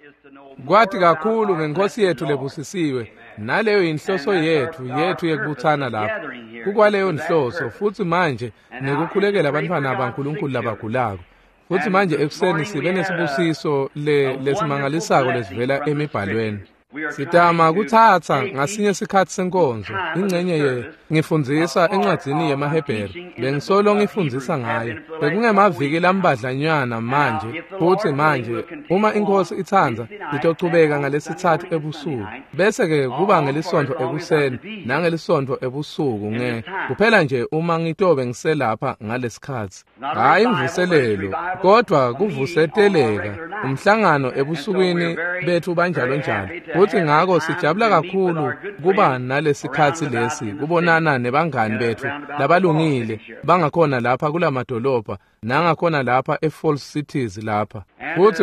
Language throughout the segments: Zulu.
kwathi kakhulu ngeNkosi yethu lebusisiwe, naleyo inhloso yethu yekubuthana lapha. Kukwaleyo nhloso futhi manje nekukhulekela abantwana baNkulunkulu labagulako. Futhi manje ekuseni sibe nesibusiso lesimangalisako lesivela emibhalweni. Sitama kuthatha ngasinye isikhathi senkonzo ingcenye ngifundisa encwadzini yemaHebheru bengisolo ngifundisa ngayo bekungemaviki lambadlanyana manje futhi manje uma inkosi ithanza sitochubeka ngalesithathu ebusuku bese ke kuba ngelisonto ekuseni nangelisonto ebusuku kuphela nje uma ngitobe ngiselapha ngalesikhathi hayi imvuselelo kodwa kuvuseteleka umhlangano ebusukwini bethu banjalo njalo futhi ngako sijabula kakhulu kuba nalesikhathi lesi kubonana nebangani bethu labalungile bangakhona lapha kulamadolobha nangakhona lapha eFalls Cities lapha futhi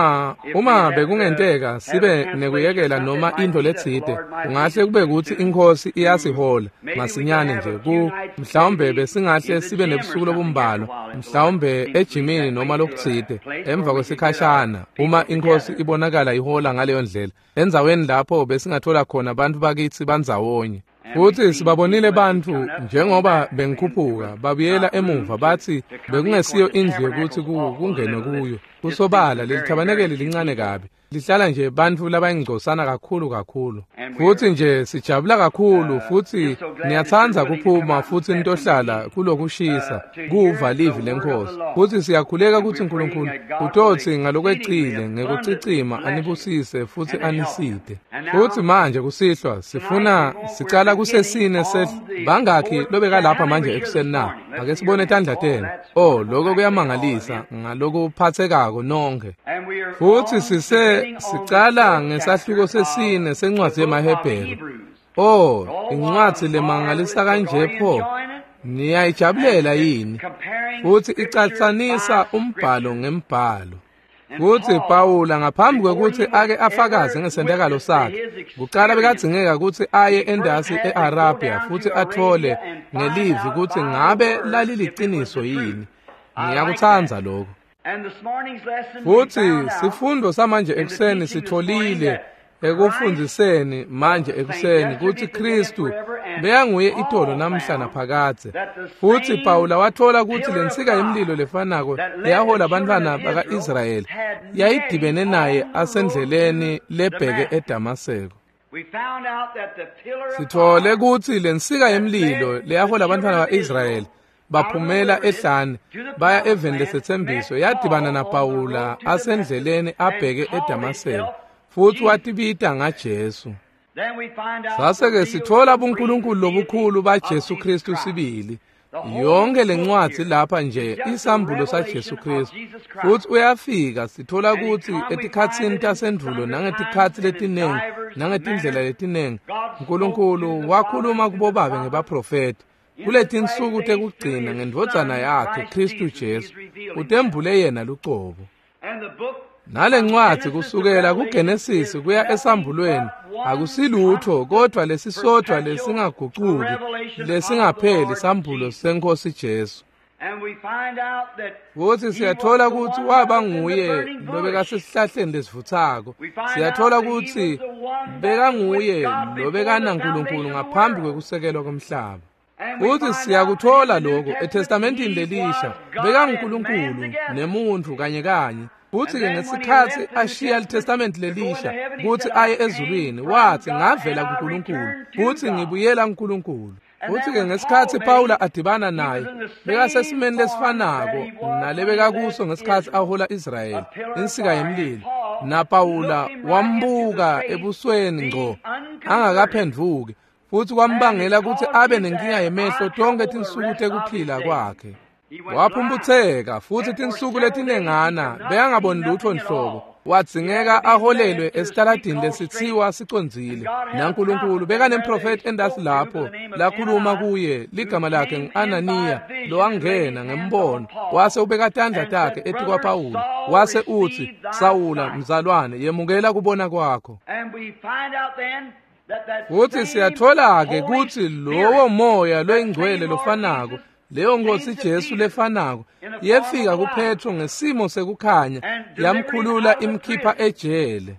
uma bekungenteka sibe nekuyekela noma into letside ungahle kube ukuthi inkosi iyasihola masinyane nje mhlawumbe besingahle sibe nebusuku lobumbalo mhlawumbe ejimini noma lokutside emva kwesikhashana uma inkosi ibonakala ihola ngaleyo ndlela enzaweni lapho besingathola khona abantu bakithi banzawonye futhi sibabonile bantu njengoba bengikhuphuka babuyela emuva bathi bekungesiyo indlu yokuthi kungene kuyo kusobala lelithabanekeli lincane kabi lihlala nje bantu labayingcosana kakhulu futhi nje sijabula kakhulu futhi niyathanza kuphuma futhi nitohlala kulokushisa kuvalivi lenkosi futhi siyakhuleka ukuthi uNkulunkulu utothi ngalokweqile ngekucicima anibusise futhi aniside futhi manje kusihlwa sifuna sicala kusesine bangakhi lobeka lapha manje ekuseni na ake sibone tandlatene lokho kuyamangalisa ngalokuphathekako nonke futhi sicala ngesahluko sesine sencwadi yemaHebheru incwadi lemangalisa kanje pho niyayijabulela yini futhi icatsanisa umbhalo ngembhalo futhi Pawula ngaphambi kwekuthi ake afakaze ngesendakalo sakhe kuqala bekadzingeka ukuthi aye endasi eArabia futhi athole ngelivi ukuthi ngabe laliliciniso yini ngiyakuthanza lokho futhi sifundo samanje ekuseni sitholile ekufundiseni manje ekuseni ukuthi Kristu beyanguye itolo namhla naphakade futhi Pawula wathola ukuthi lensika yemlilo lefanako leyahola abantwana baka-Israyeli yayidibene naye asendleleni lebheke eDamaseko sithole ukuthi lensika yemlilo leyahola abantwana baka-Israyeli baphumela ehlane baya eveni lesethembiso yadibana naPawula asendleleni abheke eDamaseko futhi watibita ngaJesu saseke sithola uNkulunkulu lobukhulu baJesu Kristu sibili yonke lencwadi lapha nje isambulo saJesu Kristu futhi uyafika sithola ukuthi etikhatsini tasendulo nangetikhatsi letinengi nangetindlela letinengi uNkulunkulu wakhuluma kubo babe ngebaprofeti kuletinsuku tekugcina ngendvodzana yakhe Kristu Jesu utembule yena lucobo nalencwadi kusukela kuGenesis kuya esambulweni akusilutho kodwa lesisodwa lesingaguquki lesingapheli sambulo senkosi Jesu futhi siyathola ukuthi waba nguye lobekasesihlahleni lesivuthako siyathola ukuthi bekanguye lobekanaNkulunkulu ngaphambi kwekusekelwa komhlaba futhi siyakuthola lokho eTestamentini lelisha bekaNkulunkulu nemuntu kanye futhi ke ngesikhathi ashiya iTestament lelisha ukuthi aye ezulwini wathi ngavela kuNkulunkulu futhi ngibuyela kuNkulunkulu futhi ke ngesikhathi Pawula adibana naye bekasesimeni lesifanako nalebeka kuso ngesikhathi ahola Israyeli insika yemlilo naPawula wambuka ebusweni ngqo angakaphendvuki futhi kwambangela ukuthi abe nenkinga yemehlo tonke tinsuku tekuphila kwakhe waphumbutheka futhi tinsuku letinengana beyangaboni lutho nhlobo wadzingeka aholelwe esitaladini lesithiwa sicondzile naNkulunkulu bekanemprofeti endasi lapho lakhuluma kuye ligama lakhe ngu-Ananiya lowangena ngembono wase ubeka tandla takhe ethi kwaPawula wase uthi Sawula mzalwane yemukela kubona kwakho futhi siyathola ke ukuthi lowo moya loyingcwele lofanako leyo Nkosi Jesu lefanako yefika kuPetro ngesimo sekukhanya yamkhulula imkhipha ejele.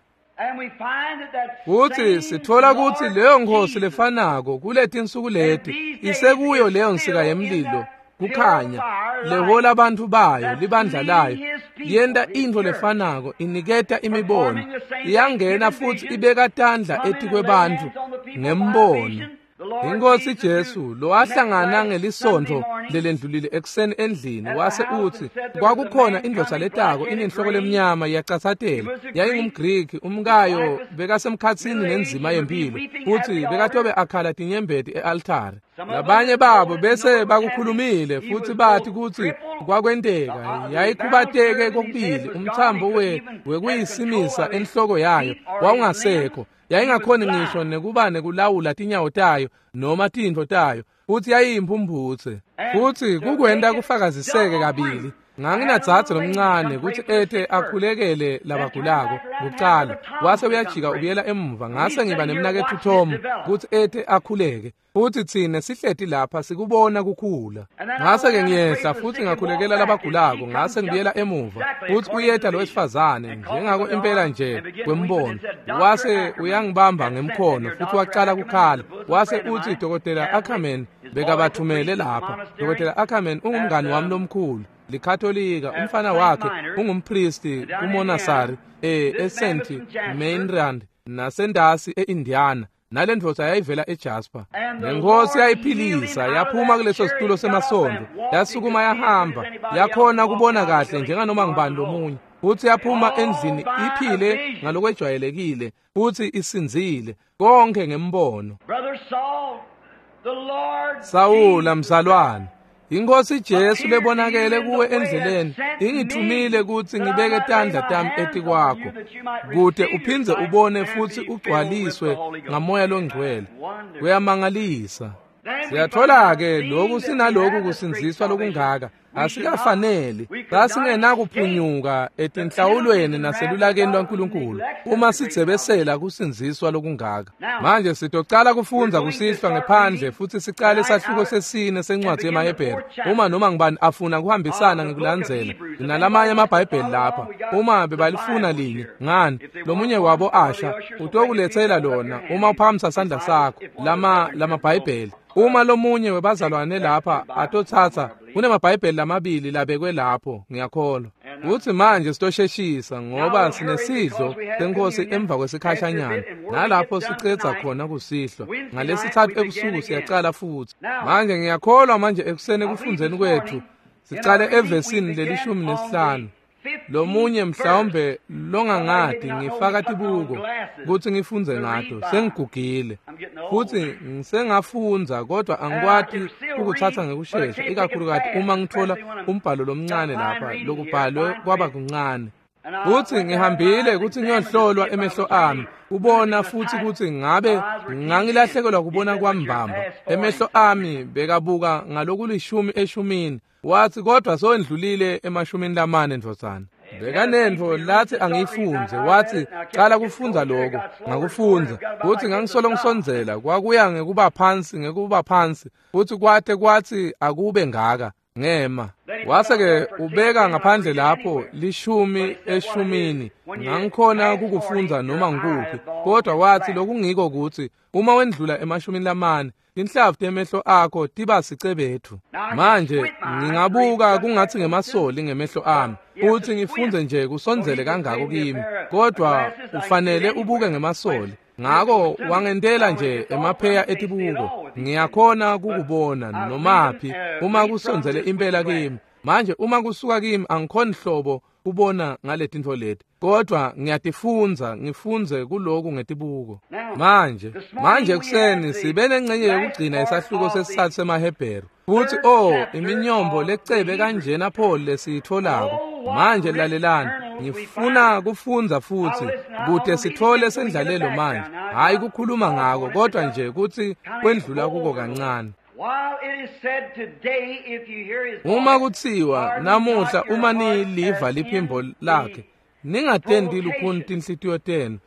Futhi sithola ukuthi leyo Nkosi lefanako kuleti insuku leti isekuyo leyo nsika yemlilo kukhanya lehola abantu bayo libandla layo yenda into lefanako iniketa imibono iyangena futhi ibeka tandla eti kwebantu ngembono. Inkosi Jesu lo ahlangana ngelisonto lelendlulile ekseni endlini wase uthi kwakukhona indoda letako inenhloko lemnyama yacasathela yayingumGreek umkayo bekasemkhatsini nenzima yempilo futhi bekatobe akhala tinyembeti ealtare. Labanye babo bese bakukhulumile futhi bathi ukuthi kwakwenteka yayikhubateke kokubili umthambo wekuyisimisa enhloko yayo wawungasekho yayingakhoni ngisho nekuba nekulawula tinyawo tayo noma tintfo tayo futhi yayiyimpumbutse futhi kukwenta kufakaziseke kabili. Nganginadzatsi lomncane kuthi ethe akhulekele labagulako kucala wase uyajika ubuyela emuva ngase ngiba nemnakethu Tom kuthi ethe akhuleke futhi thina sihleti lapha sikubona kukhula. Ngase ke ngiyehla futhi ngakhulekela labagulako ngase ngibuyela emuva futhi uyetha lo wesifazane njengako impela nje kwembono wase uyangibamba ngemkhono futhi waqala kukhala wase uthi Dr. Ackerman bekabathumele lapha. Dr. Ackerman ungumngani wami lomkhulu likatolika umfana wakhe ungumpristi kuMonasari eSt Mainrand nasendasi eIndiana nalendvodza yayivela eJasper. Lenkosi yayiphilisa yaphuma kuleso situlo semasondo yasukuma yahamba yakhona kubona kahle njenganoma ngibani lomunye futhi yaphuma endlini iphile ngalokwejwayelekile futhi isinzile konke ngembono. Sawula mzalwane Inkosi Jesu lebonakele kuwe endleleni ingithumile ukuthi ngibeke tandla tami eti kwakho kude uphindze ubone futhi ugcwaliswe ngamoya longcwele. Kuyamangalisa. Siyathola ke lokhu sinaloku kusinziswa lokungaka asikafanele sasingenakuphunyuka etinhlawulweni naselulakeni lwaNkulunkulu uma sidzebesela kusinziswa lokungaka. Manje sitocala kufunza kusihlwa ngephandle futhi siqale isahluko sesine sencwadi yemaHebheru uma noma ngibani afuna kuhambisana ngikulandzela nalamanye amabhayibheli lapha uma bebalifuna linye ngani lomunye wabo asha utokulethela lona uma uphamisa sandla sakho lamabhayibheli. Uma lomunye webazalwane lapha atothatha kunemabhayibheli lamabili labekwe lapho ngiyakholwa. Uthi manje sitosheshisa ngoba sinesidlo seNkosi emva kwesikhashanyana nalapho sicetha khona kusihlwa ngalesithathu ebusuku siyaqala futhi. Manje ngiyakholwa manje ekuseni kufundzeni kwethu sicale evesini leli-15 lomunye mhlawumbe longangadi ngifaka tibuko kuthi ngifunze ngato sengigugile futhi ngisengafunza kodwa angikwati ukuthatha ngekusheshsha ikakhulukazi uma ngithola umbhalo lomncane lapha lokubhalwe kwaba kuncane futhi ngihambile ukuthi ngiyohlolwa emehlo ami ubona futhi ukuthi ngabe ngangilahlekelwa kubona kwambamba emehlo ami bekabuka ngalokulishumi eshumini wathi kodwa sowendlulile emashumini lamane ndvodzana. Bekanendvo lathi angiyifunze wathi cala kufunza lokho ngakufunza futhi ngangisolo ngisondzela kwakuya ngekuba phansi futhi kwathi akube ngaka ngema wase ke ubeka ngaphandle lapho 10 eshumini ngangikhona kukufunza noma ngikuphi kodwa wathi lokungiko ukuthi uma wendlula emashumini lamane inhlavu temehlo akho tiba sicebethu. Manje ngingabuka kungathi ngemasoli ngemehlo ami uthi ngifunze nje kusondzele kangako kimi kodwa ufanele ubuke ngemasoli ngako wangendela nje emapheya etibuko ngiyakhona kukubona nomaphi uma kusondzele impela kimi. Manje uma kusuka kimi angikhona hlobo ubona ngaletinto leti kodwa ngiyatifunza ngifunze kuloku ngetibuko. Manje kuseni sibe nengcenye yokugcina isahluko sesithathu semaHebheru futhi iminyombo lecebe kanjena pho lesitholako. Manje lalelani ngifuna kufunza futhi kude sithole sendlalelo manje hayi kukhuluma ngako kodwa nje kuthi kwendlula kuko kancane. Uma kuthiwa namuhla uma niliva liphimbo lakhe ningatendi lukhuni tinhlitiyo tenu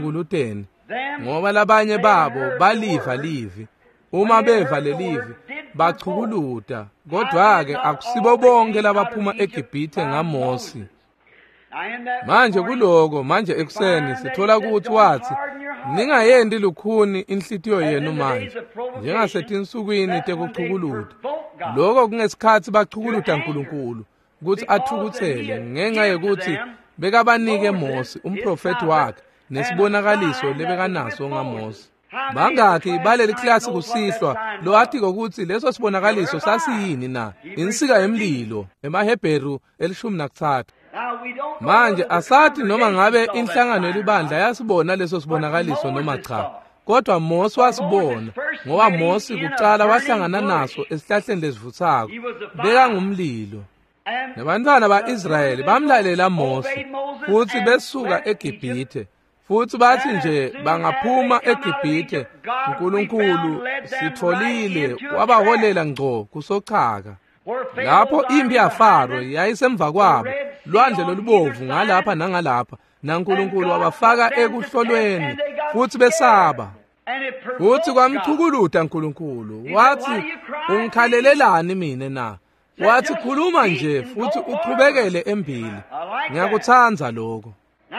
njengasekuchukuluteni ngoba labanye babo baliva livi uma beva lelivi bachukuluta, kodwa-ke akusibo bonke labaphuma eGibhithe ngaMosi. Manje kuloko, manje ekuseni sithola ukuthi wathi, ningayendi lukhuni inhlitiyo yenu manje, njengasetinsukwini tekuchukuluta. Lokho kungesikhathi bachukuluta uNkulunkulu, ukuthi athukuthele ngenxa yokuthi bekabanike Mose, umprofeti wakhe, nesibonakaliso lebekanaso ngaMose. Bangaki baleli klasi kusihlwa lo athi ukuthi leso sibonakaliso sasiyini na? Insika yemlilo, emaHebheru 13. Manje asathi noma ngabe inhlangano elibandla yasibona leso sibonakaliso noma cha. Kodwa Mose wasibona, ngoba Mose kuqala wahlangana naso esihlahleni lesivuthako, beka ngumlilo. Nabantwana ba-Israyeli bamlalela Mose, futhi besuka eGibhithe. Futhi bathi nje bangaphuma eGibhithe, uNkulunkulu sitholile wabaholela ngco kusochaka. Lapho impi yaFaro yayisemva kwabo, lwandle lolubovu ngalapha nangalapha, naNkulunkulu wabafaka ekuhlolweni, futhi besaba. Futhi kwamchukuluta uNkulunkulu, wathi, ungikhalelelani mina na? Wathi, khuluma nje futhi uqhubekele embili. Ngiyakuthanza lokho.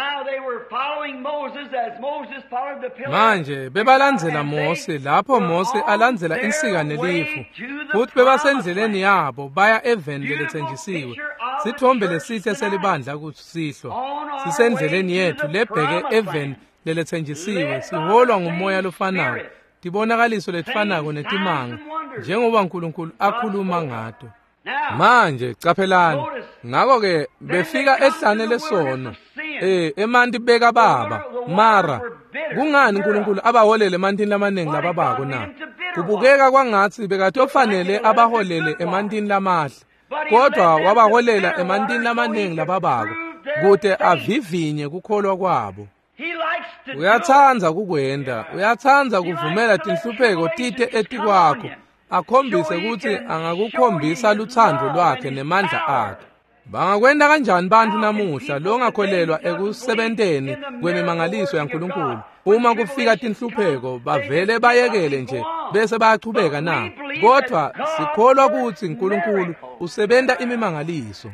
Manje bebalandzela Mose lapho Mose alandzela insika nelifu, futhi bebasendleleni yabo baya eveni lelethenjisiwe. Sithombe lesihle selibandla kusihlwa, sisendleleni yethu lebheke eveni lelethenjisiwe, siholwa ngumoya lofanayo, tibonakaliso letifanako netimanga, njengoba uNkulunkulu akhuluma ngato. Manje caphelani, ngako-ke befika ehlane lesono, emanti beka baba, mara kungani uNkulunkulu abaholele emantini lamaningi lababako na? Kubukeka kwangathi bekatofanele abaholele emantini lamahle, kodwa wabaholela emantini lamaningi lababako, kude avivinye kukholwa kwabo. Uyathanza kukwenda, uyathanza kuvumela tinhlupheko tite etikwakho, akhombise ukuthi angakukhombisa luthando lwakhe nemandla akhe. Bangakwenda kanjani bantu namuhla lo ngakholelwa ekusebenteni kwemimangaliso yaNkulunkulu? Uma kufika tinhlupheko bavele bayekele nje bese bayachubeka na? Kodwa sikholwa ukuthi uNkulunkulu usebenta imimangaliso.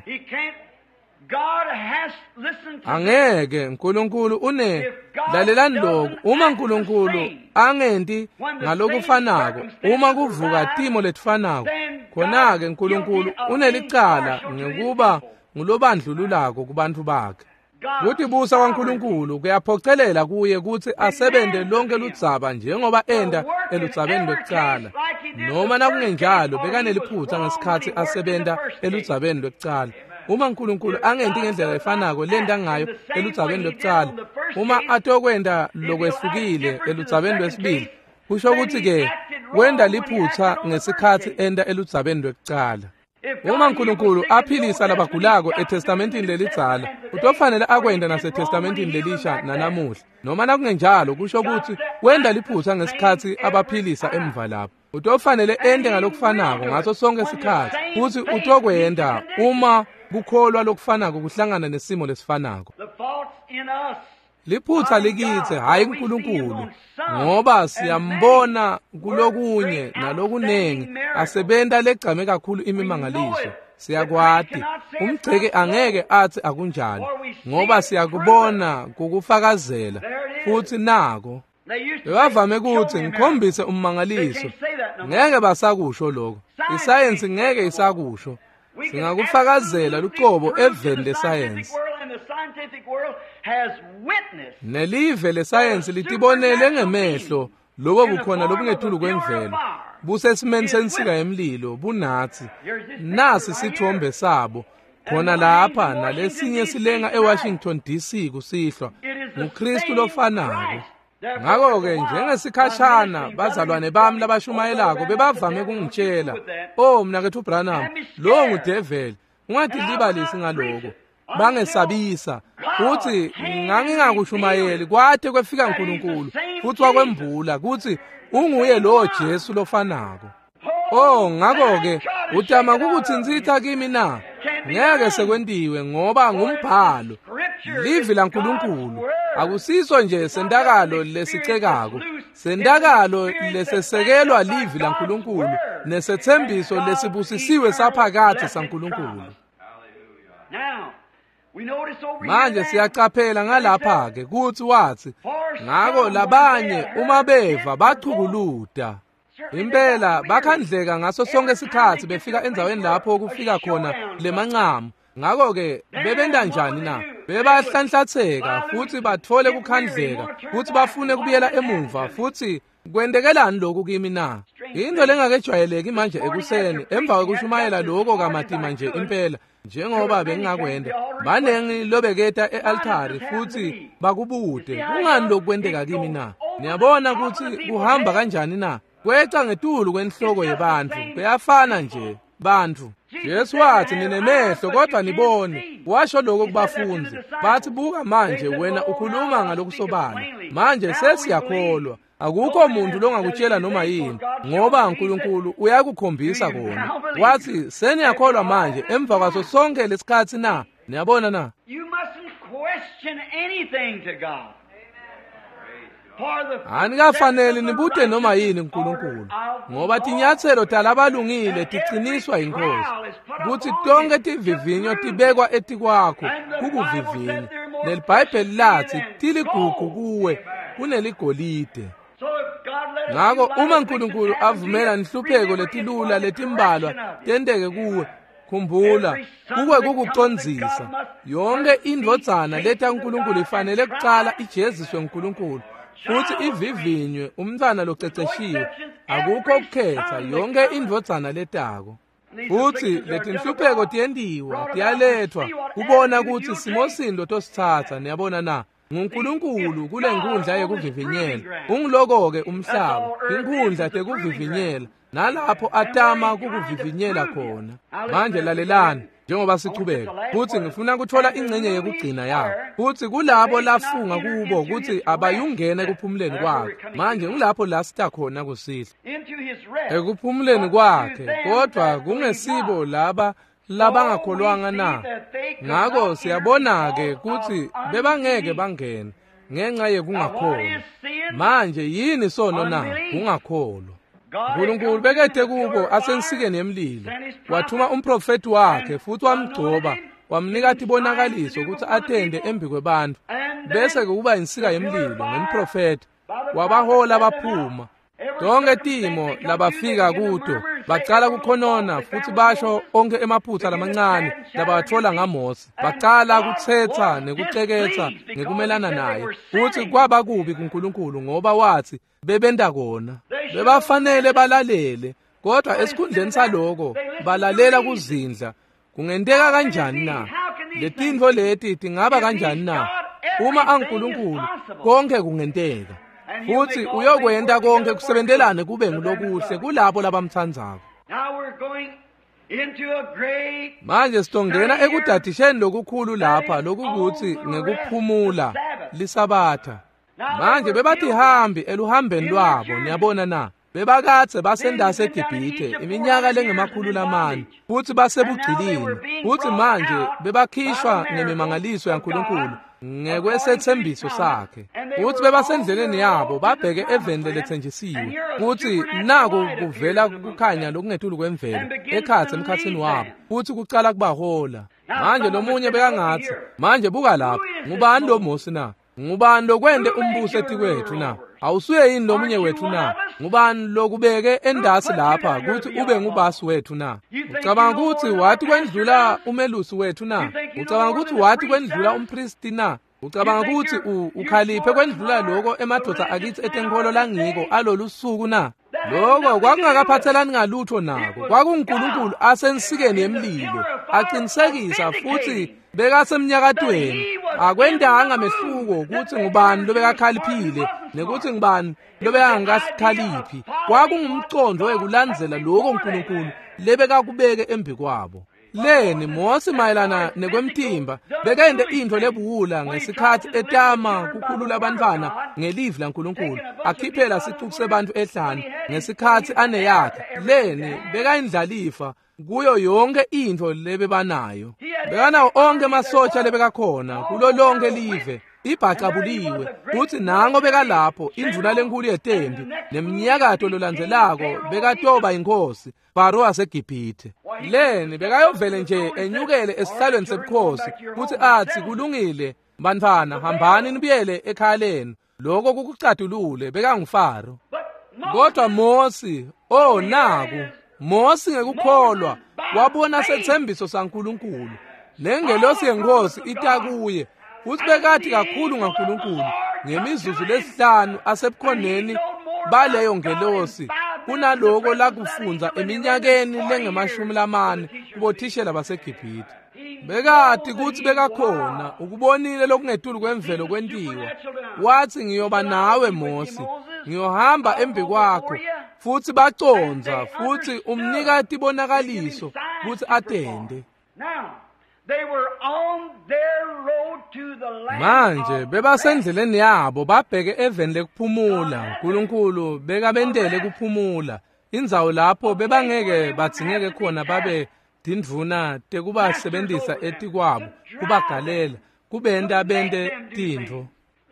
Angeke uNkulunkulu lalelani lokho, uma uNkulunkulu angenti ngalokufanako, uma kuvuka timo letifanako, khona-ke uNkulunkulu unelicala ngekuba ngulobandlululako kubantu bakhe. Kuthi busa kwaNkulunkulu kuyaphocelela kuye ukuthi asebente lonke ludzaba njengoba enda eludzabeni lwekucala. Noma nakungenjalo bekaneliphutha ngesikhathi asebenta eludzabeni lwekucala. Uma uNkulunkulu angenti ngendlela efanako lenda ngayo eludzabeni lwekucala, uma atokwenda lokwehlukile eludzabeni lwesibili, kusho ukuthi-ke wenda liphutha ngesikhathi enda eludzabeni lwekucala. Uma uNkulunkulu aphilisa labagulako eTestamentini lelidzala, utofanele akwenda naseTestamentini lelisha nanamuhla. Noma nakungenjalo kusho ukuthi wenda liphutha ngesikhathi abaphilisa emva lapho. Utofanele ende ngalokufanako ngaso sonke isikhathi, futhi utokwenda uma kukholwa lokufanako kuhlangana nesimo lesifanako. Liphutha likithe, hayi uNkulunkulu, ngoba siyambona kulokunye nalokunengi asebenta legcame kakhulu imimangaliso. Siyakwati, umgceke angeke athi akunjani, ngoba siyakubona kukufakazela, futhi nako. Bebavame ukuthi ngikhombise ummangaliso, ngeke basakusho lokho. Isayensi ngeke isakusho. Singakufakazela lucobo eveni lesayensi. Nelive lesayensi litibonele ngemehlo lobo bukhona lobungethulu kwemvelo, busesimeni sensika yemlilo, bunathi. Nasi sithombe sabo, khona lapha nalesinye silenga eWashington DC kusihlwa, nguKristu lofanako. Ngakho-ke njengesikhashana bazalwane bami labashumayelako bebavame kungitshela, mnakethu uBranham, lo ngudeveli, ungadilibalisi ngaloko. Bangesabisa, futhi ngangingakushumayeli kwade kwefika uNkulunkulu, futhi wakwembula kuthi unguye lo Jesu lofanako. Ngakho-ke utama kukuthintsitha kimi na? Ngeke sekwendiwe ngoba ngumbhalo. Livi laNkulunkulu akusiso nje sendakalo lesicekako, sendakalo lesesekelwa livi laNkulunkulu nesethembiso lesibusisiwe saphakade saNkulunkulu. Manje siyacaphela ngalapha-ke kuthi wathi, ngako labanye uma beva bachukuluda. Impela bakhandleka ngaso sonke isikhathi befika endaweni lapho kufika khona lemanqamu. Ngako-ke bebenda njani na? Bebahlanhlatheka futhi bathole kukhandleka futhi bafune kubuyela emuva futhi kwendekelani lokhu kimi na? Into lengakejwayeleki manje ekuseni emva kokushumayela lokho kamatima nje impela njengoba bengingakwenda. Banengi lobeketa e-altari futhi bakubude. Kungani lokwendeka kimi na? Niyabona ukuthi kuhamba kanjani na? Kweca ngetulu kwenhloko yebantu. Kuyafana nje bantu. Yesu wathi ninemehlo kodwa nibone. Washo lokho kubafundi. Bathi buka manje wena ukhuluma ngalokusobala. Manje sesiyakholwa. Akukho umuntu longakutshela noma yini ngoba uNkulunkulu uyakukhombisa kona. Wathi seniyakholwa manje emva kwaso sonke lesikhathi na? Niyabona na? You mustn't question anything to God. Anikafanele nibude noma yini uNkulunkulu ngoba tinyathelo talabalungile tiqiniswa inkosi kuthi tonke tivivinyo tibekwa etikwakho kukuvivinya nelibhayibheli lathi tiligugu kuwe kuneligolide. Ngako uma uNkulunkulu avumela nihlupheko letilula letimbalwa tendeke kuwe, khumbula kuwe kukucondzisa. Yonke indvodzana leta uNkulunkulu ifanele kuqala ijeziswe uNkulunkulu futhi ivivinywe umntwana loceceshiwe. Akukho ukukhetha, yonke indvodzana letako. Futhi letinhlupheko tiyendiwa, tiyalethwa kubona ukuthi simosindo tosithatha. Niyabona na? nguNkulunkulu kule nkundla yekuvivinyela. Ungiloko-ke umhlaba, inkundla tekuvivinyela, nalapho atama kukuvivinyela khona. Manje lalelani njengoba sichubeka, futhi ngifuna ukuthola ingcenye yekugcina yawo. Futhi kulabo lafunga kubo ukuthi abayungena ekuphumuleni kwakhe. Manje ngilapho la sita khona kusihle. Ekuphumuleni kwakhe, kodwa kungesibo labangakholwanga na. Ngako siyabona-ke ukuthi bebangeke bangene ngenxa yekungakholwa. Manje yini sono na? Kungakholwa. uNkulunkulu bekade kubo asensikeni yemlilo. Wathuma umprofeti wakhe futhi wamgcoba, wamnika ibonakaliso ukuthi athende embi kwabantu. Bese kuba insika yemlilo ngomprofeti. Wabahola baphuma. Donke timo labafika kuto baqala kukhonona futhi basho onke emaphutha lamancane labathola ngaMose. Baqala ukuthetha nekuxeketha ngekumelana naye. Futhi kwaba kubi kuNkulunkulu ngoba wathi bebenda kona. Bebafanele balalele, kodwa esikhundleni saloko balalela kuzindla. Kungendeka kanjani na? Letintfo leti tingaba kanjani na? Uma aNkulunkulu konke kungenteka. Futhi uyokwenda konke kusebendelane kube ngulokuhle kulabo labamthandzako. Manje sitongena ekudadisheni lokukhulu lapha lokukuthi ngekuphumula lisabatha. Manje bebathi hambi eluhambeni lwabo. Niyabona na? Bebakatse basendase eGibhithe iminyaka lengemakhulu lamane futhi basebugcilini. Futhi manje bebakhishwa ngemimangaliso yaNkulunkulu ngekwesethembiso sakhe. Futhi bebasendleleni yabo babheke eveni lethenjisiwe. Futhi nako kuvela kukhanya lokungethulu kwemvelo ekhatsi emkhathini wabo. Futhi kucala kubahola. Manje lomunye bekangathi, manje buka lapha, ngubani lo Mose na? Ngubani lokwende umbuso etikwethu na? Awusuye yini lomunye wethu na? Ngubani lokubeke endasi lapha kuthi ube ngubasi wethu na? Ucabanga ukuthi wathi kwendlula umelusi wethu na? Ucabanga ukuthi wathi kwendlula umpristi na? Ucabanga ukuthi ukhaliphe kwendlula lokho emadoda akithi etenkolo langiko alolu suku na? Lokho kwakungakaphathelani ngalutho nako. KwakunguNkulunkulu asensikeni yemlilo, aqinisekisa futhi bekasemnyakatweni. Akwendanga mehluko ukuthi ngubani lobekakhaliphile nekuthi ngubani lobekangakhaliphi. Kwakungumcondo wekulandzela lokho uNkulunkulu lebekakubeke embi kwabo. Leni Mose mayelana nekwemtimba bekende into lebuwula ngesikhathi etama kukhulula abantwana ngelivi laNkulunkulu, akhiphela isixuku sebantu ehlane ngesikhathi aneyakhe. Leni bekayindlalifa kuyo yonke into lebebanayo. Bekanawo onke masotsha lebekakhona kulo lonke live. ibhacabuliwe, futhi nango bekalapho induna lenkulu yetembi neminyakato lolandzelako bekatoba inkosi Faro waseGibhithe. Leni bekayovele nje enyukele esihlalweni sebukhosi futhi athi kulungile bantwana hambani nibuyele ekhaya lenu, lokho kukucatulule bekangufaro. Kodwa Mosi, naku Mosi ngekukholwa wabona sethembiso saNkulunkulu. Lengelosi yenkosi itakuye futhi bekathi kakhulu ngaNkulunkulu ngemizuzu lesihlanu asebukhoneni baleyo ngelosi kunaloko lakufunza eminyakeni lengemashumi kubothishela baseGibhithe. Bekathi kuthi bekakhona ukubonile lokungetulu kwemvelo kwentiwa. Wathi ngiyoba nawe Mosi, ngiyohamba embi kwakho, futhi baconza futhi umnika itibonakaliso kuthi atende. Manje bebasendleleni yabo babheke eveni lekuphumula. uNkulunkulu bekabendele kuphumula, indzawo lapho bebangeke badzingeke khona babe tindvuna tekubasebentisa etikwabo kubagalela kubenta bente tintfo.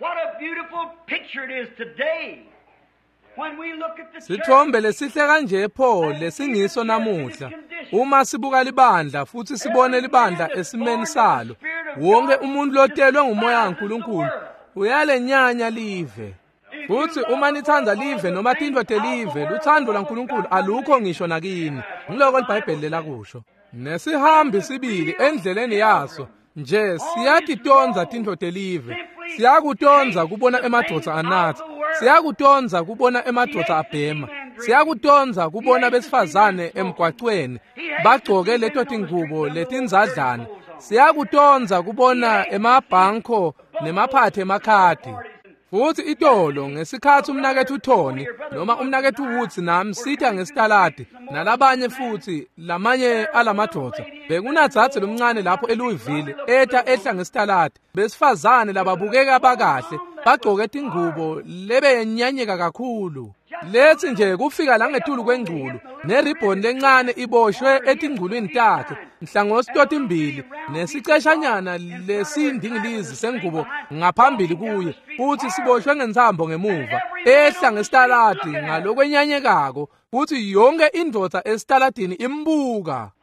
Sithombe lesihle kanje pho lesingiso namuhla. Uma sibuka libandla futhi sibone libandla esimeni salo, wonke umuntu lotelwe ngumoya kaNkulunkulu uyalenyanya live. Futhi uma nithanda live noma tintfo telive, luthando laNkulunkulu alukho ngisho nakini. Ngiloko iBhayibheli lakusho. Nesihambi sibili endleleni yaso nje siyatitonza tintfo telive. Siyakutonza kubona emadvodza anatha, siyakutonza kubona emadvodza abhema, siyakutonza kubona besifazane emgwacweni bagcoke leto tingubo letinzadlana, siyakutonza kubona emabhanko nemaphathe emakhadi. Futhi itolo ngesikhathi umnakethu uThoni noma umnakethu uWoods nami sitha ngesitaladi nalabanye futhi lamanye alamadvodza bekunadzadze lomncane lapho eLouisville ehla ngesitaladi, besifazane lababukeka bakahle bagcoke tingubo lebenyanyeka kakhulu. Lethi nje kufika la ngetulu kwengculu neribhoni lencane iboshwe etingculwini takhe nhlangothi totimbili nesiceshanyana lesindingilizi sengubo ngaphambili kuye, futhi siboshwe ngentsambo ngemuva ehla ngesitaladi ngalokwenyanyekako, futhi yonke indvodza esitaladini imbuka.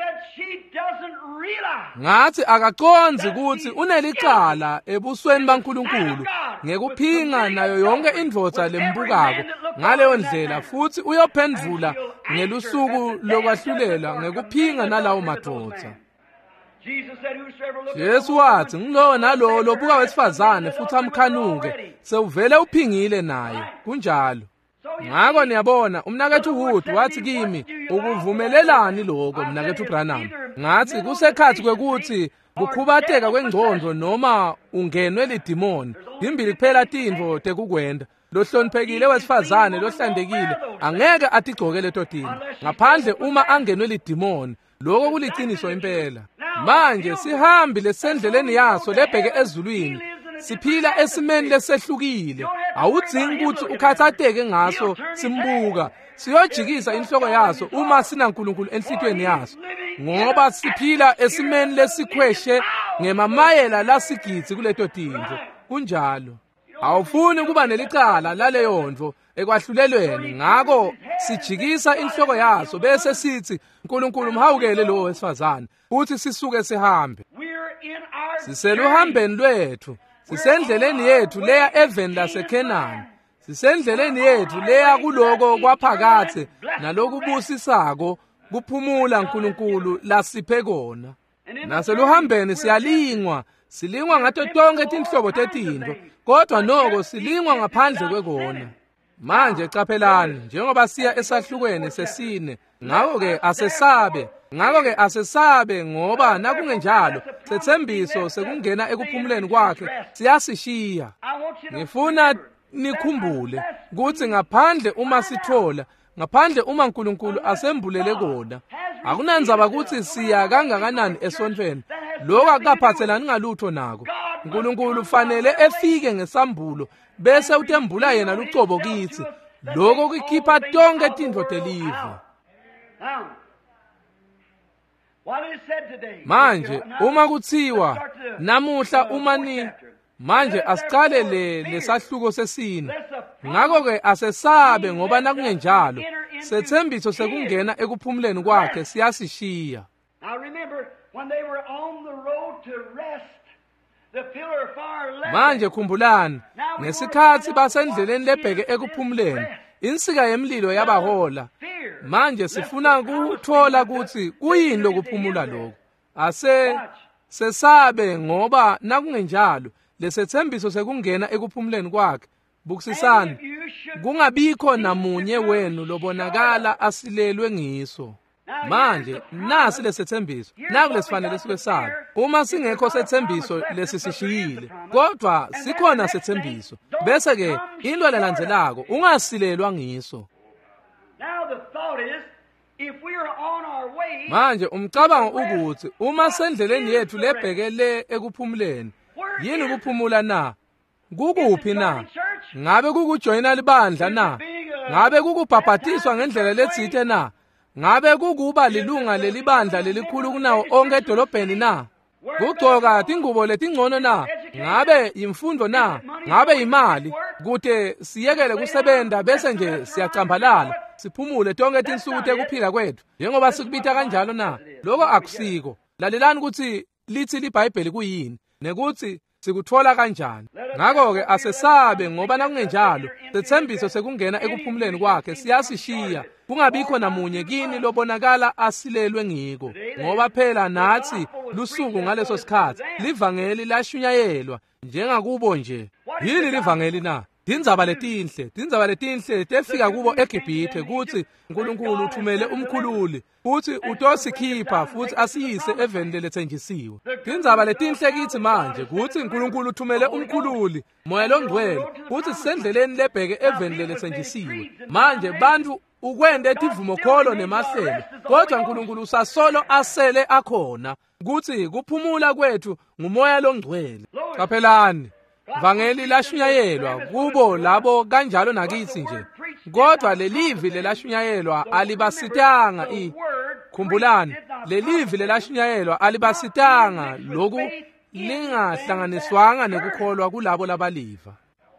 Ngathi akaconzi ukuthi unelicala ebusweni baNkulunkulu ngekuphinga nayo yonke indvodza lembukako ngaleyo ndlela, futhi uyophendvula ngelusuku lokwahlulela ngekuphinga nalawo madvodza. Yesu wathi ngulowo nalowo lobuka wesifazane futhi amkhanuke sewuvele uphingile naye. Kunjalo. Ngako niyabona umnakethu uHood wathi kimi, ukuvumelelani lokho mnakethu Branham? Ngathi kusekhathi kwekuthi kukhubateka kwengqondo noma ungenwe lidimoni, imbili kuphela tintfo tekukwenda. Lohloniphekile wesifazane lohlandekile angeke atigcoke leto tintfo ngaphandle uma angenwe lidimoni. Lokho kuliciniso impela. Manje sihambi lesendleleni yaso lebheke ezulwini, siphila esimeni lesehlukile. Awudzingi ukuthi ukhathateke ngaso simbuka, siyojikisa inhloko yaso uma sinaNkulunkulu enhlitweni yaso, ngoba siphila esimeni lesikhweshe ngemamayela lasigidzi kuleto tintfo. Kunjalo awufuni kuba nelicala laleyo ndvo ekwahlulelweni, ngako sijikisa inhloko yaso bese sithi uNkulunkulu mhawukele lo wesifazane futhi sisuke sihambe. Siseluhambeni lwethu, sisendleleni yethu leya eveni laseKhenani, sisendleleni yethu leya kuloko kwaphakathe nalokubusisako kuphumula uNkulunkulu lasiphe kona. Naseluhambeni silingwa ngato tonke tinhlobo tetintfo, kodwa noko silingwa ngaphandle kwekona. Manje caphelani, njengoba siya esahlukweni sesine, ngako-ke asesabe ngoba nakungenjalo sethembiso sekungena ekuphumuleni kwakhe siyasishiya. Ngifuna nikhumbule ukuthi ngaphandle uma sithola, ngaphandle uma uNkulunkulu asembulele kona, akunandzaba ukuthi siya kangakanani esontweni, lokho akaphathelani ngalutho nako. uNkulunkulu fanele efike ngesambulo bese utembula yena lucobo kithi, lokho kukhipha tonke tintfo telive. Manje uma kuthiwa namuhla Manje asiqale lesahluko sesine. Ngakho-ke asesabe ngoba nakungenjalo sethembiso sekungena ekuphumuleni kwakhe siyasishiya. Manje khumbulani, ngesikhathi basendleleni lebheke ekuphumuleni, insika yemlilo yabahola. Manje sifuna ukuthola ukuthi kuyini lokuphumula lokho. Sesabe ngoba nakungenjalo lesethembiso sekungena ekuphumuleni kwakhe. Bukisisani, kungabikho namunye wenu lobonakala asilelwe ngiso. Manje nasi lesethembiso, naku lesifanele sibe sabe. Uma singekho sethembiso lesisishiyile, kodwa sikhona sethembiso. Bese ke into lelandzelako ungasilelwa ngiso. Manje umcabango ukuthi uma sendleleni yethu lebhekele ekuphumuleni, yini ukuphumula na? Kukuphi na? Ngabe kukujoyina libandla na? Ngabe kukubhabhatiswa ngendlela letsite na? Ngabe kukuba lilunga lelibandla lelikhulu kunawo onke edolobheni na? Kugcoka tingubo letingcono na? Ngabe imfundo na? Ngabe imali? Kude siyekele kusebenta bese nje siyacambalala, siphumule tonke tinsuku tekuphila kwethu, njengoba sikubita kanjalo na? Lokho akusiko. Lalelani ukuthi lithi liBhayibheli kuyini, nekuthi sikuthola kanjani. Ngakho-ke asesabe ngoba nakungenjalo sethembiso sekungena ekuphumuleni kwakhe siyasishiya. Kungabikho namunye kini lobonakala asilelwe ngiko, ngoba phela nathi lusuku ngaleso sikhathi livangeli lashunyayelwa njengakubo nje. Yini livangeli na? Tindzaba letinhle tefika kubo eGibhithe kuthi uNkulunkulu uthumele umkhululi futhi utosikhipha futhi asiyise eveni lelethenjisiwe. Tindzaba letinhle kithi manje kuthi uNkulunkulu uthumele umkhululi moya longcwele futhi sisendleleni lebheke eveni lelethenjisiwe. Manje bantu ukwende tivumo kholo nemahlelo, kodwa uNkulunkulu usasolo asele akhona kuthi kuphumula kwethu ngumoya longcwele. Qaphelani, vangeli lashunyayelwa kubo labo kanjalo nakithi nje, kodwa lelivi lelashunyayelwa alibasitanga. Khumbulani, lelivi lelashunyayelwa alibasitanga lokhu lingahlanganiswanga nekukholwa kulabo labaliva.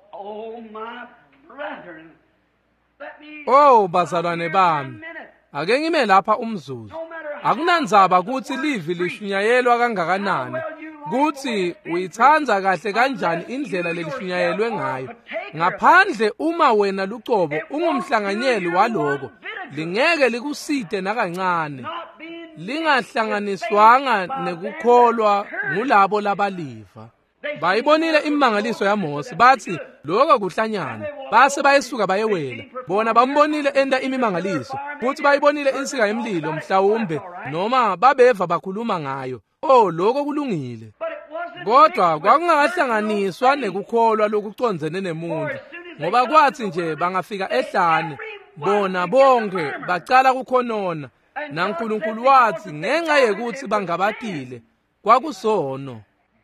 Oh bazalwane bami, ake ngime lapha umzuzu. Akunandzaba ukuthi livi lishunyayelwa kangakanani, kuthi uyithanza kahle kanjani indlela lelishunyayelwe ngayo. Ngaphandle uma wena lucobo ungumhlanganyeli waloko, lingeke likusite nakancane, lingahlanganiswanga nekukholwa ngulabo labaliva. Bayibonile imimangaliso yaMose, bathi lokho kuhlanyana, base bayisuka bayewela. Bona bambonile enda imimangaliso, futhi bayibonile insika yemlilo mhlawumbe, noma babeva bakhuluma ngayo. Oh, lokho kulungile. Kodwa kwakungahlanganiswa nekukholwa lokucondzene nemuntu, ngoba kwathi nje bangafika ehlane bona bonke bacala kukhonona, naNkulunkulu wathi ngenxa yekuthi bangabatile kwakusono.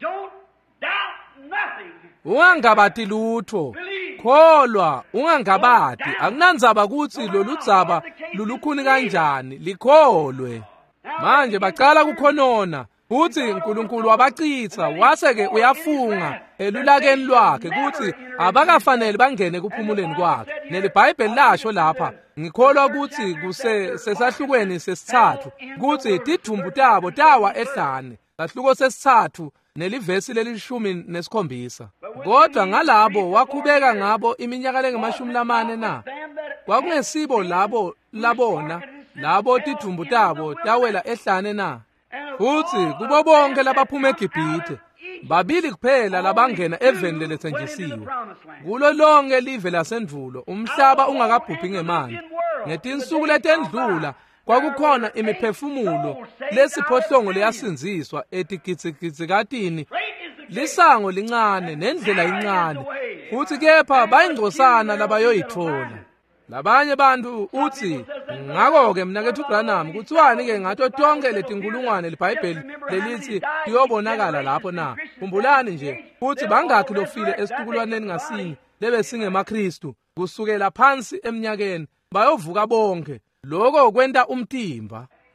Ungangabati lutho, kholwa, ungangabati. Akunandzaba ukuthi lolu dzaba lulukhuni kanjani, likholwe. Manje bacala kukhonona, futhi uNkulunkulu wabachitha, wase-ke uyafunga elulakeni lwakhe kuthi abakafanele bangene kuphumuleni kwakhe. NeliBhayibheli lasho lapha, ngikholwa ukuthi kusesahlukweni sesithathu, kuthi tidumbu tabo tawa ehlane, sahluko sesithathu nelivesi leli-17. Kodwa ngalabo wakhubeka ngabo iminyaka lengamashumi na, kwakungesibo labo labona, labo tidumbu tabo tawela ehlane na. Futhi kubo bonke labaphuma eGibhithe, babili kuphela labangena eveni lelethenjisiwe. Kulo lonke live lasendulo, umhlaba ungakabhubhi ngemali. Ngetinsuku letendlula kwakukhona imiphefumulo lesiphohlongo leyasinziswa etigitsigitsikatini. Lisango lincane nendlela incane, futhi kepha bayingcosana labayoyithola. Labanye bantu uthi, ngakho-ke mna kethu uBranham kuthiwani-ke ngato tonke letinkulungwane leBhayibheli lelithi liyobonakala lapho na? Khumbulani nje, futhi bangakhi lofile esitukulwaneni ngasinye lebe singemaKristu kusukela phansi eminyakeni, bayovuka bonke. Lokho kwenta umtimba.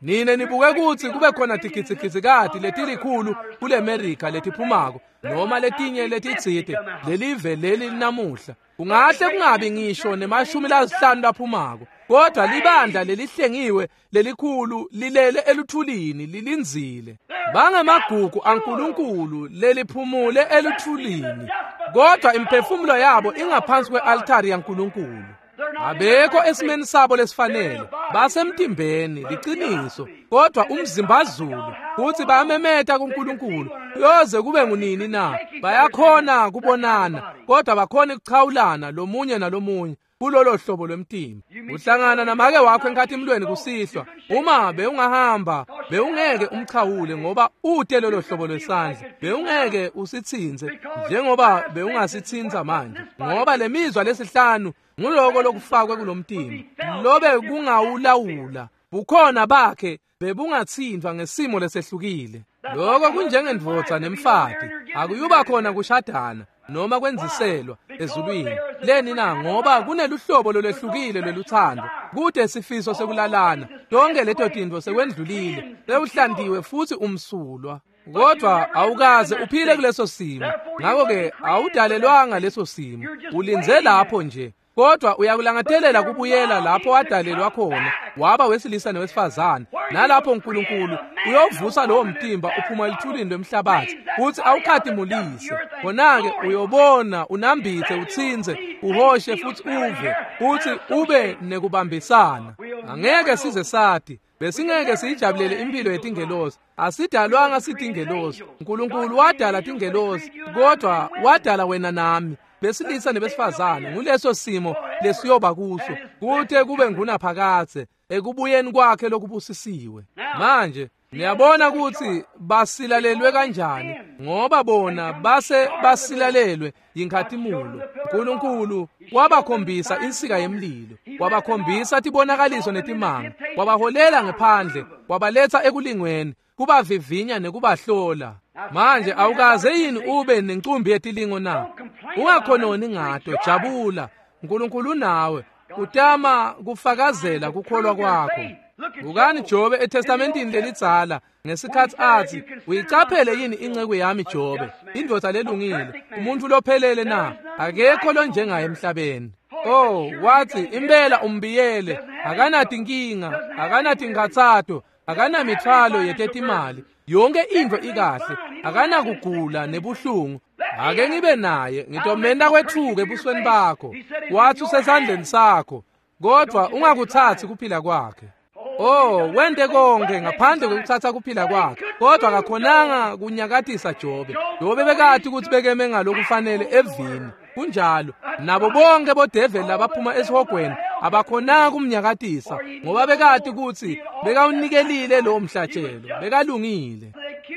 nine nibuke ukuthi kube khona tikhitsikitsikati letilikhulu kule America letiphumako noma letinye letitsite lelive leli linamuhla. Kungahle kungabi ngisho ne50 laphumako, kodwa libandla lelihlengiwe lelikhulu lilele eluthulini lilinzile. Bangemagugu aNkulunkulu leliphumule eluthulini, kodwa imphefumulo yabo ingaphansi kwe-altari yaNkulunkulu. Abekho esimeni sabo lesifanele, basemtimbeni liqiniso, kodwa umzimbazulu futhi bayamemeta kuNkulunkulu. Yoze kube ngunini na, bayakhona kubonana, kodwa bakhona ukuchawulana lomunye nalomunye kulolo hlobo lwemtimba. Uhlangana namake wakho enkathimlweni kusihlwa, uma beungahamba beungeke umchawule ngoba ute lolo hlobo lwesandla, beungeke usithinze njengoba beungasithinza manje, ngoba lemizwa lesihlanu nguloko lokufakwe kulomtimba lobe kungawulawula bukhona bakhe bebungathindwa ngesimo lesehlukile. Lokho kunjengendvodza nemfati, akuyuba khona kushadana noma kwenziselwa ezulwini leni na, ngoba kuneluhlobo lolwehlukile lweluthando, kude sifiso sekulalana, yonke leto tintfo sekwendlulile, sewuhlandiwe futhi umsulwa. Kodwa awukaze uphile kuleso simo, ngakho-ke awudalelwanga leso simo, ulinze lapho nje. Kodwa uyakulangathelela kubuyela lapho wadalelwa khona, waba wesilisa nowesifazane, nalapho uNkulunkulu uyovusa lowo mtimba uphuma eluthulini lwemhlabathi futhi awukhadimulise. Khona-ke uyobona unambithe, uthinze, uhoshe futhi uve, futhi ube nekubambisana. Angeke size sathi besingeke siyijabulele impilo yetingelosi. Asidalwanga sitingelosi, uNkulunkulu wadala tingelosi, kodwa wadala wena nami besilisa nebesifazane nguleso simo lesiyoba kuso, kuthe kube ngunaphakathe ekubuyeni kwakhe lokubusisiwe. Manje niyabona ukuthi basilalelwe kanjani, ngoba bona base basilalelwe yinkathimulo. uNkulunkulu wabakhombisa insika yemlilo, wabakhombisa tibonakaliso netimanga, wabaholela ngephandle, wabaletha ekulingweni, kubavivinya nekubahlola. Manje awukaze yini ube nencumbi yetilingo na? Ungakhononi ngato, jabula. uNkulunkulu nawe utama kufakazela kukholwa kwakho. Bukani Jobe eTestamentini lelidzala ngesikhathi athi, uyicaphele yini inceku yami Jobe, indvodza lelungile, umuntu lophelele na, akekho lo njengaye emhlabeni. Oh, wathi impela umbiyele, akanatinkinga, akanatingatsato, akanamithwalo yetetimali, yonke into ikahle, akanakugula nebuhlungu. Ake ngibe naye, ngitomenda kwethuke ebusweni bakho, wathi usesandleni sakho, kodwa ungakuthathi kuphila kwakhe. Oh, wende konke ngaphandle kokuthatha kuphila kwakhe, kodwa akakhonanga kunyakatisa Jobe. Jobe bekathi ukuthi bekeme ngalokufanele evini. Kunjalo nabo bonke bodeveli labaphuma esihogweni abakhonanga kumnyakatisa, ngoba bekathi ukuthi bekawunikelile lo mhlatshelo, bekalungile.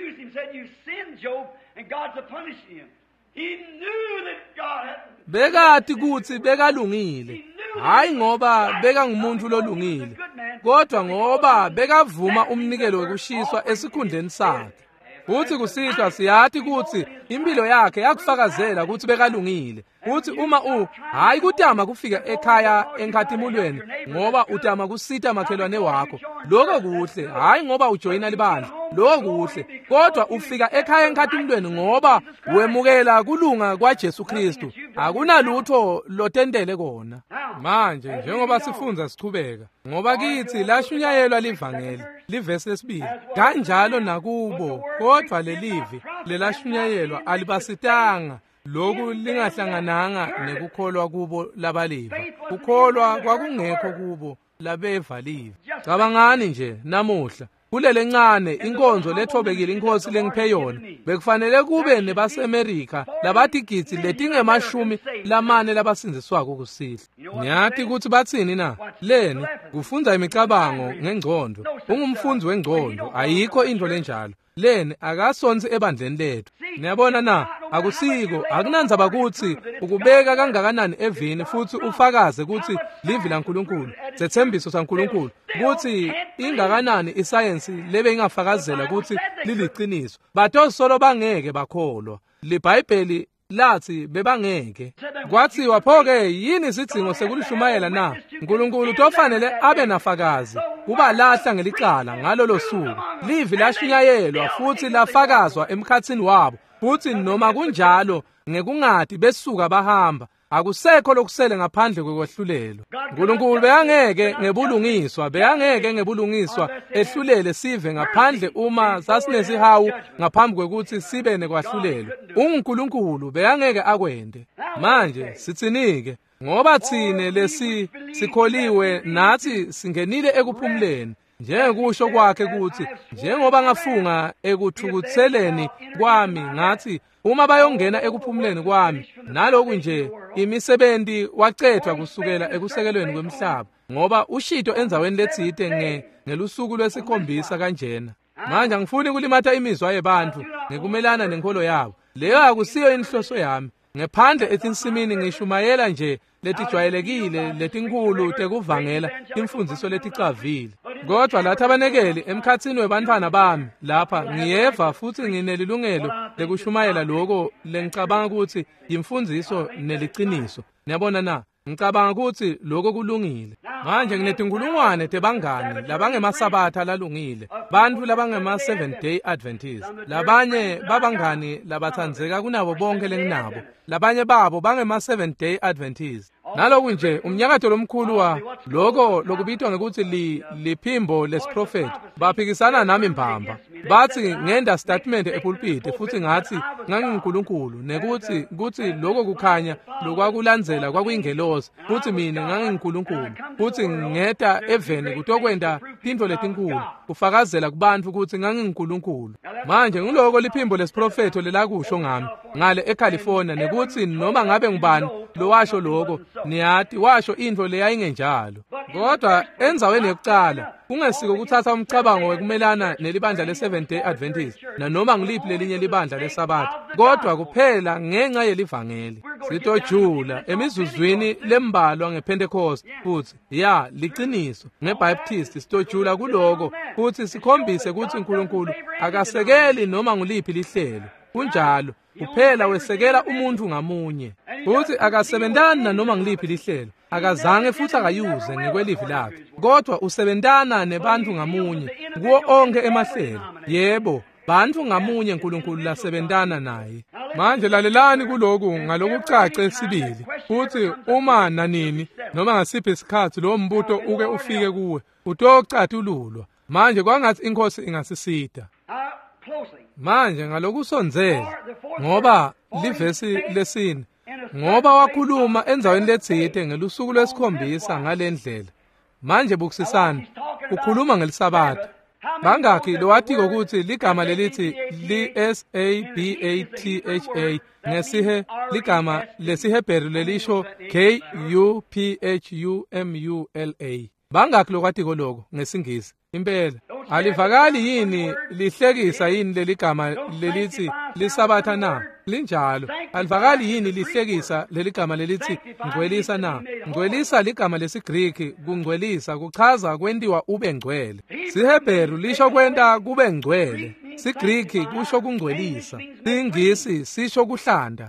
Bekathi ukuthi bekalungile, hayi ngoba bekangumuntu lolungile, kodwa ngoba bekavuma umnikelo wekushiswa esikhundleni sakhe. Futhi kusihlwa siyathi ukuthi impilo yakhe yakufakazela ukuthi bekalungile. Futhi uma hayi kutama kufika ekhaya enkathimulweni ngoba utama kusita makhelwane wakho, lokho kuhle, hayi ngoba ujoyina libandla, lokho kuhle, kodwa ufika ekhaya enkathimulweni ngoba wemukela kulunga kwaJesu Kristu, akunalutho lotendele kona. Manje njengoba sifunza sichubeka, ngoba kithi lashunyayelwa livangeli, livesi lesibili, kanjalo nakubo, kodwa lelivi lelashunyayelwa alibasitanga lokhu lingahlangananga nekukholwa kubo labaliva. Kukholwa kwakungekho kubo labevaliva. Cabangani nje namuhla kulele ncane inkonzo lethobekile inkosi lengiphe yona, bekufanele kube nebaseMerika labatigidzi letingemashumi labasinziswako kusihla. Niyathi ukuthi batsini na? Leni kufunza imicabango ngengcondo, ungumfundzi wengcondo, ayikho into lenjalo. Leni akasonzi ebandleni lethu. Niyabona na, akusiko, akunandzaba ukuthi ukubeka kangakanani evini futhi ufakaze ukuthi livi laNkulunkulu, sethembiso saNkulunkulu, ukuthi ingakanani isayensi lebe ingafakazela ukuthi liliqiniso. Batosolo bangeke bakholwa. LiBhayibheli lathi bebangeke. Kwathiwa pho-ke yini isidzingo sekulishumayela na? uNkulunkulu tofanele abe nafakazi. kubalahla ngelicala ngalolo suku. Livi lashunyayelwa futhi lafakazwa emkhathini wabo, futhi noma kunjalo ngekungadi besuka bahamba. Akusekho lokusele ngaphandle kwekwehlulelo. uNkulunkulu beyangeke ngebulungiswa ehlulele sive ngaphandle uma sasinesihawu ngaphambi kwekuthi sibe nekwahlulelo. uNkulunkulu beyangeke akwende. Manje sitsinike ngoba thine lesi sikholiwe nathi singenile ekuphumuleni, njengekusho kwakhe kuthi, njengoba ngafunga ekuthukutheleni kwami ngathi uma bayongena ekuphumuleni kwami, naloku nje imisebenti wacethwa kusukela ekusekelweni kwemhlaba, ngoba ushito enzaweni letsite ngelusuku lwesikhombisa kanjena. Manje angifuni kulimatha imizwa yebantu ngekumelana nenkolo yabo. Leyo akusiyo inhloso yami. Ngephandle etinsimini ngishumayela nje letijwayelekile letinkulu tekuvangela imfundiso leticavile. Kodwa lathi abanekeli emkhatsini webantfwana bami lapha ngiyeva futhi nginelilungelo lekushumayela lokho lengicabanga ukuthi yimfundiso neliciniso. Niyabona na? Ngicabanga ukuthi lokho kulungile. Manje nginetinkulungwane tebangani labangemasabatha lalungile, bantfu labangema-7 Day Adventists. Labanye babangani labatsandzeka kunabo bonke lenginabo. Labanye babo bangema-7 Day Adventists. Naloku nje umnyakato lomkhulu wa lokho lokubitwa ngekuthi liphimbo lesiprofeti baphikisana nami mbamba. Bathi ngenda statement epulpit futhi ngathi nganginguNkulunkulu nekuthi lokho kukhanya lokwakulandzela kwakuyingelosi futhi mina nganginguNkulunkulu futhi ngeta eveni kutokwenda tintfo letinkulu kufakazela kubantu ukuthi nganginguNkulunkulu. Manje ngiloko liphimbo lesiprofeti lelakusho ngami ngale eCalifornia nekuthi noma ngabe ngubani lo washo lokho niyati washo into leyayingenjalo. Kodwa enzaweni yokucala kungesiko kuthatha umcabango wekumelana nelibandla le-7 Day Adventist nanoma ngiliphi lelinye libandla lesabatha, kodwa kuphela ngenxa yelivangeli. Sitojula emizuzwini lembalwa ngePentecost futhi liciniso ngeBaptist sitojula kuloko futhi sikhombise ukuthi uNkulunkulu akasekeli noma nguliphi lihlelo. Kunjalo kuphela wesekela umuntu ngamunye futhi akasebentana noma ngiliphi lihlelo. Akazange futhi akayuze ngekwelivi lakhe, kodwa usebentana nebantu ngamunye kuwo onke emahlelo. Yebo, bantu ngamunye uNkulunkulu lasebentana naye. Manje lalelani kuloko ngalokucace sibili, futhi uma nanini noma ngasiphi isikhathi lo mbuto uke ufike kuwe utocatululwa. Manje kwangathi inkosi ingasisita. Manje ngalokusonzele ngoba livesi lesine, ngoba wakhuluma enzaweni letsite ngelusuku lwesikhombisa ngalendlela. Manje bukusisana ukhuluma ngelisabatha. Bangakhi lo wathi ukuthi ligama lelithi liSabatha ngesihe ligama lesiHebheru lelisho KUPHUMULA. Bangakhi lo kwathi koloko ngesingisi impela alivakali yini lihlekisa yini leligama lelithi lisabatha na? Linjalo alivakali yini lihlekisa leligama lelithi ngcwelisa na? Ngcwelisa ligama lesiGriki kungcwelisa kuchaza kwendiwa ube ngcwele. SiHebheru lisho kwenta kube ngcwele, siGriki kusho kungcwelisa, siNgisi sisho kuhlanda.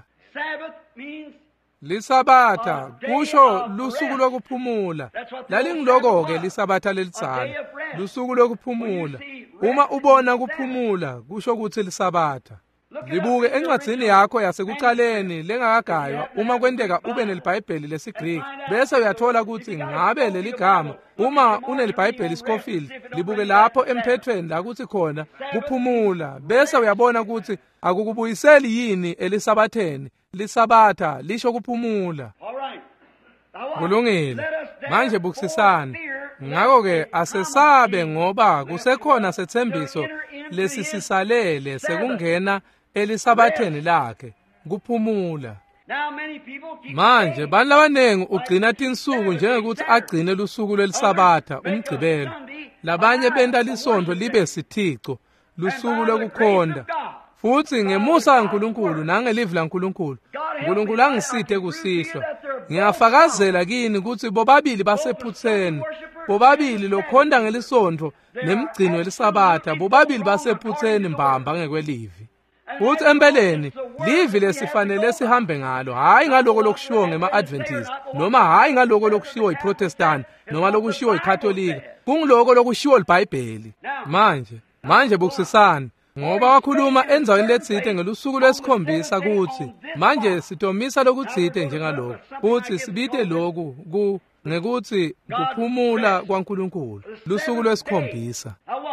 Lisabatha kusho lusuku lokuphumula. Lalingiloko-ke lisabatha lelitsala, lusuku lokuphumula. Uma ubona kuphumula kusho ukuthi lisabatha. Libuke encwadzini yakho yasekucaleni lengakagaywa uma kwenteka ube nelibhayibheli lesiGriki, bese uyathola ukuthi ngabe leli gama uma unelibhayibheli Scofield libuke lapho emphethweni la kuthi khona kuphumula, bese uyabona ukuthi akukubuyiseli yini elisabatheni. Lisabatha lisho kuphumula. Kulungile. Manje bukusisana. Ngakho-ke asesabe ngoba kusekhona sethembiso lesisisalele sekungena elisabatheni lakhe kuphumula. Manje bantu labanengi ugcina tinsuku njengekuthi agcine lusuku lwelisabatha umgcibelo. Labanye benta lisondo libe sithixo, lusuku lokukhonda. Futhi ngemusa kaNkulunkulu nangelivi laNkulunkulu, uNkulunkulu angisithe kusihlwa. Ngiyafakazela kini ukuthi bobabili basephutheni, bobabili lokhonda ngelisondo nemgcino welisabatha, bobabili basephutheni mbamba ngekwelivi. futhi empeleni livi lesifanele sihambe ngalo, hayi ngaloko lokushiwo ngema-Adventist, noma hayi ngaloko lokushiwo yiProtestant, noma lokushiwo yiKhatholika, kungiloko lokushiwo liBhayibheli. Manje bukisisani, ngoba wakhuluma enzaweni letsite ngelusuku lwesikhombisa kuthi manje sitomisa lokutsite njengalokho, futhi sibite lokhu ngekuthi kuphumula kwaNkulunkulu, lusuku lwesikhombisa.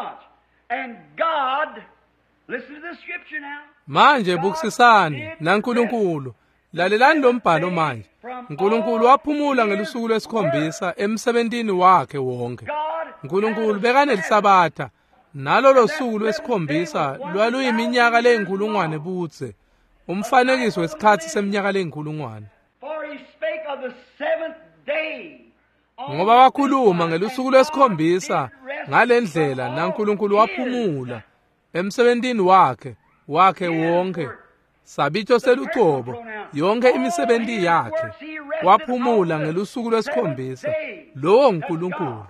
Manje bukisisani naNkulunkulu, lalelani lo mbhalo manje. uNkulunkulu waphumula ngelusuku lwesikhombisa emsebentini wakhe wonke. uNkulunkulu bekaneLisabatha, nalo losuku lwesikhombisa lwaluyiminyaka ley'nkulungwane butse, umfanekiso wesikhathi seminyaka ley'nkulungwane. Ngoba wakhuluma ngelusuku lwesikhombisa ngalendlela, naNkulunkulu waphumula emsebentini wakhe wonke, sabitsho selucobo yonke imisebenti yakhe, waphumula ngelusuku lwesikhombisa lowo uNkulunkulu.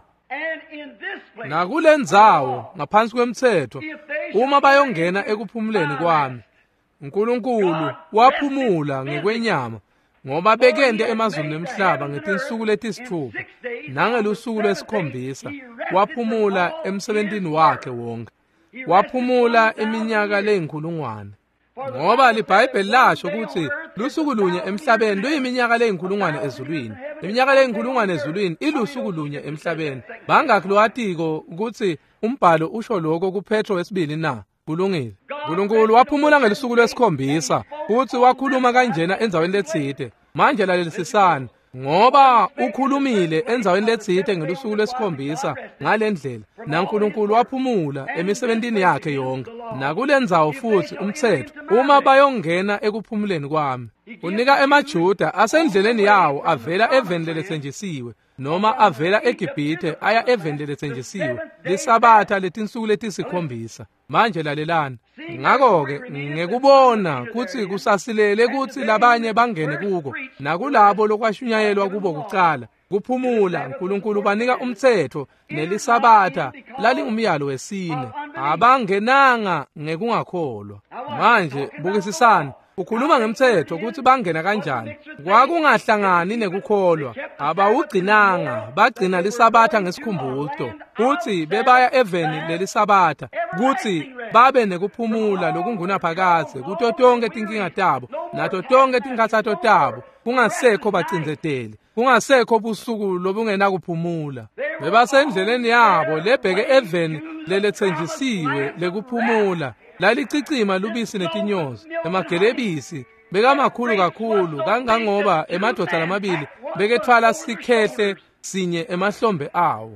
Nakule ndzawo ngaphansi kwemthetho, uma bayongena ekuphumuleni kwami, uNkulunkulu waphumula ngekwenyama, ngoba bekende emazweni nemhlaba ngetinsuku letisithupha, nangelusuku lwesikhombisa waphumula emsebentini wakhe wonke, waphumula iminyaka ley'nkulungwane. Ngoba liBhayibheli lasho ukuthi lusuku lunye emhlabeni luyiminyaka ley'nkulungwane ezulwini, iminyaka ley'nkulungwane ezulwini ilusuku lunye emhlabeni. Bangakho lowatiko ukuthi umbhalo usho lokho kuPetro wesibili na? Kulungile. uNkulunkulu waphumula ngelusuku lwesikhombisa, futhi wakhuluma kanjena enzaweni letsite. Manje lalelisisani, ngoba ukhulumile enzaweni letsite ngelusuku lwesikhombisa ngalendlela, naNkulunkulu waphumula emisebentini yakhe yonke. Nakule ndzawo futhi umthetho, uma bayongena ekuphumuleni kwami, unika emaJuda asendleleni yawo avela eveni lelethenjisiwe, noma avela eGibhithe aya eveni lelethenjisiwe, lisabatha letinsuku letisikhombisa. Manje lalelani, ngakho-ke ngekubona kuthi kusasilele kuthi labanye bangene kuko, nakulabo lokwashunyayelwa kubo kuqala kuphumula, uNkulunkulu banika umthetho nelisabatha lalingumyalo wesine, abangenanga ngekungakholwa. Manje bukisisani, ukhuluma ngemthetho ukuthi bangena kanjani, kwakungahlangani nekukholwa, abawugcinanga, bagcina lisabatha ngesikhumbuzo, futhi bebaya eveni lelisabatha, kuthi babe nekuphumula lokungunaphakade kuto tonke tinkinga tabo, nato tonke tinkathatho tabo, kungasekho bacindzeteli, kungasekho busuku lobungenakuphumula. Bebasendleleni yabo lebheke eveni lelethenjisiwe lekuphumula, lalicicima lubisi netinyosi, emagelebisi bekamakhulu kakhulu, kangangoba emadoda lamabili bekethwala sikhehle sinye emahlombe awo.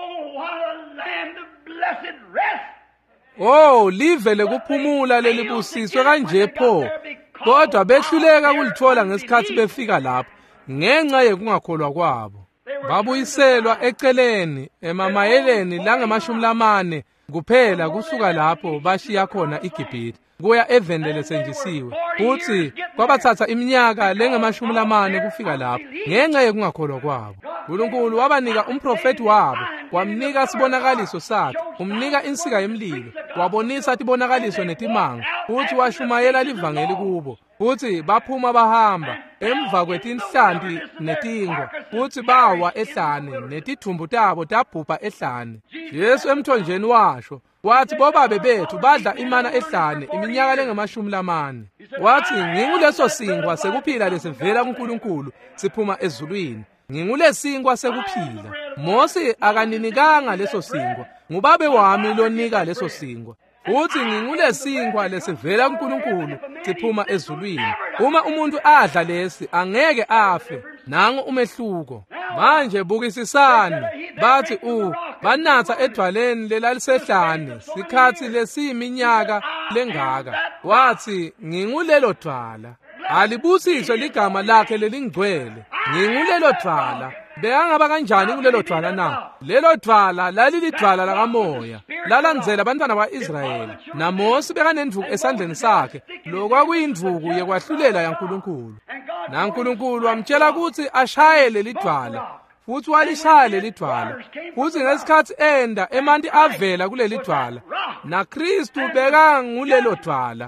Live lekuphumula lelibusiswe kanje pho, kodwa behluleka kulithola ngesikhathi befika lapho, ngenxa yekungakholwa kwabo. Babuyiselwa eceleni emamayeleni lange-40 kuphela kusuka lapho bashiya khona iGibhithe kuya eveni lelethenjisiwe, futhi kwabathatha iminyaka lenge-40 kufika lapho, ngenxa yekungakholwa kwabo. uNkulunkulu wabanika umprofeti wabo, wamnika isibonakaliso sakhe, umnika insika yemlilo, wabonisa tibonakaliso netimanga, futhi washumayela livangeli kubo, futhi baphuma bahamba emva kwetinhlanti netingwa, futhi bawa ehlane, netithumbu tabo tabhubha ehlane. Yesu emthonjeni washo wathi bobabe bethu badla imana ehlane iminyaka lenge-40. Wathi nginguleso singwa sekuphila lesivela kuNkulunkulu siphuma ezulwini, ngingulesinkwa sekuphila. Mose akaninikanga leso singwa, nguBaba wami lonika leso singwa. Futhi ngingulesinkwa lesivela kuNkulunkulu siphuma ezulwini. Uma umuntu adla lesi angeke afe. Nangu umehluko. Manje bukisisani, bathi banatha edwaleni lelalisehlane sikhathi lesiyiminyaka lengaka. Wathi ngingulelo dwala, alibusiswe ligama lakhe lelingcwele. Ngingulelo dwala. Bekangaba kanjani kulelo dwala na? Lelo dwala lalilidwala lakamoya, lalandzela abantwana ba-Israyeli. naMose bekanendvuku esandleni sakhe, lokwakuyindvuku yekwahlulela yaNkulunkulu. naNkulunkulu wamtshela ukuthi ashaye leli dwala, futhi walishaya leli dwala. Futhi ngesikhathi enda emanti avela kuleli dwala, naKristu bekangulelo dwala,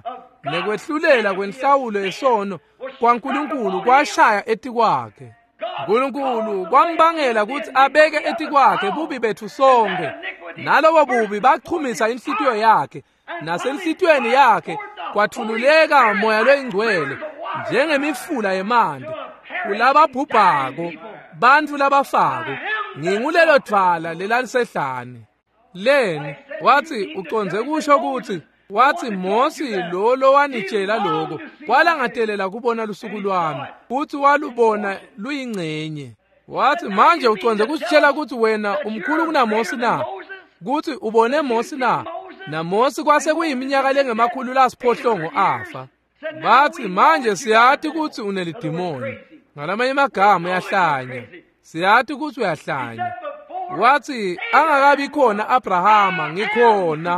nekwehlulela kwenhlawulo yesono kwaNkulunkulu kwashaya etikwakhe. uNkulunkulu kwambangela ukuthi abeke etikwakhe bubi bethu sonke, nalobo bubi bachumisa inhlitiyo yakhe, nasenhlitiyweni yakhe kwathululeka umoya lwengcwele njengemifula yemanti kulababhubhako, bantfu labafako. Ngingulelo thwala lelalisehlane leni. Wathi uconze kusho ukuthi, wathi Mosi lo wanitshela lokho kwalangatelela kubona lusuku lwami, futhi walubona luyingcenye. Wathi manje uconze kusitshela ukuthi wena umkhulu kunaMosi na, kuthi ubone Mosi na? NaMosi kwase kuyiminyaka lengemakhulu lasiphohlongo afa. Bathi manje siyathi ukuthi unelidimoni, ngalamanye amagama uyahlanya, siyathi ukuthi uyahlanya. Wathi angakabi khona Abrahama ngikhona,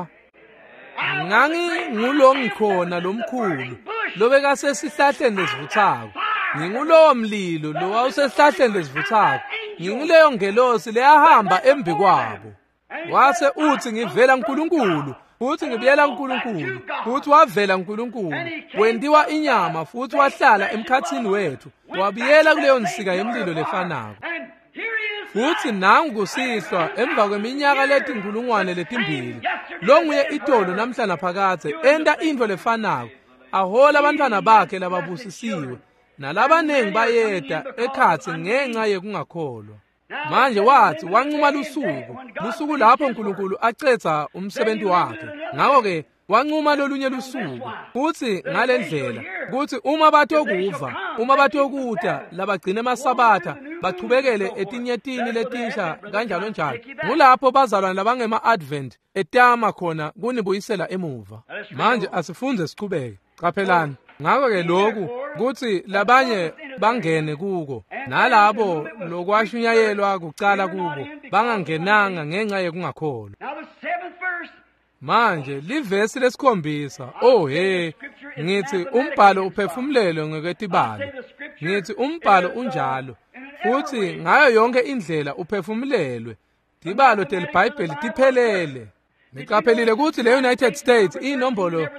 ngulo ngikhona lomkhulu lobekasesihlahleni lesivuthako, ngingulowo mlilo lo wawusesihlahleni lesivuthako, nginguleyo ngelosi leyahamba embi kwabo. Wase uthi ngivela kuNkulunkulu, futhi ngibuyela kuNkulunkulu, futhi wavela kuNkulunkulu, wendiwa inyama, futhi wahlala emkhathini wethu, wabuyela kuleyo nsika yemlilo lefanako. Futhi nangu kusihlwa emva kweminyaka letinkulungwane letimbili, lo nguye itolo namhla naphakade enda into lefanako, ahola abantwana bakhe lababusisiwe, nalabanengi bayeda ekhatsi ngenxa yekungakholwa. Manje wathi wancuma lusuku lapho uNkulunkulu acetha umsebenzi wakhe. Ngakho-ke wancuma lolunye lusuku, futhi ngalendlela kuthi uma batokuta labagcina amasabatha bachubekele etinyetini letisha kanjalo njalo. Ngulapho bazalwane labangema-Advent etama khona kunibuyisela emuva. Manje asifunze sichubeke. Qaphelani. Ngakho-ke lokhu kuthi labanye bangene kuko, nalabo lokwashunyayelwa kucala kubo bangangenanga ngenxa yekungakholwa. Manje livesi lesikhombisa, ngithi umbhalo uphefumlelwe ngokwetibalo, ngithi umbhalo unjalo, futhi ngayo yonke indlela uphefumlelwe, tibalo telibhayibheli tiphelele. Niqaphelile ukuthi le-United States inombolo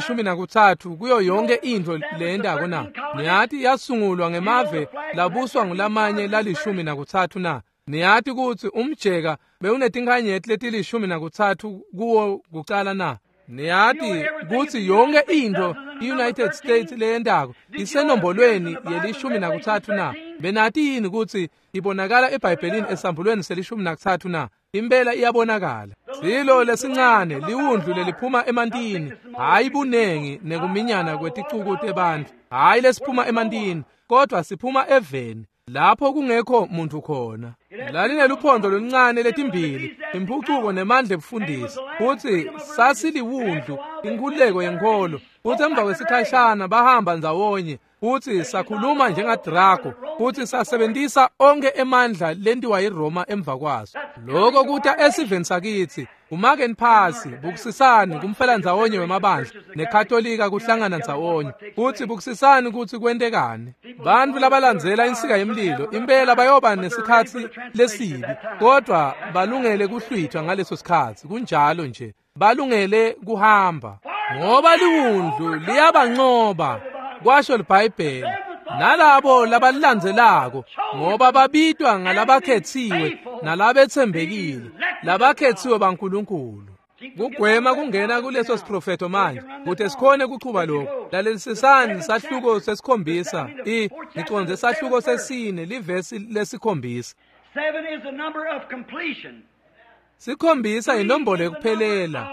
le-13 kuyo yonke into leyendako na. Niyathi yasungulwa ngemave labuswa ngulamanye la-13 na. Niyathi ukuthi umjeka bewunetinkhanyeti leti-13 kuwo kucala na. Niyathi ukuthi yonke into i-United States leyendako isenombolweni ye-13 na. Benathi yini ukuthi ibonakala eBhayibhelini esambulweni se-13 na. Impela iyabonakala. Silo lesincane liwundlu leliphuma emantini, hayi bunengi nekuminyana kweticuku tebantu, hayi lesiphuma emantini, kodwa siphuma eveni lapho kungekho muntu khona. Lalineluphondo oluncane letimbili, imphucuko nemandla ebufundisi, futhi sasiliwundlu inkululeko yenkolo, futhi emva kwesikhashana bahamba ndzawonye, futhi sakhuluma njengaDraco, futhi sasebenzisa onke emandla lentiwa yiRoma emva kwaso. Lokho kuta esiveni sakithi umake nphasi bukusisani kumfela ndzawonye wemabandla nekatolika kuhlangana ndzawonye, futhi bukusisani ukuthi kwentekane. Bantfu labalandzela insika yemlilo impela bayoba nesikhatsi lesibi, kodwa balungele kuhlwithwa ngaleso sikhatsi. Kunjalo nje balungele kuhamba, ngoba liwundlu liyabancoba, kwasho libhayibheli, nalabo labalilandzelako, ngoba babitwa ngalabakhethiwe nalabethembekile, labakhethiwe baNkulunkulu. Kugwema kungena kuleso siprofeto manje ukuthi sikhone kuchuba lokho. Lalelisisani sahluko sesikhombisa, ngiconze sahluko sesine livesi lesikhombisa. 7 is the number of completion. Sikhombisa inombolo yokuphelela,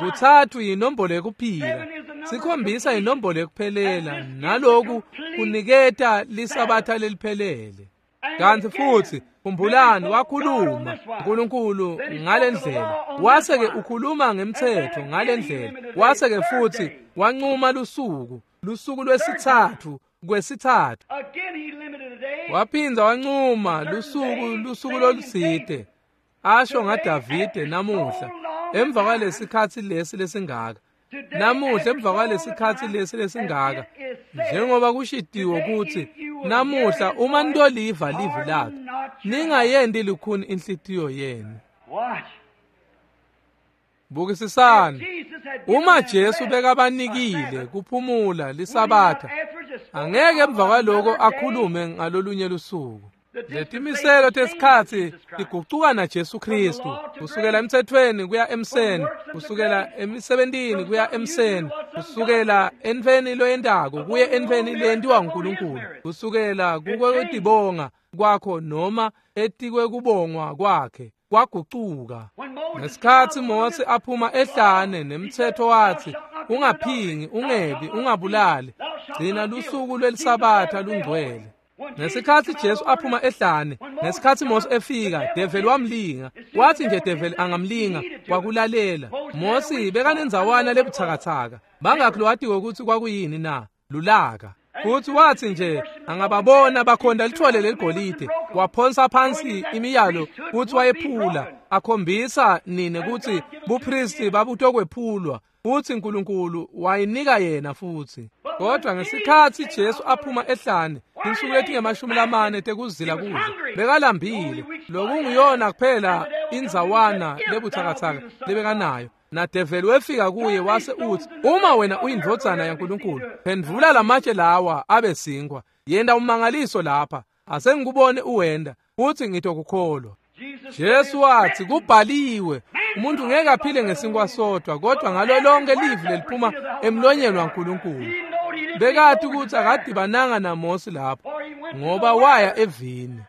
3 inombolo yokuphila. Sikhombisa inombolo yokuphelela, naloku kuniketa lisabatha leliphelele. Kanti futhi khumbulani wakhuluma uNkulunkulu ngalendlela, waseke ukhuluma ngemthetho ngalendlela, waseke futhi wancuma lusuku lwesithathu kwesithathu. Waphinda wancuma lusuku loluside, asho ngaDavide namuhla emva kwalesikhathi lesi lesingaka. Namuhla emva kwalesikhathi lesi lesingaka, njengoba kushidiwe ukuthi namuhla uma nitoliva livi lakhe, ningayendi lukhuni inhlitiyo yenu. Bukisisana, uma Jesu bekabanikile kuphumula lisabatha, angeke emva kwaloko akhulume ngalolunye lusuku. Letimiselo tesikhathi liguquka na Jesu Kristu, kusukela emthethweni kuya emseni, kusukela emisebentini kuya emseni, kusukela entweni loyendako kuye entweni lentiwa nguNkulunkulu, kusukela kukwetibonga kwakho noma etikwe kubongwa kwakhe kwaguquka. Ngesikhathi Mose aphuma ehlane nemthetho wathi ungaphingi, ungebi, ungabulali, gcina lusuku lwelisabatha lungcwele. Ngesikhathi Jesu aphuma ehlane, ngesikhathi Mose efika, develi wamlinga. Wathi nje develi angamlinga, wakulalela. Mose bekanenzawana lebuthakathaka, bangakho lwatiwe ukuthi kwakuyini na, lulaka. Futhi wathi nje angababona bakhonda lithole leligolide, waphonsa phansi imiyalo futhi wayephula, akhombisa nini ukuthi bupristi babutokwephulwa, futhi uNkulunkulu wayinika yena futhi. Kodwa ngesikhathi Jesu aphuma ehlane, insuku ezingamashumi tekuzila kuze, bekalambile. Lokungiyona kuphela inzawana lebuthakathaka lebekanayo. Na develi wefika kuye wase uthi, uma wena uyindvodzana yaNkulunkulu, phendvula lamatshe lawa abe sinkwa. Yenda umangaliso lapha, asengikubone uwenda, futhi ngitokukholwa. Jesu wathi, kubhaliwe, umuntu ngeke aphile ngesinkwa sodwa, kodwa ngalo lonke livi leliphuma emlonyeni waNkulunkulu. Bekathi ukuthi akadibananga naMose lapho, ngoba waya evini.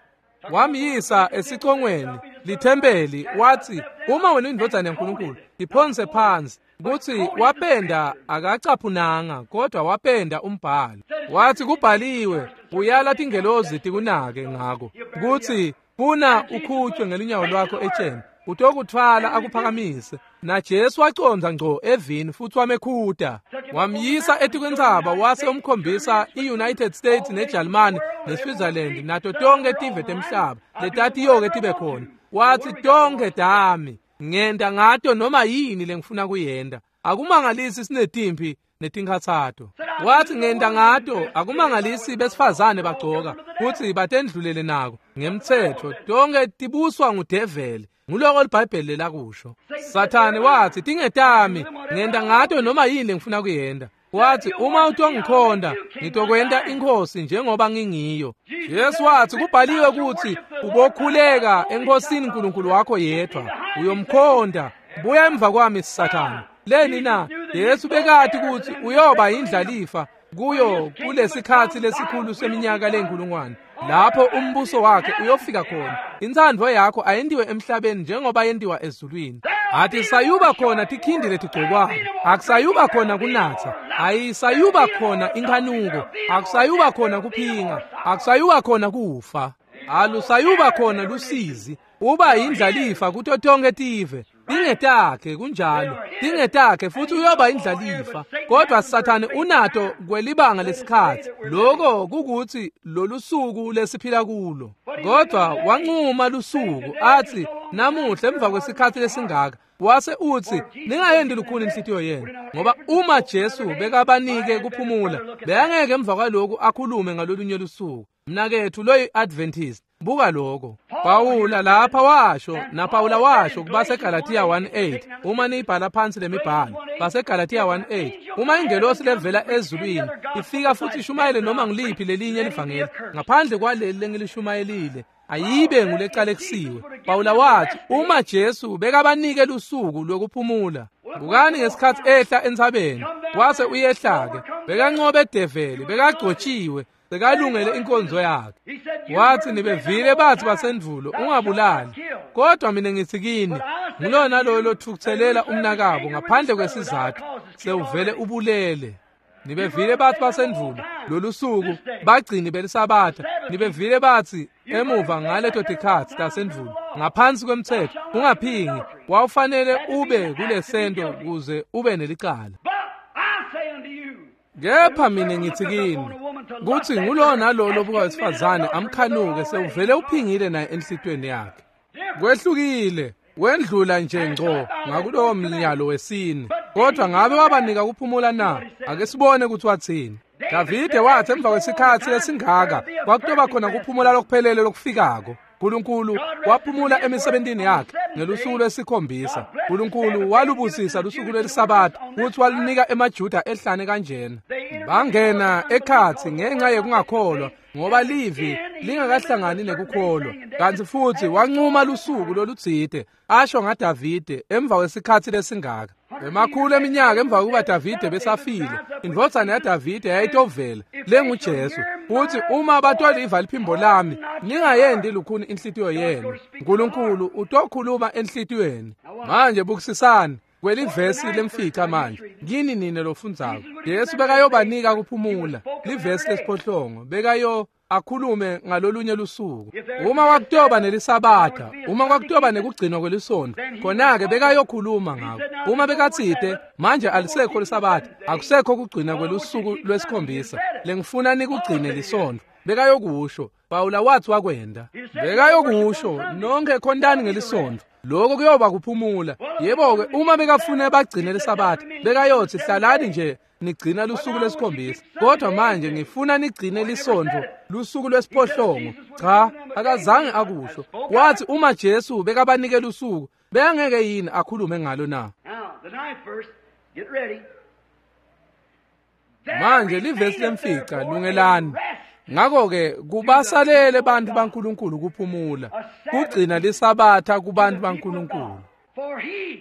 Wamyisa esicongweni lithempeli, wathi, uma wena uyindvodzana yaNkulunkulu, iphonse phansi. Kuthi wapenda akacaphunanga, kodwa wapenda umbhalo. Wathi kubhaliwe, uyala tingelozi tikunake ngako, kuthi funa ukhutshwe ngelinyawo lwakho etsheni, utokuthwala akuphakamise. Na Jesu wacondza ngco evini futhi wamekhuta. Wamyisa etikwentsaba wase umkhombisa i-United States neJalimani neSwitzerland nato tonke tive temhlaba letatiyoke tibe khona. Wathi tonke dami ngenda ngato noma yini lengifuna kuyenda. Akumangalisi sinetimpi netinkhathato. Wathi ngenda ngato akumangalisi besifazane bagcoka futhi batendlulele nako ngemthetho tonke tibuswa ngudeveli. Nguloko iBhayibheli lakusho. Sathane wathi tingetami ngenda ngato noma yini ngifuna kuyenda. Wathi uma utongikhonda ngitokwenda inkosi njengoba ngingiyo. Yesu wathi kubhaliwe ukuthi ubokhuleka enkosini uNkulunkulu wakho yedwa, uyomkhonda. Buya emva kwami Sathane. Leni na Yesu bekathi ukuthi uyoba indlalifa kuyo kulesikhathi lesikhulu seminyaka lenkulungwane. Lapho umbuso wakhe uyofika khona. Intsandvo yakho ayendiwe emhlabeni njengoba yendiwa ezulwini. Athi sayuba khona tikhindile tigcokwane, akusayuba khona kunatha, ayisayuba khona inkhanuko, akusayuba khona kuphinga, akusayuba khona kufa, alusayuba khona lusizi. Uba indlalifa kuto tonke tive, tingetakhe kunjalo, tingetakhe futhi uyoba indlalifa. Kodwa Sathane unato kwelibanga lesikhathi, loko kukuthi lolusuku lesiphila kulo. Kodwa wanquma lusuku athi namuhla emva kwesikhathi lesingaka, wase uthi ningayendi lukhuni inhlitiyo yenu, ngoba uma Jesu bekabanike kuphumula, beyangeke emva kwalokhu akhulume ngalolunye lusuku. Mnakethu loyi Adventist buka lokho. Pawula lapha washo, na Pawula washo kubaseGalatiya 1:8. Uma nibhala phansi lemibhalo, baseGalatiya 1:8. Uma ingelosi levela ezulwini ifika futhi ishumayele noma ngiliphi lelinye livangeli ngaphandle kwaleli lengilishumayelile, ayibe ngulecalekisiwe. Pawula wathi uma Jesu bekabanike lusuku lokuphumula, bukani ngesikhathi ehla entsabeni, wase uyehlake, bekanqobe edeveli, bekagcotshiwe, sekalungele inkonzo yakhe. Wathi nibevile bathi basendulo ungabulali, kodwa mina ngithi kini ngilona lo thukuthelela umnakabo ngaphandle kwesizathu sewuvele ubulele. Nibevile bathi basendulo lolu suku bagcini belisabatha, nibevile bathi emuva ngaleto tikhathi tasendulo ngaphansi kwemthetho ungaphingi, wawufanele ube kulesento kuze ube nelicala. Kepha mina ngithi kini kuthi ngulona lo buka wesifazane amkhanuke sewuvele uphingile naye enhlitweni yakhe. Kwehlukile wendlula nje ngco ngakulowo mnyalo wesine, kodwa ngabe wabanika kuphumula na? Ake sibone ukuthi wathini. Davide wathi emva kwesikhathi lesingaka kwakutoba khona kuphumula lokuphelele lokufikako. uNkulunkulu waphumula emisebentini yakhe ngelusuku lwesikhombisa. uNkulunkulu walubusisa lusuku lweSabatha futhi walunika emaJuda ehlane kanjena. Bangena ekhathi ngenxa yokungakholwa ngoba livi lingakahlangani nekukholwa. Kanti futhi wancuma lusuku lolutsite asho ngaDavide emva kwesikhathi lesingaka. Emakhulu eminyaka emva kokuba Davide besafile, indvodana yaDavide yayitovela lenguJesu. Futhi uma batoliva liphimbo lami, ningayendi lukhuni inhlitiyo yenu. uNkulunkulu utokhuluma enhlitiyweni. Manje bukisisani kwelivesi lemfica manje. Kini nine lofundzako. Yesu bekayobanika kuphumula. Livesi lesiphohlongo bekayo akhulume ngalolunye lusuku. Uma kwakutoba nelisabatha, uma kwakutoba nekugcinwa kwelisonto, khona-ke bekayokhuluma ngako. Uma bekathide manje alisekho lisabatha, akusekho kugcina kwelusuku lwesikhombisa, lengifuna nikugcine lisonto. Bekayokusho Pawula wathi wakwenda. Bekayokusho nonke khontani ngelisonto. Lokho kuyoba kuphumula. Yebo-ke uma bekafune bagcine lisabatha, bekayothi hlalani nje nigcina lusuku lwesikhombisa. Kodwa manje ngifuna nigcine lisonto lusuku lwesiphohlongo. Cha, akazange akusho. Wathi uma Jesu bekabanike lusuku, bengeke yini akhulume ngalo na? Now, the 9th verse, get ready. Manje livesi lemfica lungelani. Ngakho-ke kubasalele bantu baNkulunkulu kuphumula, kugcina lisabatha kubantu baNkulunkulu. For he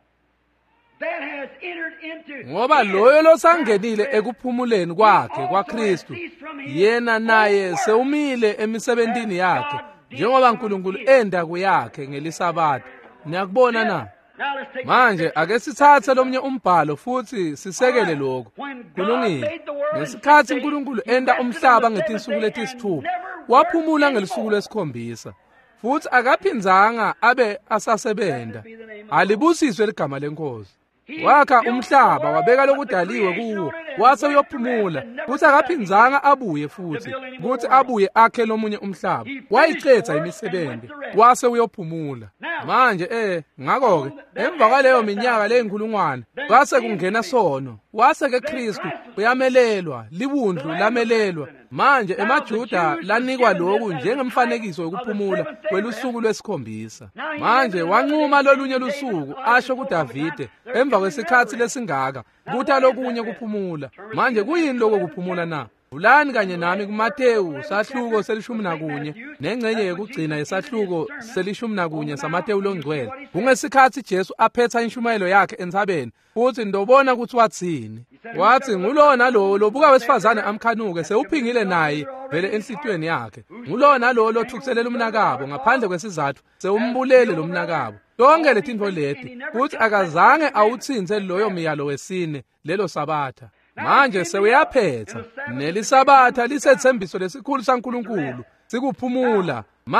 that has entered into Ngoba loyo losangenile ekuphumuleni kwakhe kwaKristu, yena naye sewumile emisebentini yakhe, njengoba uNkulunkulu enda kuyakhe ngelisabatha. Niyakubona na? Now let's take Manje ake sithathe lomnye umbhalo futhi sisekele lokho. Kulungile. Ngesikhathi uNkulunkulu enda umhlaba ngetinsuku letisithupha, waphumula ngelisuku lesikhombisa. Futhi akaphinzanga abe asasebenta. Alibusiswe ligama leNkosi. Wakha umhlaba wabeka lokudaliwe kuwo, wase uyophumula. Futhi akaphinzanga abuye futhi, kuthi abuye akhe lomunye umhlaba. Wayicetha imisebenzi, wase uyophumula. Manje ngakho-ke emva kwaleyo minyaka leyinkulungwane kwase kungena sono. Wase ke Kristu uyamelelwa, libundlu lamelelwa. Manje emaJuda lanikwa lokhu njengemfanekiso yokuphumula kwelusuku lwesikhombisa. Manje wancuma lolunye lusuku asho kuDavide emva kwesikhathi lesingaka, kuthi lokunye kuphumula. Manje kuyini lokho kuphumula na? Vulani kanye nami kuMateyu sahluko selishumi nakunye nengcenye yokugcina yesahluko selishumi nakunye saMateyu longcwele. Kungesikhathi Jesu aphetha inshumayelo yakhe entsabeni, futhi ndobona ukuthi wathini. Wathi ngulo nalo lobuka wesifazane amkhanuke sewuphingile naye vele enhlitweni yakhe. Ngulo nalo lothukuselela umnakabo ngaphandle kwesizathu sewumbulele lo mnakabo. Lonke letintfo leti futhi akazange awuthinze loyo myalo wesine lelo sabatha. Manje sewuyaphetha nelisabatha lisethembiso lesikhulu saNkulunkulu sikuphumula.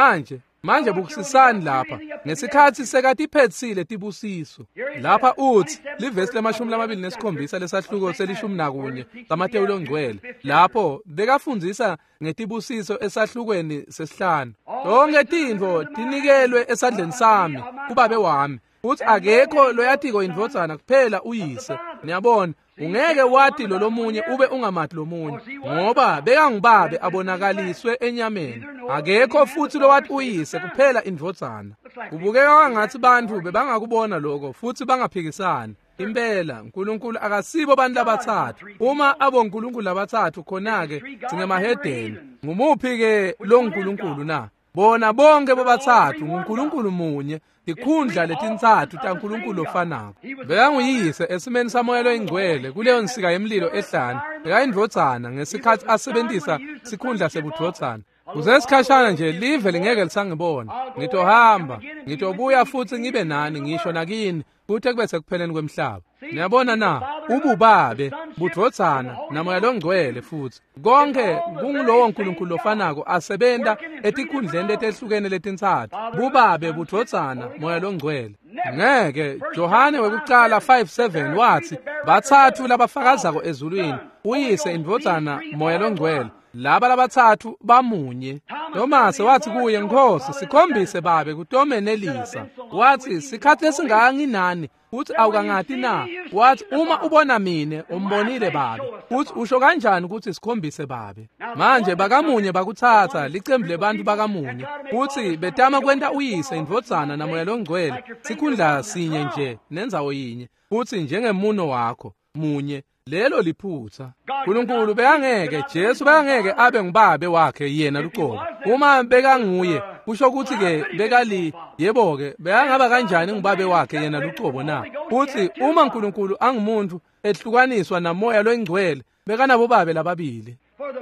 Manje bukisisani lapha ngesikhathi sekatiphethile tibusiso. Lapha uthi livesi le-27 lesahluko selishumi nakunye saMateyu longcwele. Lapho bekafundzisa ngetibusiso esahlukweni sesihlanu. Lonke tintfo tinikelwe esandleni sami kubabe wami. Futhi akekho loyatiko indvodzana kuphela uyise. Niyabona, ungeke wathi lomunye ube ungamathi lomunye, ngoba bekangubabe abonakaliswe enyameni. Akekho futhi lowathi uyise kuphela indvodzana. Kubukeka kwangathi bantu bebangakubona lokho futhi bangaphikisani. Impela uNkulunkulu akasibo bantu labathathu. Uma abonkulunkulu labathathu khona-ke singemahedeni. Ngumuphi-ke lo nkulunkulu na? Bona bonke bobathathu nguNkulunkulu munye, ikhundla letintsathu taNkulunkulu ofanako. Bekanguyise esimeni samoyelo oyingcwele kuleyo nsika yemlilo ehlane, bekayindvodzana ngesikhathi asebentisa sikhundla sebudvodzana. Kusesikhashana nje live lingeke lisangibona. Ngitohamba, ngitobuya futhi ngibe nani ngisho nakini, kuthe kube sekupheleni kwemhlaba. Niyabona na, ububabe, budvodzana, namoyelo ongcwele futhi. Konke kungulowo nkulunkulu ofanako asebenta etikhundleni letehlukene letintsathu. Bubabe, budvodzana, moyelo ongcwele. Ngeke, Johane wekucala 5:7 wathi, bathathu labafakazako ezulwini, uyise indvodzana moyelo ongcwele. laba labathathu bamunye. Tomasi wathi kuye, Nkosi, sikhombise babe kuTome Elisa. Wathi, sikhathi esingakanginani uthi awukangathi na? Wathi, uma ubona mine umbonile babe. Uthi usho kanjani ukuthi sikhombise babe? Manje bakamunye bakuthatha licembu lebantu bakamunye. Uthi betama kwenta uyise indvodzana namoya longcwele sikhundla sinye nje nenzawo yinye. Uthi njengemuno wakho munye. Lelo liphutha. uNkulunkulu bekangeke, Jesu bekangeke abe ngubabe wakhe yena luqobo. Uma bekanguye, kusho ukuthi ke bekali, yebo ke, bekangaba kanjani ngubabe wakhe yena luqobo na? Uthi uma uNkulunkulu angumuntu ehlukaniswa namoya longcwele, bekanabo babe lababili.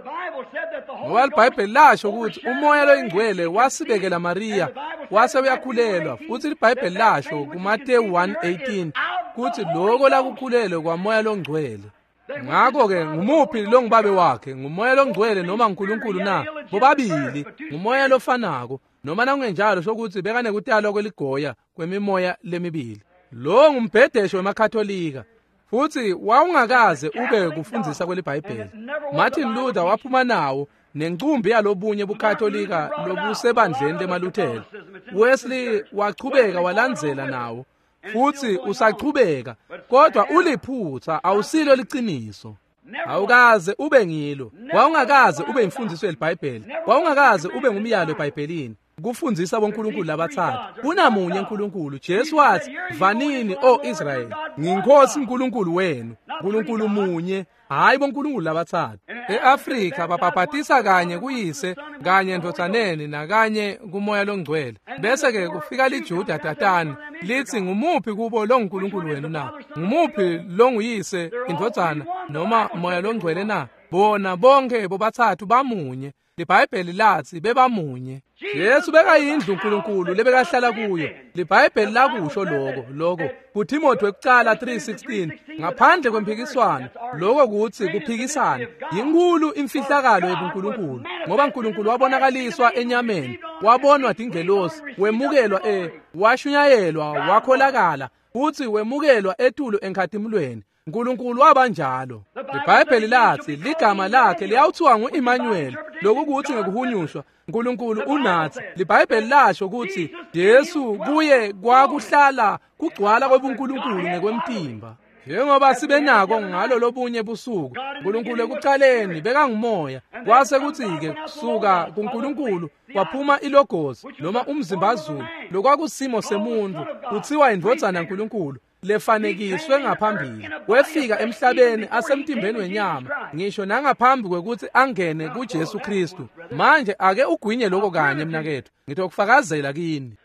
Ngoba iBhayibheli lasho ukuthi umoya longcwele wasibekela Maria, wase uyakhulelwa. Futhi iBhayibheli lasho kuMateyu 1:18 kuthi lokho lakukhulelwe kwamoya longcwele. Ngakho ke ngumuphi lo ngubabe wakhe, ngumoya longcwele noma uNkulunkulu na? Bobabili ngumoya lofanako, noma nangenjalo sokuthi bekane kutalwa kweligoya kwemimoya lemibili. Lo ngumbhedesho wemakatholika. Futhi wawungakaze ube kufundisa kweliBhayibheli. Martin Luther waphuma nawo nencumbi yalobunye bukatholika lobusebandleni lemaLuthela. Wesley waqhubeka walandzela nawo. Futhi usaqhubeka, kodwa uliphutha awusilo liqiniso. Awukaze ube ngilo, wawungakaze ube imfundiso yeliBhayibheli, wawungakaze ube ngumyalo eBhayibhelini. Kufundisa bonkulunkulu labathathu. Kunamunye uNkulunkulu. Jesu wathi, vanini o Israyeli, nginkosi uNkulunkulu wenu. uNkulunkulu munye, hayi bonkulunkulu labathathu. EAfrika babhabhatisa kanye kuyise, kanye endodsaneni nakanye kumoya longcwele. Bese ke kufika liJuda tatani, lithi ngumuphi kubo lo uNkulunkulu wenu na? Ngumuphi lo nguyise, indodzana noma moya longcwele na? Bona bonke bobathathu bamunye. LiBhayibheli lathi bebamunye. Yesu bekayindlu uNkulunkulu lebekahlala kuyo. LiBhayibheli lakusho lokho kuTimothi wekucala 3:16 ngaphandle kwempikiswano. Lokho kuthi kuphikisana yinkulu imfihlakalo yobuNkulunkulu, ngoba uNkulunkulu wabonakaliswa enyameni, wabonwa dingelosi, wemukelwa washunyayelwa, wakholakala, uthi wemukelwa etulo enkhadimulweni. uNkulunkulu wabanjalo. IBhayibheli lathi ligama lakhe liyawuthiwa nguEmmanuel, lokhu kuthi ngekuhunyushwa uNkulunkulu unathi. LiBhayibheli lasho ukuthi Jesu kuye kwakuhlala kugcwala kwebuNkulunkulu nekwemtimba. Njengoba sibenako ngalo lobunye busuku, uNkulunkulu ekuqaleni bekangumoya, kwase kuthi-ke kusuka kuNkulunkulu kwaphuma ilogosi noma umzimbazulu, lokwakusimo semuntu, kuthiwa indvodzana kaNkulunkulu, lefanekiswe ngaphambili. Wefika emhlabeni asemtimbeni wenyama, ngisho nangaphambi kwekuthi angene kuJesu Kristu. Manje ake ugwinye lokho kanye mnakethu, ngitokufakazela kini.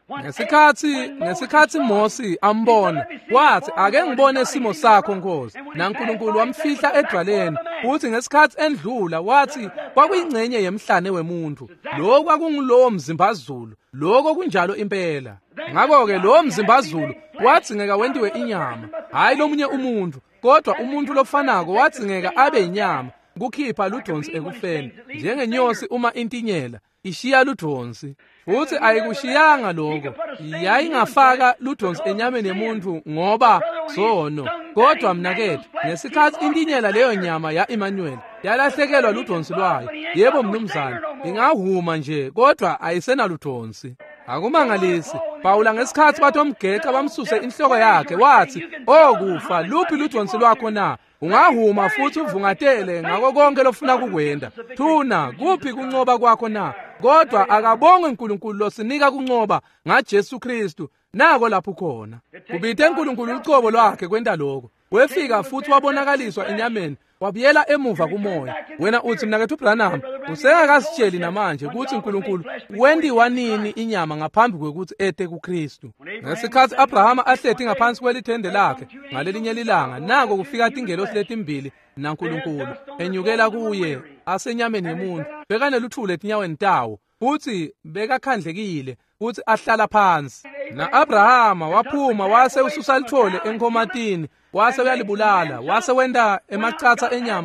Ngesikhathi Mose ambona, wathi ake ngibone isimo sakho Nkosi. naNkulunkulu wamfihla edwaleni. Uthi ngesikhathi endlula wathi kwakuyingcenye yemhlane wemuntu. Lokho kwakungulowo mzimbazulu, lokho kunjalo impela. Ngakho-ke lowo mzimbazulu wadzingeka wentiwe inyama, hayi lomunye umuntu, kodwa umuntu lofanako wadzingeka abe inyama, kukhipha ludonsi ekufeni, njengenyosi uma intinyela ishiya ludonsi. Futhi ayikushiyanga lokho, yayingafaka ludonsi enyameni yemuntu ngoba sono. Kodwa mnakethu, ngesikhathi intinyela leyo nyama ya-Emmanuel yalahlekelwa ludonsi lwayo, yebo mnumzane, ingahuma nje kodwa ayisenaludonsi. Akumangalisi, Pawula ngesikhathi batomgeca bamsuse inhloko yakhe wathi, kufa, luphi ludonsi lwakho na? Ungahuma futhi uvungatele ngako konke lofuna kukwenda. Thuna, kuphi kuncoba kwakho na? Kodwa akabonge uNkulunkulu losinika kuncoba ngaJesu Kristu, nako lapho khona. Kubithe uNkulunkulu uqobo lwakhe kwenta lokho. Wefika futhi wabonakaliswa enyameni, wabuyela emuva kumoya. Wena uthi mnakethu uBranham, usengakasitsheli namanje ukuthi uNkulunkulu wendiwa nini inyama ngaphambi kwekuthi ete kuKristu. Ngesikhathi Abrahama ahlethi ngaphansi kwelithende lakhe, ngalelinye ilanga nako kufika ingelosi letimbili naNkulunkulu enyukela kuye asenyameni yemuntu. Bekaneluthuli etinyaweni tawo, futhi bekakhandlekile futhi ahlala phansi. Na-Abrahama waphuma wase ususa lithole enkomatini, wase uyalibulala, wase wenda emacatha enyama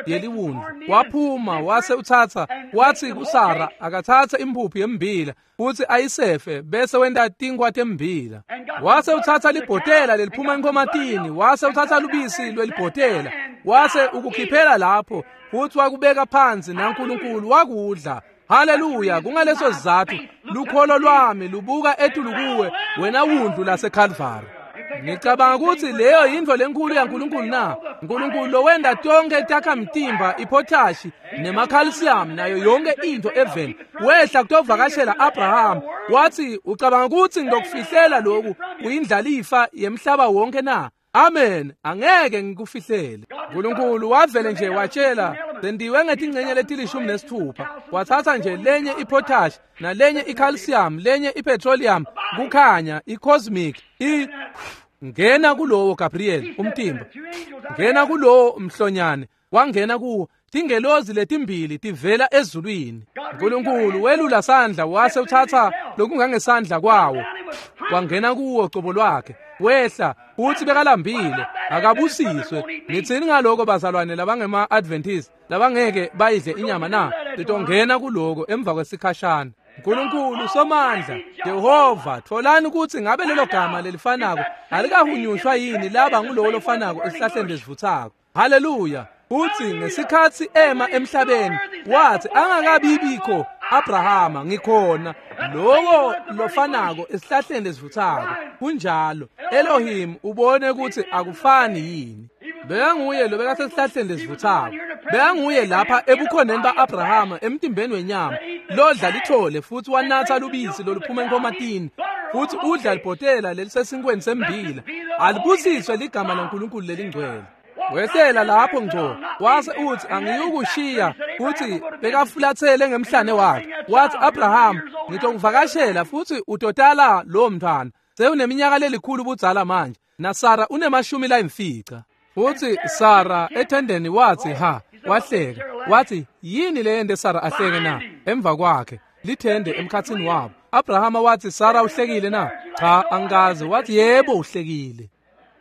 yeliwundlu. Waphuma wase uthatha wathi kuSara akathatha impuphu yembila futhi ayisefe bese wenda tinkwa tembila. Wase uthatha libhotela leliphuma enkomatini, wase uthatha lubisi lwelibhotela, wase ukukhiphela lapho futhi wakubeka phansi naNkulunkulu wakudla. Haleluya! Kungaleso sizathu lukholo lwami lubuka etulu kuwe wena wundlu laseCalvary. Ngicabanga ukuthi leyo yindlo lenkulu yaNkulunkulu na. uNkulunkulu lowenda tonke takhamtimba, iphotashi nemakhalsiyamu nayo yonke into eveni. Wehla kutovakashela Abraham wathi ucabanga ukuthi ngizokufihlela lokhu kuyindlalifa yemhlaba wonke na? Amen. Angeke ngikufihlele. uNkulunkulu wavele nje watshela sendiwe ngetingcenye leti16 wathatha nje lenye iphotash na lenye ikhalsiyamu lenye ipetroleum kukhanya icosmic ngena kulowo Gabriel umtimba, ngena kulowo mhlonyane wangena kuwo tingelozi letimbili tivela ezulwini. uNkulunkulu welula sandla wase uthatha lokungangesandla kwawo wangena kuwo qobo lwakhe wehla uthi bekalambile akabusiswe. Ngitsini ngaloko bazalwane labangema-Adventist labangeke bayidle inyama na? Litongena kuloko emva kwesikhashana. uNkulunkulu somandla Jehova, tholani ukuthi ngabe lelo gama lelifanako alikahunyushwa yini laba ngulowo lofanako esihlahleni lesivuthako. Haleluya! Uthi ngesikhathi ema emhlabeni wathi angakabibikho Abrahama ngikhona, lowo lofanako esihlahleni lesivuthako. Kunjalo Elohim ubone ukuthi akufani yini. Bekanguye lo bekasesihlahleni lesivuthako, bekanguye lapha ebukhoneni ba-Abrahama emtimbeni wenyama, lodla lithole futhi wanatha lubisi loluphuma enkomatini futhi udla libhotela lelisesinkweni sembila. Alibusiswe ligama laNkulunkulu lelingcwele. Wehlela lapho ngco wase uthi angiyukushiya futhi bekafulathele ngemhlane wakhe. Wathi Abraham ngizokuvakashela futhi utotala lo mntwana. Sewuneminyaka lelikhulu budzala manje, na Sara unemashumi futhi Sara ethendeni wathi wahleka. Wathi yini le yende Sara ahleke na? Emva kwakhe lithende emkhathini wabo. Abrahama wathi Sara uhlekile na? Cha, angazi. Wathi yebo uhlekile.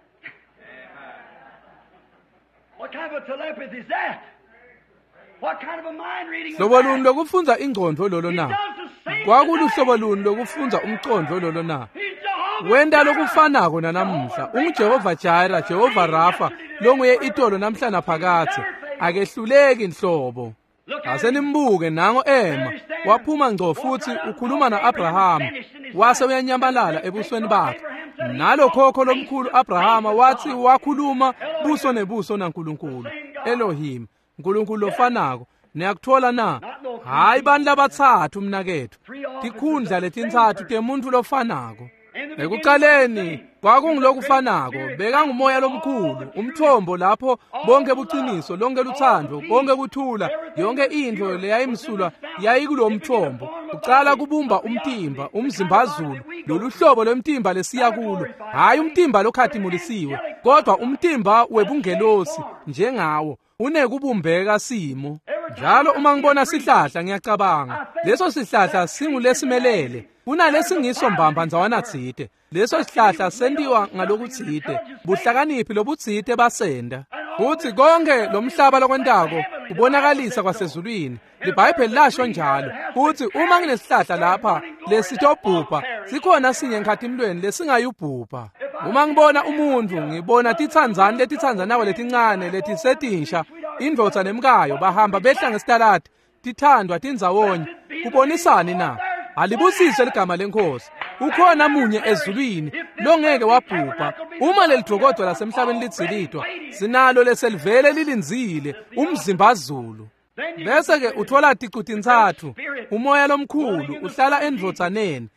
What kind of a telepathy is that? What kind of a mind reading is Hlobo luni that? lokufunza ingqondo lolo na? Kwakuluhlobo luni lokufunza umqondo lolo na? Wenda lokufanako nanamuhla. UJehova Jireh, Jehova Rafa, longuye itolo namhla naphakathi. Akehluleki inhlobo. Asenimbuke nango ema waphuma ngco futhi ukhuluma na-Abraham wase uyanyambalala ebusweni bakhe. Nalo khokho lomkhulu Abrahama wathi wakhuluma buso nebuso naNkulunkulu. Elohim, uNkulunkulu lofanako, niyakuthola na? Hayi bandla bathathu mnakethu, tikhundla letintathu temuntu lofanako. Ekuqaleni kwakungilokufanako, bekangumoya lomkhulu, umthombo lapho bonke buqiniso, lonke luthando, bonke kuthula, yonke into leyayimsulwa yayikulo mthombo. Uqala kubumba umtimba, umzimbazulu, lolu hlobo lomtimba lesiya kulo, hayi umtimba lokhathimulisiwe, kodwa umtimba webungelosi njengawo unekubumbeka simo. Njalo uma ngibona sihlahla ngiyacabanga, leso sihlahla singulesimelele, kunalesingiso mbamba nzawana tsite. Leso sihlahla sendiwa ngalokutsite, buhlakaniphi lobutsite basenda. Futhi konke lomhlaba lokwentako kubonakalisa kwasezulwini. LiBhayibheli lasho njalo. Futhi uma nginesihlahla lapha lesitobhubha, sikhona sinye enkhathimlweni lesingayubhubha. Uma ngibona umuntu ngibona tithandzani letithandzanawo letincane letisetinsha, indvodza nemkayo bahamba behla ngesitaladi, tithandwa tindzawonye. Kubonisani na? Alibusiswe ligama leNkosi. Ukhona munye ezulwini longeke wabhubha. Uma lelidrokodwa lasemhlabeni lidzilitwa, sinalo leselivele lilinzile, umzimbazulu. Bese ke uthola ticu tintathu. Umoya lomkhulu uhlala endvodzaneni,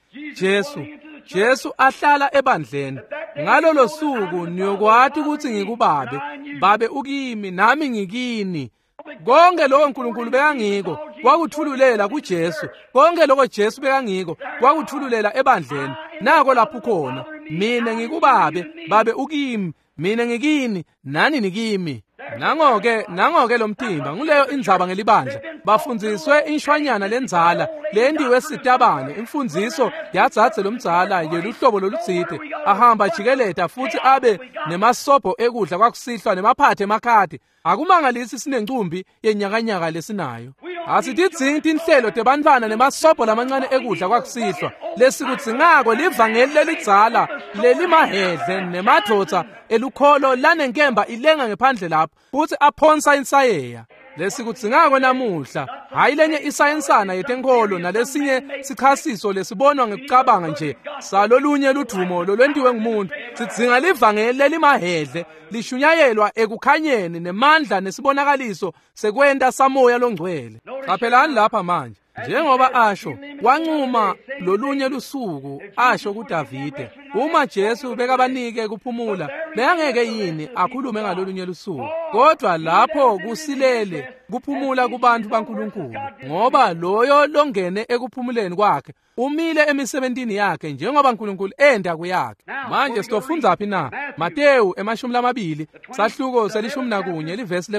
Jesu ahlala ebandleni. Ngalolo suku niyokwati ukuthi ngikubabe, babe ukimi nami ngikini. Konke lokho uNkulunkulu bekangiko kwakuthululela kuJesu. Konke lokho Jesu bekangiko kwakuthululela ebandleni. Nako lapho khona mina ngikubabe, babe ukimi, mina ngikini, nani nikimi. Nangoke lo mtimba nguleyo indzaba ngelibandla bafundziswe inshwanyana lenzala lendiwe sitabane imfundziso yadzadze lomdzala yeluhlobo lolutsite ahamba jikeleta futhi abe nemasobho ekudla kwakusihlwa nemaphathe emakhadi akumangalisi sinencumbi yenyakanyaka lesinayo asitidzingi tinhlelo tebantfwana nemasobho lamancane ekudla kwakusihlwa lesikudzingako livangeli lelidzala lelimahedle nemadvodza elukholo lanenkemba ilenga ngephandle lapho futhi aphonsa insayeya lesikudzingako namuhla hayi lenye isayensana yetenkholo nalesinye sichasiso lesibonwa ngekucabanga nje salolunye ludumo lolwentiwe ngumuntu sidzinga livangeli lelimahedle lishunyayelwa ekukhanyeni nemandla nesibonakaliso sekwenta samoya longcwele qaphelani lapha manje njengoba asho wancuma lolunye lusuku asho kuDavide uma Jesu bekabanike kuphumula bengeke yini akhulume ngalolunye lusuku kodwa lapho kusilele kuphumula kubantu baNkulunkulu ngoba loyo longene ekuphumuleni kwakhe umile emisebentini yakhe njengoba uNkulunkulu enda kuyakhe manje sitofundza phi na Mateyu 20 sahluko se11 livesi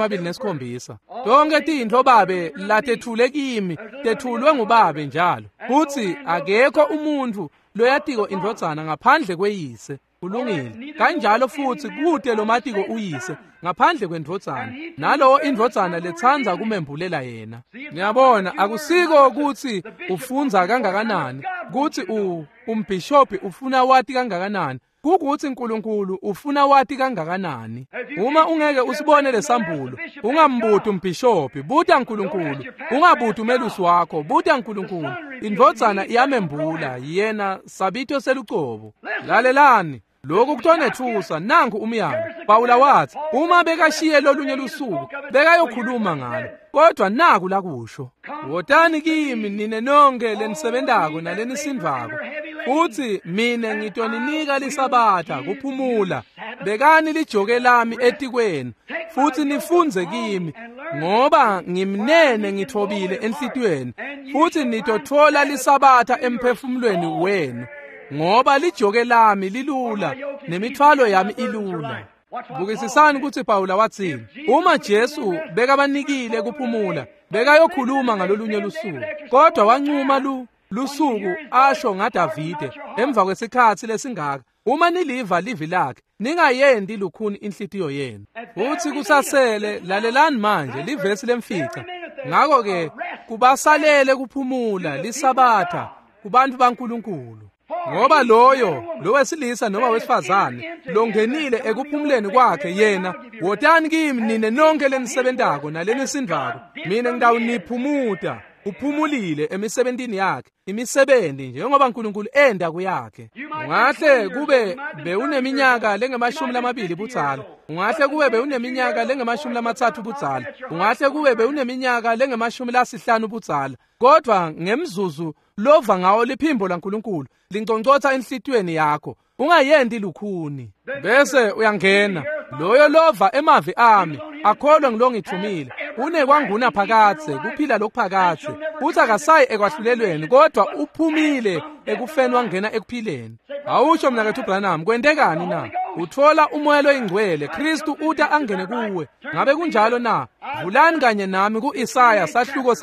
le27 tonke tintfo babe latethule kimi tethulwe ngubabe njalo futhi akekho umuntu loyatiko indvodzana ngaphandle kweyise kulungile kanjalo futhi kude lo matiko uyise ngaphandle kwendvodzana nalowo indvodzana letsanza kumembulela yena ngiyabona akusiko ukuthi ufunza kangakanani kuthi umbhishophi ufuna wati kangakanani kukuthi uNkulunkulu ufuna wati kangakanani uma ungeke usibone lesambulo ungambuthi umbhishophi buta uNkulunkulu ungabuthi umelusi wakho buta uNkulunkulu indvodzana iyamembula yena sabito selucobo lalelani lokhu kutonethusa nangu umyalo Pawula wathi uma bekashiye lolunye lusuku bekayokhuluma ngalo kodwa naku lakusho wotani kimi nine nonke lenisebentako nalenisindvako futhi mine ngitoninika lisabatha kuphumula bekani lijoke lami etikweni futhi nifunze kimi ngoba ngimnene ngithobile enhlitweni futhi nitothola lisabatha emphefumulweni wenu ngoba lijoke lami lilula nemithwalo yami ilula bukisisani ukuthi Pawula wathini uma Jesu bekabanikile kuphumula bekayokhuluma ngalolunye lusuku kodwa wancuma lusuku asho ngaDavide emva kwesikhathi lesingaka uma niliva livi lakhe ningayendi lukhuni inhlitiyo yenu futhi kusasele lalelani manje livesi lemfica ngako ke kubasalele kuphumula lisabatha kubantu baNkulunkulu ngoba loyo lowesilisa noma wesifazane longenile ekuphumuleni kwakhe yena wotani kimi nine nonke lenisebentako nalenisindvako mina ngidawuniphumuta uphumulile emisebentini yakhe imisebenti njengoba uNkulunkulu enda kuyakhe ungahle kube bewuneminyaka lenge20 budzala ungahle kube bewuneminyaka lenge30 budzala ungahle kube bewuneminyaka lenge50 budzala kodwa ngemzuzu lova ngawo liphimbo laNkulunkulu lingconcotha enhlitweni yakho ungayendi lukhuni bese uyangena loyo lova emavi ami akholwa ngilongithumile unekwanguna phakathe kuphila lokuphakathe uthi akasayi ekwahlulelweni kodwa uphumile ekufeni wangena ekuphileni awusho mina kethu Branham kwendekani na uthola umoya loyingcwele Kristu uta angene kuwe ngabe kunjalo na vulani kanye nami ku-Isaya sahluko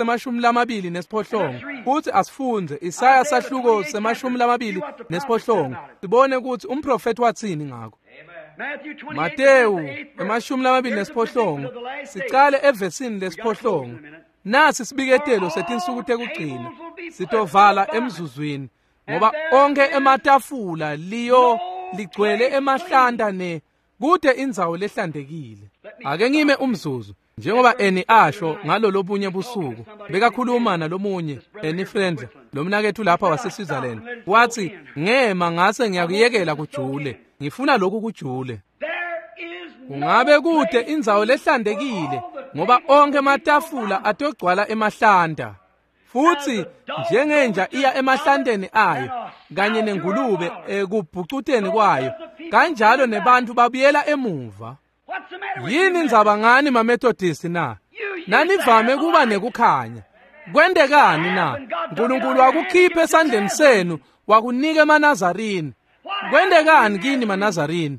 se-28 futhi asifunze Isaya sahluko se-28 sibone ukuthi umprofeti wathini ngako Mateyu 28 sicale evesini lesi-8 nasi sibiketelo setinsuku tekugcina sitovala emzuzwini ngoba onke ematafula liyo ligcwele emahlanda kude indzawo lehlandekile ake ngime umzuzu njengoba eni asho ngalo lobunye busuku bekakhuluma nalomunye eni friend lomnakethu lapha waseSwitzerland wathi ngema ngase ngiyakuyekela kujule ngifuna lokhu kujule ungabe kude indzawo lehlandekile ngoba onke ematafula atogcwala emahlanda futhi njengenja iya emahlandeni ayo kanye nengulube ekubhucuteni kwayo kanjalo nebantu babuyela emuva yini indzaba ngani maMethodist na nanivame kuba nekukhanya kwendekani na uNkulunkulu wakukhipha esandleni senu wakunika eManazarini kwendekani kini maNazarini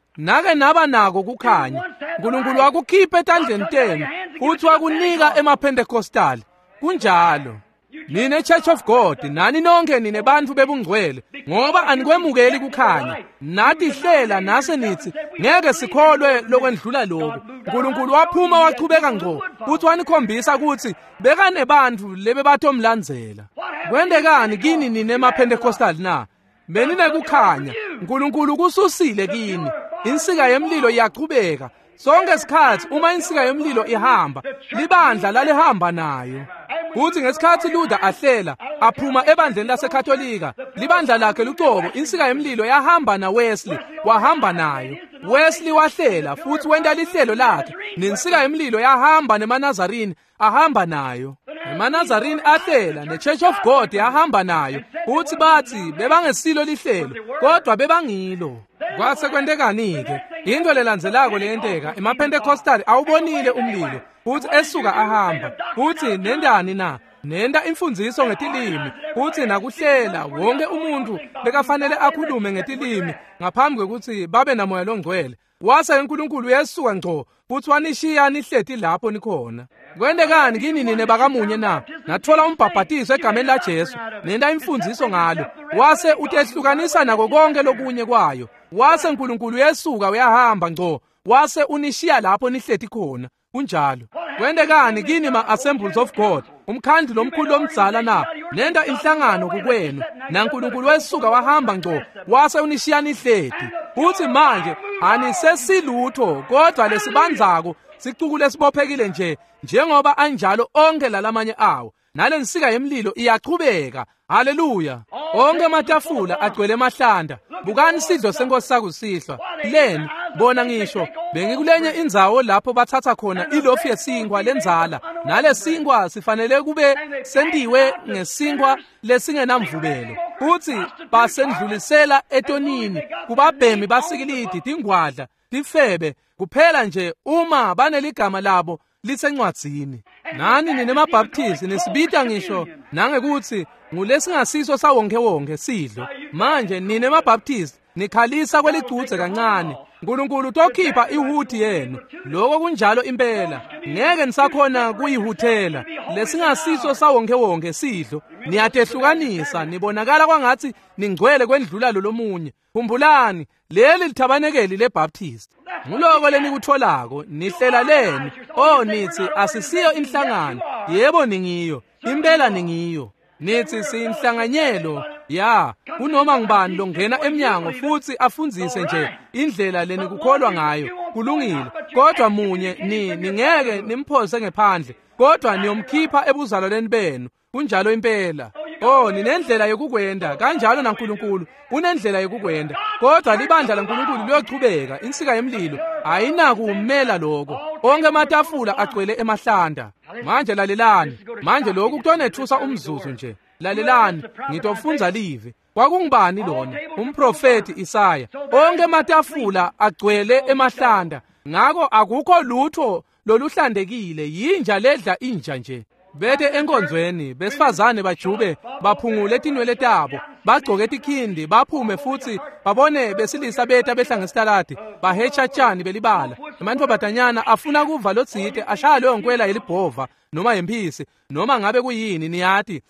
nake naba nako kukhanya. uNkulunkulu wakukhipha etandleni tenu futhi wakunika emaPentekostali. Kunjalo. Nine Church of God, nani nonke nine bantu bebungcwele, ngoba anikwemukeli kukhanya. Nathi hlela nase nithi ngeke sikholwe lokwendlula lokho. uNkulunkulu waphuma wachubeka ngqo, futhi wanikhombisa ukuthi bekane bantu lebe bathomlandzela. Kwendekani kini nine emaPentekostali na? Benine kukhanya, uNkulunkulu kususile kini. Insika yemlilo iyaqhubeka. Sonke isikhathi uma insika yomlilo ihamba, libandla lalihamba nayo. Futhi ngesikhathi Luther ahlela aphuma ebandleni laseKatolika, libandla lakhe luqobo, insika yomlilo yahamba naWesley, wahamba nayo. Wesley wahlela futhi wenda lihlelo lakhe, nensika yomlilo yahamba neManazarini, ahamba nayo. eManazarini ahlela neChurch of God yahamba nayo, futhi bathi bebangesilo lihlelo, kodwa bebangilo. Kwase kwendekani-ke, into lelandzelako leyenteka, emaPentekostali awubonile umlilo, futhi esuka ahamba, futhi nendani na, nenda imfundiso ngetilimi, futhi nakuhlela wonke umuntu bekafanele akhulume ngetilimi ngaphambi kwekuthi babe namoya longcwele. Wase uNkulunkulu yesuka ngco, futhi wanishiya nihleti lapho nikhona. Kwendekani kini nine bakamunye na? Nathola umbhaphathiso egameni laJesu, nenda imfundiso ngalo. Wase utehlukanisa nako konke lokunye kwayo. Wase uNkulunkulu yesuka uyahamba ngco, wase unishiya lapho nihleti khona. Kunjalo. Kwendekani kini ma-Assemblies of God, umkhandlu lomkhulu lomdzala na? Nenda inhlangano kukwenu. naNkulunkulu wesuka wahamba ngco, wase unishiya nihleti. Futhi manje anisesilutho, kodwa lesibandzako sicukule sibophekile nje, njengoba anjalo onke lalamanye awo. Nalensika yemlilo iyaqhubeka. Haleluya. Onke amatafula agcwele emahlanda. Bukani isidlo senkosi sakusihlwa. Leni bona ngisho bengikulenye indzawo lapho bathatha khona ilofu yesinkwa lenzala. Nalesinkwa sifanele kube sendiwe ngesinkwa lesingenamvubelo. Futhi basendlulisela etonini kubabhemi basikilidi, tingwadla, tifebe, kuphela nje uma baneligama labo lisencwadzini. Nani ninemabhaptizi nisibita ngisho nangekuthi ngulesingasiso sawonke sidlo. Manje ninemabhaptizi nikhalisa kweligcudze kancane. uNkulunkulu tokhipha ihuthi yenu. Lokho kunjalo impela. Ngeke nisakhona kuyihuthela. Lesingasiso sawonke sidlo. Niyatehlukanisa, nibonakala kwangathi ningcwele kwendlula lo lomunye. Khumbulani, leli lithabanekeli lebaptist. Nguloko lenikutholako, nihlela leni. Nithi asisiyo inhlangano. Yebo ningiyo. Impela ningiyo. Nithi siyinhlanganyelo. Ya, kunoma ngubani longena emnyango futhi afundzise nje indlela lenikukholwa ngayo. Kulungile. Kodwa munye ningeke nimphose ngephandle. Kodwa niyomkhipha ebuzalwaneni benu. Kunjalo impela. Ninendlela yokukwenda, kanjalo naNkulunkulu unendlela yokukwenda. Kodwa libandla laNkulunkulu liyochubeka, insika yemlilo ayinakumela lokho. Onke amatafula agcwele emahlanda. Manje lalelani, manje lokhu kutonethusa umzuzu nje. Lalelani, ngitofunza live. Kwakungubani lona? Umprofeti Isaya. Onke amatafula agcwele emahlanda. Ngakho akukho lutho loluhlandekile, yinja ledla inja nje. Bete enkonzweni, besifazane bajube, baphungule etinwele tabo, bagcoke etikhindi, baphume futhi babone besilisa beta behla ngesitaladi, bahecha tshani belibala. Amantombazanyana afuna kuva lotsite, ashaya leyo nkwela yelibhova noma yemphisi, noma ngabe kuyini niyathi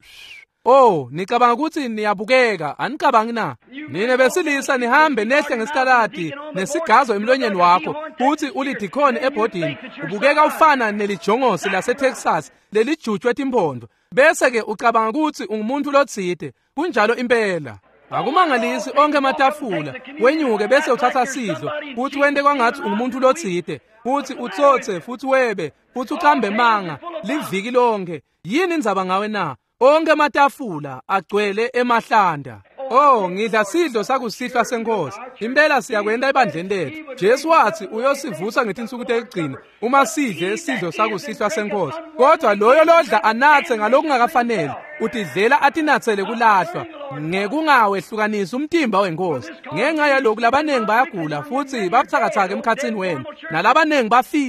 nicabanga ukuthi niyabukeka, anicabangi na? Nine besilisa nihambe nehle ngesitaladi nesigazo emlonyeni wakho, futhi ulidikoni ebhodini, ubukeka ufana nelijongosi laseTexas lelijutshwe etimpondo. Bese-ke ucabanga ukuthi ungumuntu lotsite. Kunjalo impela. Akumangalisi onke amatafula, wenyuke bese uthatha sidlo, futhi wende kwangathi ungumuntu lotsite, futhi utsotse, futhi webe, futhi uqambe manga, liviki lonke. Yini indzaba ngawe na? Onke amatafula agcwele emahlanda. Ngidla sidlo sakusihlwa senkosi. Impela siyakwenda ebandleni lethu. Jesu wathi uyosivusa ngetinsuku tekugcina uma sidle isidlo sakusihlwa senkosi. Kodwa loyo lodla anathe ngalokungakafanele, utidlela atinathele kulahlwa. Ngekungawehlukanisa umtimba wenkosi. Ngenxa yalokhu labanengi bayagula futhi babuthakathaka emkhatsini wenu. Nalabanengi bafile.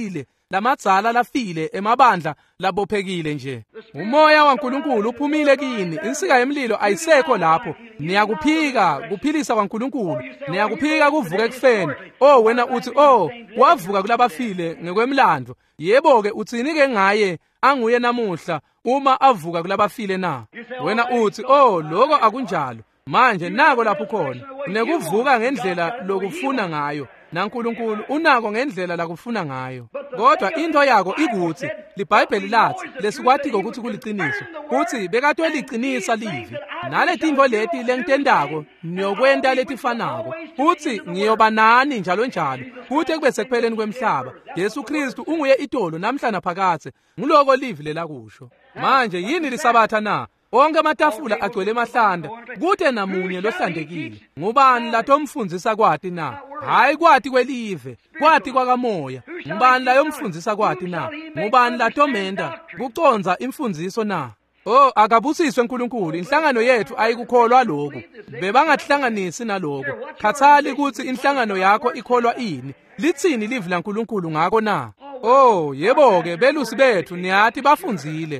lamadzala lafile emabandla labophekile nje. Umoya waNkulunkulu uphumile kini, insika yemlilo ayisekho lapho. Niyakuphika kuphilisa kwaNkulunkulu, niyakuphika kuvuka ekufeni. Wena uthi wavuka kulabafile ngekwemlando. Yebo-ke uthini-ke ngaye anguye namuhla uma avuka kulabafile na? Wena uthi lokho akunjalo. Manje nako lapho khona nekuvuka ngendlela lokufuna ngayo, naNkulunkulu unako ngendlela lakufuna ngayo. Kodwa into yako ikuthi liBhayibheli lathi lesikwathi ukuthi kuliqiniso uthi bekatoliqinisa livi naletinto leti lengitendako niyokwenta letifanako uthi ngiyoba nani njalo njalo kuthi kube sekupheleni kwemhlaba. Yesu Kristu unguye itolo namhla naphakade, ngiloko livi lelakusho. Manje yini lisabatha na? Onke amatafula agcwele emahlanda, kude namunye lohlandekile. Ngubani latomfundzisa kwati na? Hayi kwati kwelive, kwati kwakamoya. Ngubani layomfundzisa kwati na? Ngubani latomenda kuconza imfundziso na? Akabusiswe uNkulunkulu, inhlangano yethu ayikukholwa lokhu. Bebangahlanganisi nalokho. Khathali ukuthi inhlangano yakho ikholwa ini. Litsini livi laNkulunkulu ngako na? Yebo-ke belusi bethu niyathi bafundzile.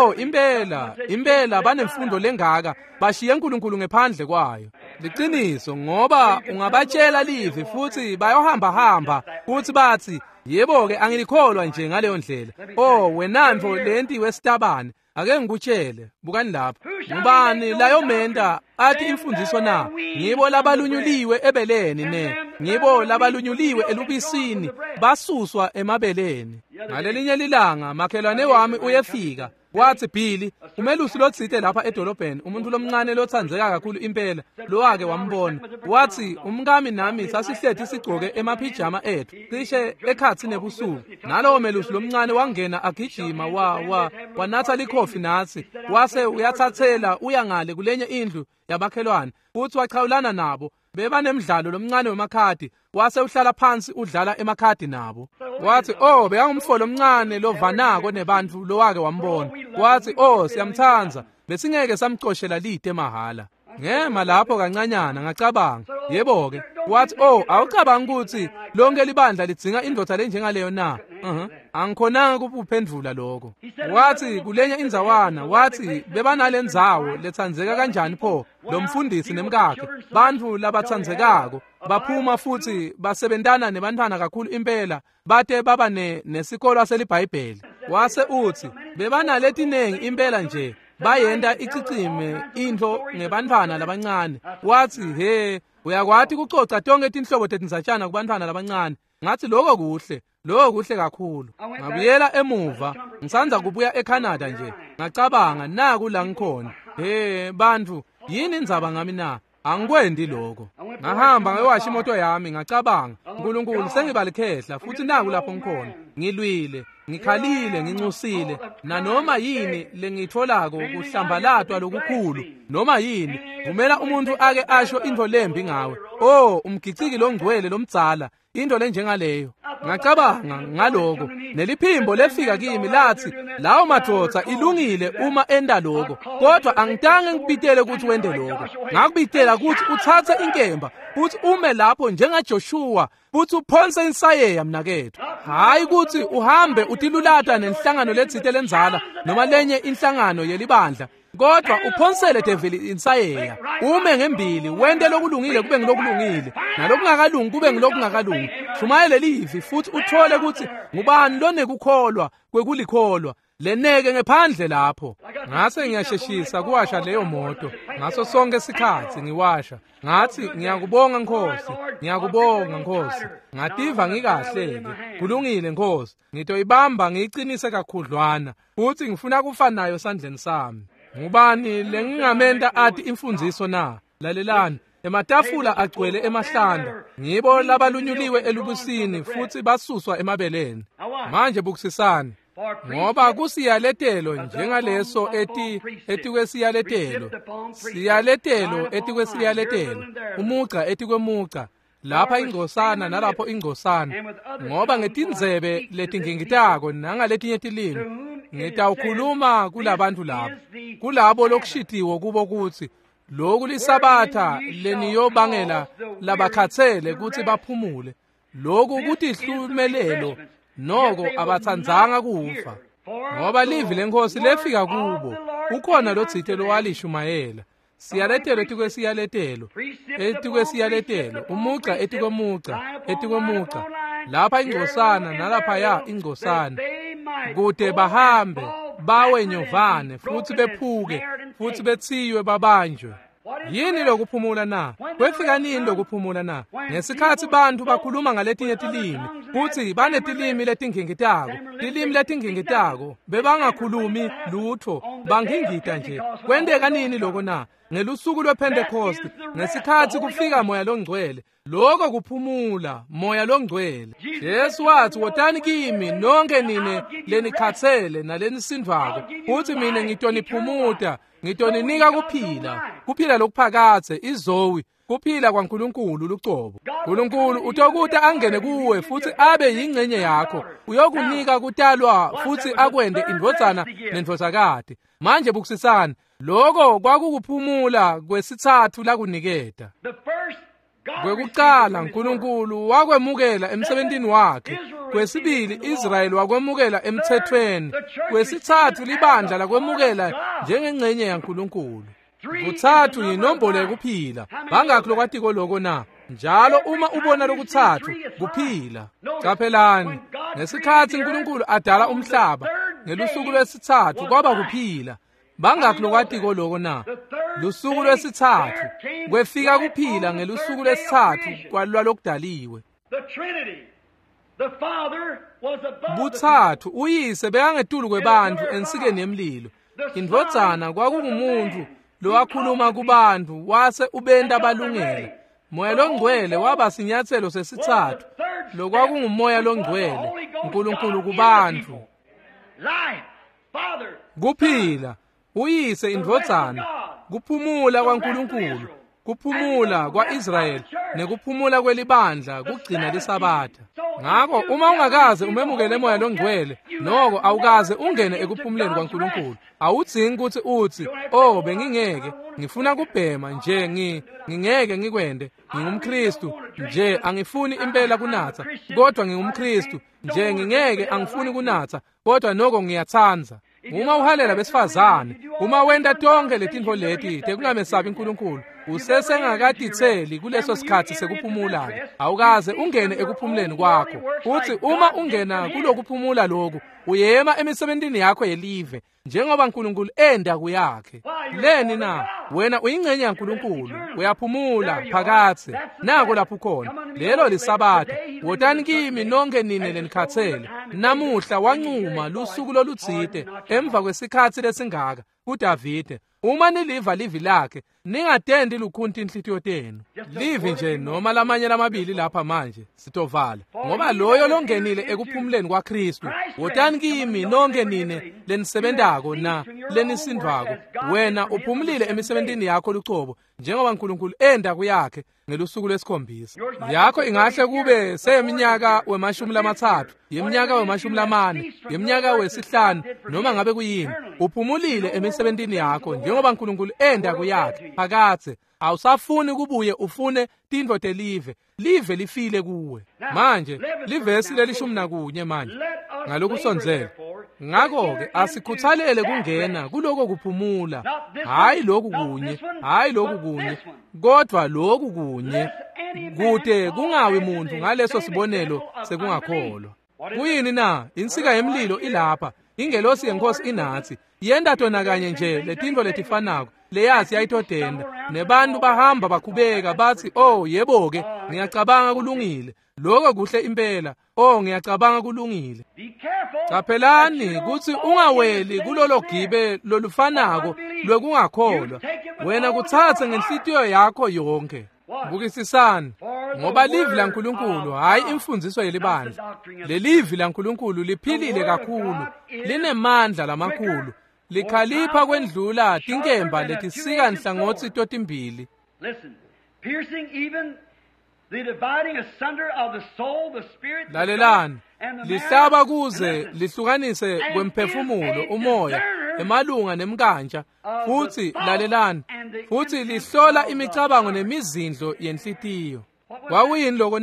Impela banemfundo lengaka, bashiye uNkulunkulu ngephandle kwayo. Liqiniso ngoba ungabatshela livi futhi bayohamba futhi bathi yebo-ke angilikholwa nje ngaleyo ndlela. Wenanvo lenti wesitabane, ake ngikutshele bukani lapha. Ngubani layomenda athi imfundiso na? Ngibo labalunyuliwe ebeleni ngibo labalunyuliwe elubisini basuswa emabeleni. Ngalelinye lilanga makhelwane wami uyefika. Wathi Bhili, umelusi lotsite lapha edolobheni, umuntu lomncane lothandzeka kakhulu impela, lowake wambona. Wathi umkami nami sasihlethi sigcoke emaphijama ethu, cishe ekhathi nebusuku. Nalowo melusi lomncane wangena agijima wanatha likhofi nathi, wase uyathathela uyangale kulenye indlu yamakhelwane, futhi wachawulana nabo. Bebanemidlalo lomncane wemakhadi, wase uhlala phansi udlala emakhadi nabo. Wathi bekangumfolo omncane lovanako nebantfu lowake wambona. Wathi siyamthanza, besingeke samcoshela lite mahala. Ngema lapho kancanyana ngacabanga, yebo-ke. Wathi awucabangi ukuthi lonke libandla lidzinga indoda lenjengaleyo na? Angikhonanga kuphendvula lokho. Wathi kulenye indzawana, wathi bebanale ndzawo lethandzeka kanjani pho lo mfundisi nemkakhe. Bantfu labatsandzekako baphuma futhi basebentana nebantwana kakhulu impela bate baba nesikolo seliBhayibheli. Wase uthi bebanaletinengi impela nje bayenda icicime into ngebantwana labancane. Wathi uyakwati kucoca tonke tinhlobo tetinzatshana kubantwana labancane. Ngathi lokho kuhle kakhulu. Ngabuyela emuva, ngisanza kubuya eCanada nje. Ngacabanga naku la ngikhona. Bantfu, yini indzaba ngami na? Angikwendi lokho. Ngahamba ngewasha imoto yami ngacabanga, uNkulunkulu sengibalikhehla futhi naku lapho ngikhona. Ngilwile, ngikhalile, ngincusile, nanoma yini lengitholako kuhlambalatwa lokukhulu, noma yini, vumela umuntu ake asho into lembi ngawe. Umgiciki longcwele lomdzala, into lenjengaleyo. Ngacabanga ngaloko, neliphimbo lefika kimi lathi, lawo madvodza ilungile uma enda lokho, kodwa angitange ngikubitele ukuthi wende lokho. Ngakubitela ukuthi uthathe inkemba, ukuthi ume lapho njengaJoshua, ukuthi uphonse insayeya mnakethu. Hayi ukuthi uhambe utilulata nenhlangano letsite lenzala, noma lenye inhlangano yelibandla, kodwa uphonsele devili insayeya. Ume ngembili, wende lokulungile kube ngilokulungile, nalokungakalungi kube ngilokungakalungi. Shumayele livi futhi uthole ukuthi ngubani lonekukholwa kwekulikholwa, leneke ngephandle lapho. Ngase ngiyasheshisa kuwasha leyo moto, ngaso sonke isikhathi ngiwasha. Ngathi ngiyakubonga Nkosi, ngiyakubonga Nkosi. Ngativa ngikahleke, kulungile Nkosi. Ngitoyibamba ngiyicinise kakhudlwana, futhi ngifuna kufa nayo sandleni sami. Ngubani lengingamenda athi imfundiso na? Lalelani, ematafula agcwele emahlanda, ngibo labalunyuliwe elubusini futhi basuswa emabeleni. Manje bukusisani, ngoba kusiyaletelo njengaleso eti kwesiyaletelo, siyaletelo eti kwesiyaletelo, umuca eti kwemuca, lapha ingcosana nalapho ingcosana. Ngoba ngetindzebe letingingitako nangaletinye tilimi ngitawukhuluma kulabantu labo, kulabo lokushitiwe kubo kuthi lokhu lisabatha leniyobangela labakhathele kuthi baphumule. Lokhu kuti ihlumelelo noko abathandzanga kufa, ngoba livi lenkosi lefika kubo. Ukhona lodzithe lowalishumayela, siyaletelo etikwesiyaletelo, etikwesiyaletelo, umugca etikwemugca, etikwemugca, lapha ingcosana nalaphaya ingcosana, kude bahambe bawe nyovane futhi bephuke futhi bethiywe babanjwe. Yini lokuphumula na? Kwefika nini lokuphumula na? Ngesikhathi bantu bakhuluma ngaletinye tilimi, futhi banetilimi letingingitako, tilimi letingingitako, bebangakhulumi lutho, bangingita nje. Kwendeka nini loko na? Ngelusuku lwePentecost, ngesikhathi kufika moya longcwele, loko kuphumula moya longcwele. Yesu wathi, wotani kimi nonke nine lenikhatsele nalenisindvako, futhi mina ngitoniphumuta, ngitoninika kuphila lokuphakathe, izowi, kuphila kwaNkulunkulu lucobo. Nkulunkulu utokuta angene kuwe futhi abe yingcenye yakho, uyokunika kutalwa futhi akwende indvodzana nendvodzakati. Manje bukusisana, loko kwakukuphumula kwesithathu lakuniketa. Kwekucala Nkulunkulu wakwemukela emsebentini wakhe, kwesibili Israyeli wakwemukela emthethweni, kwesithathu libandla lakwemukela njengengcenye yaNkulunkulu. Kuthathu yinombolo yekuphila, bangakho lokwatiko loko na? Njalo uma ubona lokuthathu kuphila. Caphelani, ngesikhathi uNkulunkulu adala umhlaba, ngelusuku lwesithathu kwaba kuphila. Bangakho lokwatiko loko na? Lusuku lwesithathu kwefika kuphila, ngelusuku lwesithathu kwalwa lokudaliwe. Buthathu uyise bekangetulu kwebantu ensikeni yemlilo. Indvodzana kwakungumuntu lowakhuluma kubantu wase ubenta balungela. Moya longcwele waba sinyathelo sesithathu, lokwakungumoya longcwele, uNkulunkulu kubantu. Kuphila, uyise indvodzana, kuphumula kwaNkulunkulu, kuphumula kwa-Israyeli, nekuphumula kwelibandla kugcina lisabatha. Ngakho uma ungakaze umemukele moya longcwele, noko awukaze ungene ekuphumuleni kwaNkulunkulu. Awudzingi ukuthi uthi, oh bengingeke, ngifuna kubhema nje, ngingeke ngikwende, ngingumKristu nje, angifuni impela kunatha, kodwa ngingumKristu nje, ngingeke angifuni kunatha, kodwa noko ngiyatsanza. Uma uhalela besifazane, uma wenda tonke letintfo leti tekungamesabi uNkulunkulu, usesengakaditseli kuleso sikhathi sekuphumula, awukaze ungene ekuphumuleni kwakho. Uthi uma ungena kulokuphumula lokhu, uyema emisebentini yakho yelive, njengoba uNkulunkulu enda kuyakhe. Leni na, wena uyingcenye yaNkulunkulu, uyaphumula phakathe, nako lapho khona. Lelo lisabatha, wotani kimi nonke nine lenikhatsele. Namuhla wancuma lusuku loludzite, emva kwesikhathi lesingaka, kuDavide. Uma niliva livi lakhe, ningatendi lukhunti inhlitiyo tenu. Livi nje noma lamanye lamabili lapha manje, sitovala. Ngoba loyo longenile ekuphumuleni kwaKristu, wotani kimi nonke nine lenisebentako na lenisindvako. Wena uphumulile emisebentini yakho lucobo, njengoba uNkulunkulu enda kuyakhe ngelusuku lwesikhombisa. Yakho ingahle kube seyeminyaka we-30, yeminyaka we-40, yeminyaka we-5, noma ngabe kuyini. Uphumulile emisebentini yakho, njengoba uNkulunkulu enda kuyakhe phakathe. Awusafuni kubuye ufune tintfo telive, live lifile kuwe. Manje livesi leli-11 manje ngalokusonzela. Ngakho-ke asikhuthalele kungena kuloko kuphumula, hayi lokhu kunye, kodwa lokhu kunye, kude kungawi muntu ngaleso sibonelo sekungakholwa. Kuyini na? Insika yemlilo ilapha, ingelosi yenkosi inathi, yenda tona kanye nje letintfo letifanako, leyazi yayitodenda, nebantu bahamba bakhubeka bathi, oh yebo-ke, ngiyacabanga kulungile, loko kuhle impela, oh ngiyacabanga kulungile. Caphelani kuthi ungaweli kulolo gibe lolufanako lwekungakholwa, wena kuthathe ngenhlitiyo yakho yonke. Bukisisani, ngoba livi laNkulunkulu hayi imfundiso yelibandla. Lelivi laNkulunkulu liphilile kakhulu, linemandla lamakhulu, likhalipha kwendlula tinkemba letisika nhlangothi totimbili. Lalelani, lihlaba kuze lihlukanise kwemphefumulo, umoya, emalunga nemkantsha, futhi lalelani, futhi lihlola imicabango nemizindlo yenhlitiyo. Kwakuyini loko na?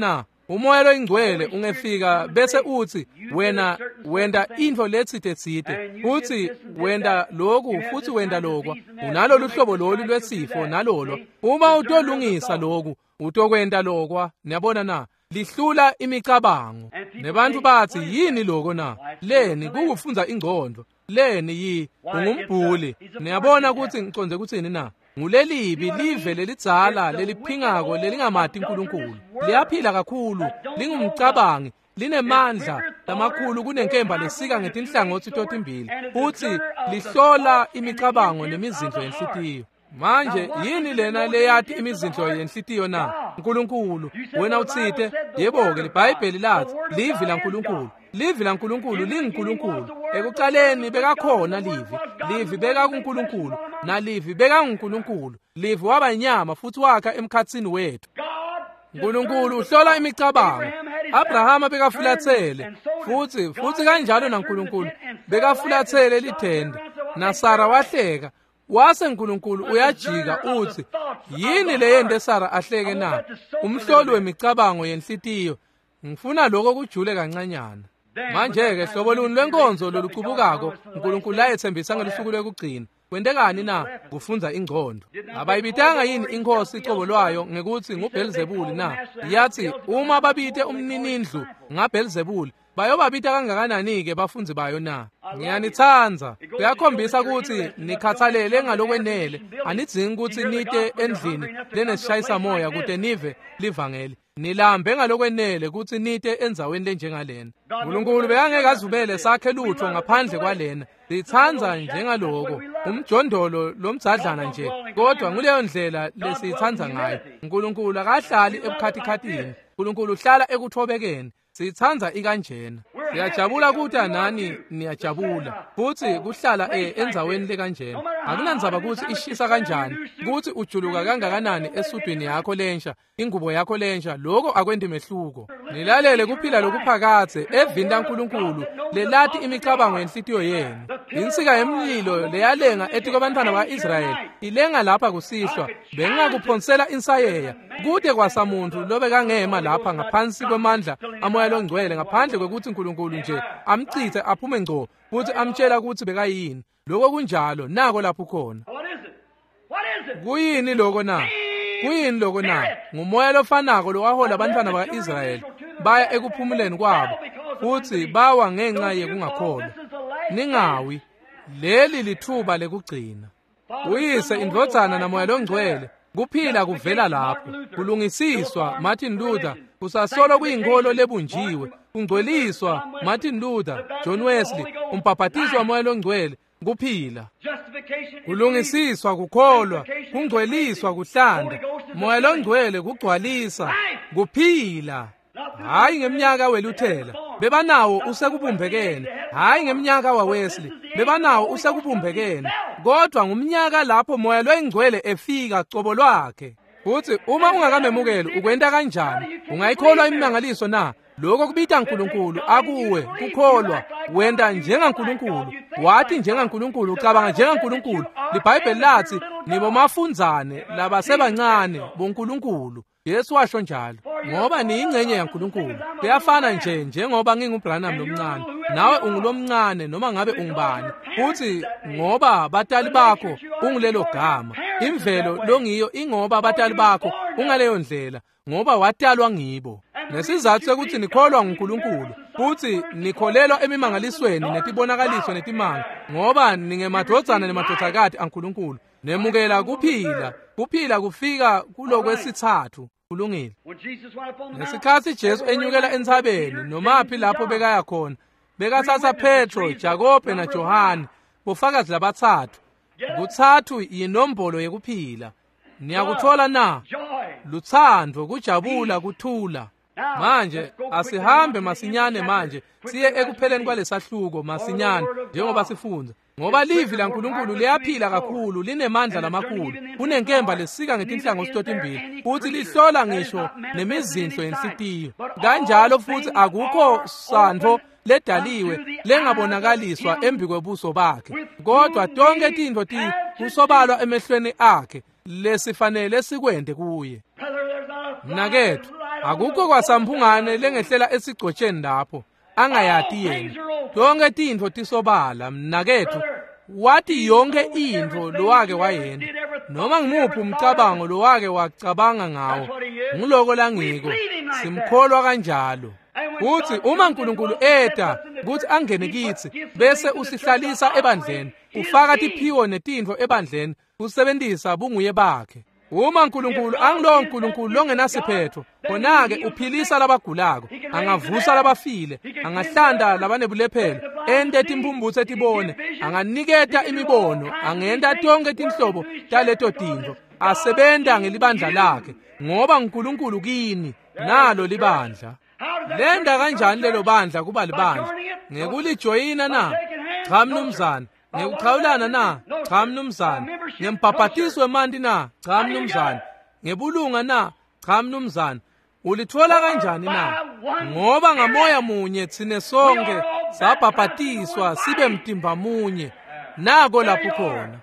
umoya loyingcwele ungefika bese uthi wena wenda into letsite uthi wenda lokhu futhi wenda lokho unalo luhlobo lolu lwesifo nalolo uma utolungisa lokhu utokwenda lokwa niyabona na lihlula imicabango nebantu bathi yini lokho na leni kukufunza ingqondo leni ungumbhuli niyabona ukuthi ngiconze kuthini na ngulelibi live lelidzala leliphingako lelingamati uNkulunkulu liyaphila kakhulu lingumcabangi linemandla lamakhulu kunenkemba lesika ngetinhlangothi totimbili uthi lihlola imicabango nemizindlo yenhlitiyo manje yini lena leyathi imizindlo yenhlitiyo na uNkulunkulu wena utsite yebo-ke libhayibheli lathi livi laNkulunkulu livi laNkulunkulu linguNkulunkulu ekuqaleni bekakhona livi beka kuNkulunkulu nalivi beka nguNkulunkulu livi waba inyama futhi wakha emkhatsini wethu uNkulunkulu uhlola imicabango Abrahama bekafulathele futhi kanjalo naNkulunkulu bekafulathele lithende naSara wahleka wase uNkulunkulu uyajika uthi yini leyende Sara ahleke na umhloli wemicabango yenhlitiyo ngifuna lokho kujule kancanyana manje-ke hlobo luni lwenkonzo loluqhubukako uNkulunkulu ayethembisa ngelusuku lokugcina kwendekani na kufunza ingqondo abayibitanga yini inkosi icobo lwayo ngekuthi nguBelizebuli na yathi uma babite umninindlu ngaBelizebuli bayobabita kangakanani-ke bafunzi bayo na ngiyanithanza kuyakhombisa ukuthi nikhathalele ngalokwenele anidzingi ukuthi nite endlini lenesishayisa moya kude nive livangeli nilambe ngalokwenele ukuthi nite endzaweni lenjengalena uNkulunkulu bekangeke azubele sakhe lutho ngaphandle kwalena siyithanza njengaloko umjondolo lomdzadlana nje kodwa nguleyo ndlela lesiyithanza ngayo uNkulunkulu akahlali ebukhathikhathini uNkulunkulu uhlala ekuthobekeni siyithanza ikanjena siyajabula ukuthi nani niyajabula futhi kuhlala endzaweni lekanjena akunandzaba ukuthi ishisa kanjani ukuthi ujuluka kangakanani esudwini yakho lensha ingubo yakho lensha lokho akwendi mehluko nilalele kuphila lokuphakathe evini laNkulunkulu lelathi imicabango yenhlitiyo yenu insika yemlilo leyalenga ethi kwabantwana baka-Israyeli ilenga lapha kusihlwa bengingakuphonsela insayeya kude kwasamuntu lobe kangema lapha ngaphansi kwemandla amoya longcwele ngaphandle kwekuthi uNkulunkulu nje amchithe aphume ngco futhi amtshela ukuthi bekayini lokho kunjalo nako lapho khona kuyini lokho na ngumoya lofanako lowahola abantwana baka-Israyeli baya ekuphumuleni kwabo futhi bawa ngenxa yekungakholwa ningawi leli lithuba lekugcina uyise indvodzana namoya longcwele kuphila kuvela lapho kulungisiswa Martin Luther kusasolo kuyinkolo lebunjiwe kungcweliswa Martin Luther John Wesley umbhabhatiswa moya longcwele kuphila kulungisiswa kukholwa kungcweliswa kuhlanda moya longcwele kugcwalisa kuphila hayi ngeminyaka weLuthela bebanawo usekubumbekene hayi ngeminyaka waWesley bebanawo usekubumbekene kodwa ngumnyaka lapho moya loyingcwele efika cobo lwakhe futhi uma ungakamemukeli ukwenta kanjani ungayikholwa imimangaliso na lokho kubita uNkulunkulu akuwe kukholwa wenda njengaNkulunkulu wathi njengaNkulunkulu ucabanga njengaNkulunkulu libhayibheli lathi nibo mafundzane labasebancane boNkulunkulu Yesu washo njalo ngoba niyingcenye yaNkulunkulu kuyafana njengoba nginguBranham lomncane nawe ungulomncane noma ngabe ungubani futhi ngoba batali bakho ungilelo gama imvelo longiyo ingoba abatali bakho ungaleyo ndlela ngoba watalwa ngibo nesizathu sokuthi nikholwa nguNkulunkulu futhi nikholelwa emimangalisweni netibonakaliso netimanga ngoba ningemadvodzana nemadvodzakati aNkulunkulu nemukela kuphila kufika kulokwesithathu kulungile ngesikhathi Jesu enyukela entsabeni nomaphi lapho bekaya khona bekathatha Petro Jakobe na Johane bofakazi labathathu kuthathu yinombolo yekuphila niyakuthola na luthando kujabula kuthula manje asihambe masinyane manje siye ekupheleni kwalesahluko masinyane njengoba sifunza ngoba livi laNkulunkulu liyaphila kakhulu linemandla lamakhulu kunenkemba lesika ngetinhlangothi totimbili futhi lihlola ngisho nemizindlo yenhlitiyo kanjalo futhi akukho sandvo ledaliwe lengabonakaliswa embi kwebuso bakhe kodwa tonke tintfo kusobalwa emehlweni akhe lesifanele sikwende kuye mnakethu akukho kwasamphungane lengehlela esigcotsheni lapho angayati yena. Tonke tintfo tisobala mnakethu. Wathi yonke intfo lowake wayenda, noma ngimuphi umcabango lowake wacabanga ngawo, ngiloko langiko, simkholwa kanjalo. Kuthi uma uNkulunkulu eta kuthi angene kithi bese usihlalisa ebandleni, ufaka tiphiwo netintfo ebandleni, usebenzisa bunguye bakhe. Uma uNkulunkulu angilo uNkulunkulu longenasiphetho, khona-ke uphilisa labagulako, angavusa labafile, angahlanda labanebulephele, ente timphumbuso etibone, anganiketa imibono, angenta tonke tinhlobo taleto tintfo, asebenta ngelibandla lakhe, ngoba uNkulunkulu kini nalo libandla. Lenda kanjani lelo bandla kuba libandla? Ngekulijoyina na? Cha mnumzane. Ngekuchawulana na? Cha mnumzane. Ngembhabhatiso wemanti na? Cha mnumzane. Ngebulunga na? Cha mnumzane. Ulithola kanjani na? Ngoba ngamoya munye thine sonke sabhabhatiswa sibe mtimba munye. Nako lapho khona.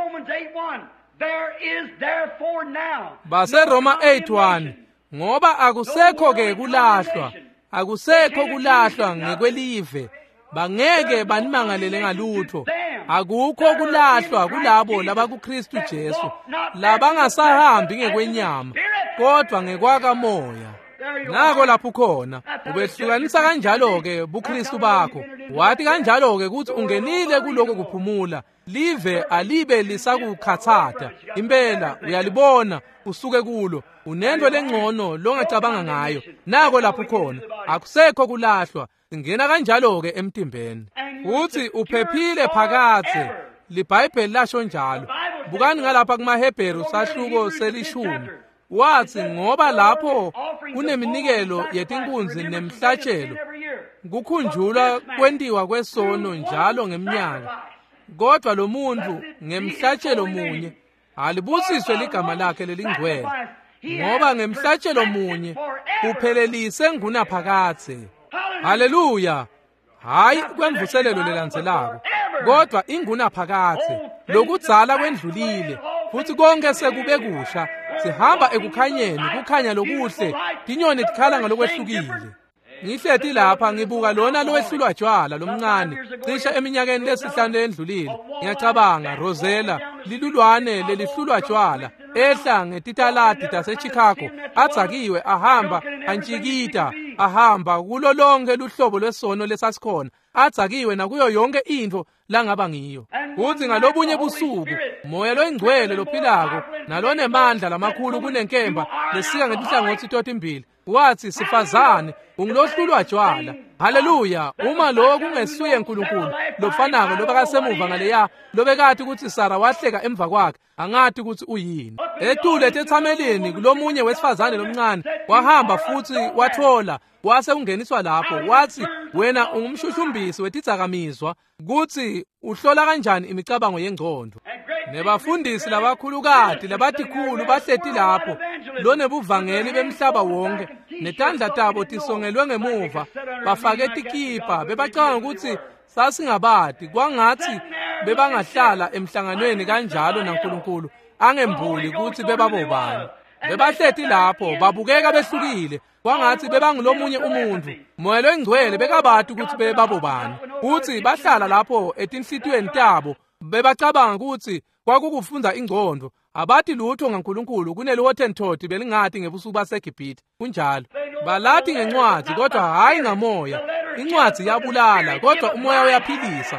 Base Roma 8:1 ngoba akusekho-ke kulahlwa, akusekho kulahlwa ngekwelive, bangeke banimangalele ngalutho. Akukho kulahlwa kulabo labakuKristu Jesu, labangasahambi ngekwenyama, kodwa ngekwakamoya. Nako lapho khona, ubehlukanisa kanjalo-ke buKristu bakho. Wathi kanjalo-ke ukuthi ungenile kuloko kuphumula, live alibe lisakukhathata. Impela uyalibona usuke kulo, unento lengcono longacabanga ngayo. Nako lapho khona, akusekho kulahlwa, singena kanjalo-ke emtimbeni. Uthi uphephile phakathi, liBhayibheli lasho njalo. Bukani ngalapha kumaHebheru sahluko selishumi. Wathi ngoba lapho kuneminikelo yetinkunzi nemhlatshelo, kukhunjulwa kwentiwa kwesono njalo ngeminyaka. Kodwa lo muntu ngemhlatshelo munye alibusiswe ligama lakhe lelingcwele, ngoba ngemhlatshelo munye kuphelelise ngunaphakade. Haleluya! Hayi kwemvuselelo lelandzelako, kodwa ingunaphakade. Lokudzala kwendlulile, futhi konke sekube kusha. Sihamba ekukhanyeni, kukhanya lokuhle, tinyoni tikhala ngalokwehlukile. Ngihleti lapha ngibuka lona lowehlulwa jwala lomncane, cishe eminyakeni lesihlanu endlulile. Ngiyacabanga Rosella, lilulwane lelihlulwa jwala, ehla ngetitaladi taseChicago, adzakiwe ahamba antshikita, ahamba kulo lonke luhlobo lwesono lesasikhona, adzakiwe nakuyo yonke intfo langaba ngiyo. Uthi ngalobunye busuku, moya loyingcwele lophilako, nalonemandla lamakhulu kunenkemba lesika ngetihlangothi totimbili, wathi sifazane ungilohlulwa jwala. Haleluya! Uma lo kungesuye uNkulunkulu lofanako lobakasemuva ngaleya lobekati ukuthi Sara wahleka emva kwakhe, angathi ukuthi uyini. Etule tethameleni kulomunye wesifazane lomncane, wahamba futhi wathola, wase ungeniswa lapho. Wathi wena ungumshushumbisi wetidakamizwa, kuthi uhlola kanjani imicabango yengqondo. Nebafundisi labakhulukati labatikhulu bahleti lapho, lonebuvangeli bemhlaba wonke, netandla tabo tisongelwe ngemuva, bafake tikipa, bebacanga ukuthi sasingabati, kwangathi bebangahlala emhlanganweni kanjalo naNkulunkulu angembuli ukuthi bebabobani. Bebahleti lapho, babukeka behlukile, kwangathi bebangulomunye umuntu. Moya loyingcwele bekabati ukuthi bebabobani. Uthi bahlala lapho etinhlitiyweni tabo, bebacabanga ukuthi kwakukufunza ingqondo, abathi lutho ngaNkulunkulu kuneliwothenthoti belingathi ngebusuku baseGibhithe. Kunjalo balathi ngencwadi kodwa hayi ngamoya. Incwadi yabulala kodwa umoya uyaphilisa.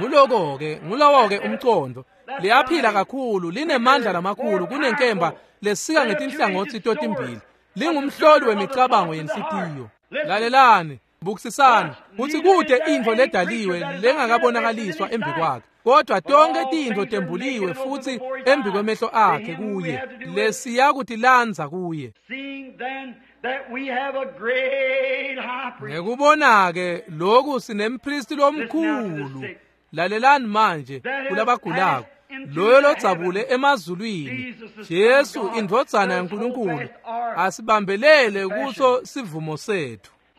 Ngulowo-ke umcondo, liyaphila kakhulu, linemandla lamakhulu kunenkemba lesika ngetinhlangothi totimbili, lingumhloli wemicabango yenhlitiyo. Lalelani, bukisisani, kuthi kude intfo ledaliwe lengakabonakaliswa embi kwakhe, kodwa tonke tintfo tembuliwe futhi embi kwemehlo akhe kuye, lesiyakutilanza kuye. Ngekubona-ke lokhu sinemphristi lomkhulu. Lalelani manje kulabagulako, loyo lodzabule emazulwini, Jesu indvodzana yaNkulunkulu, asibambelele kuso sivumo sethu.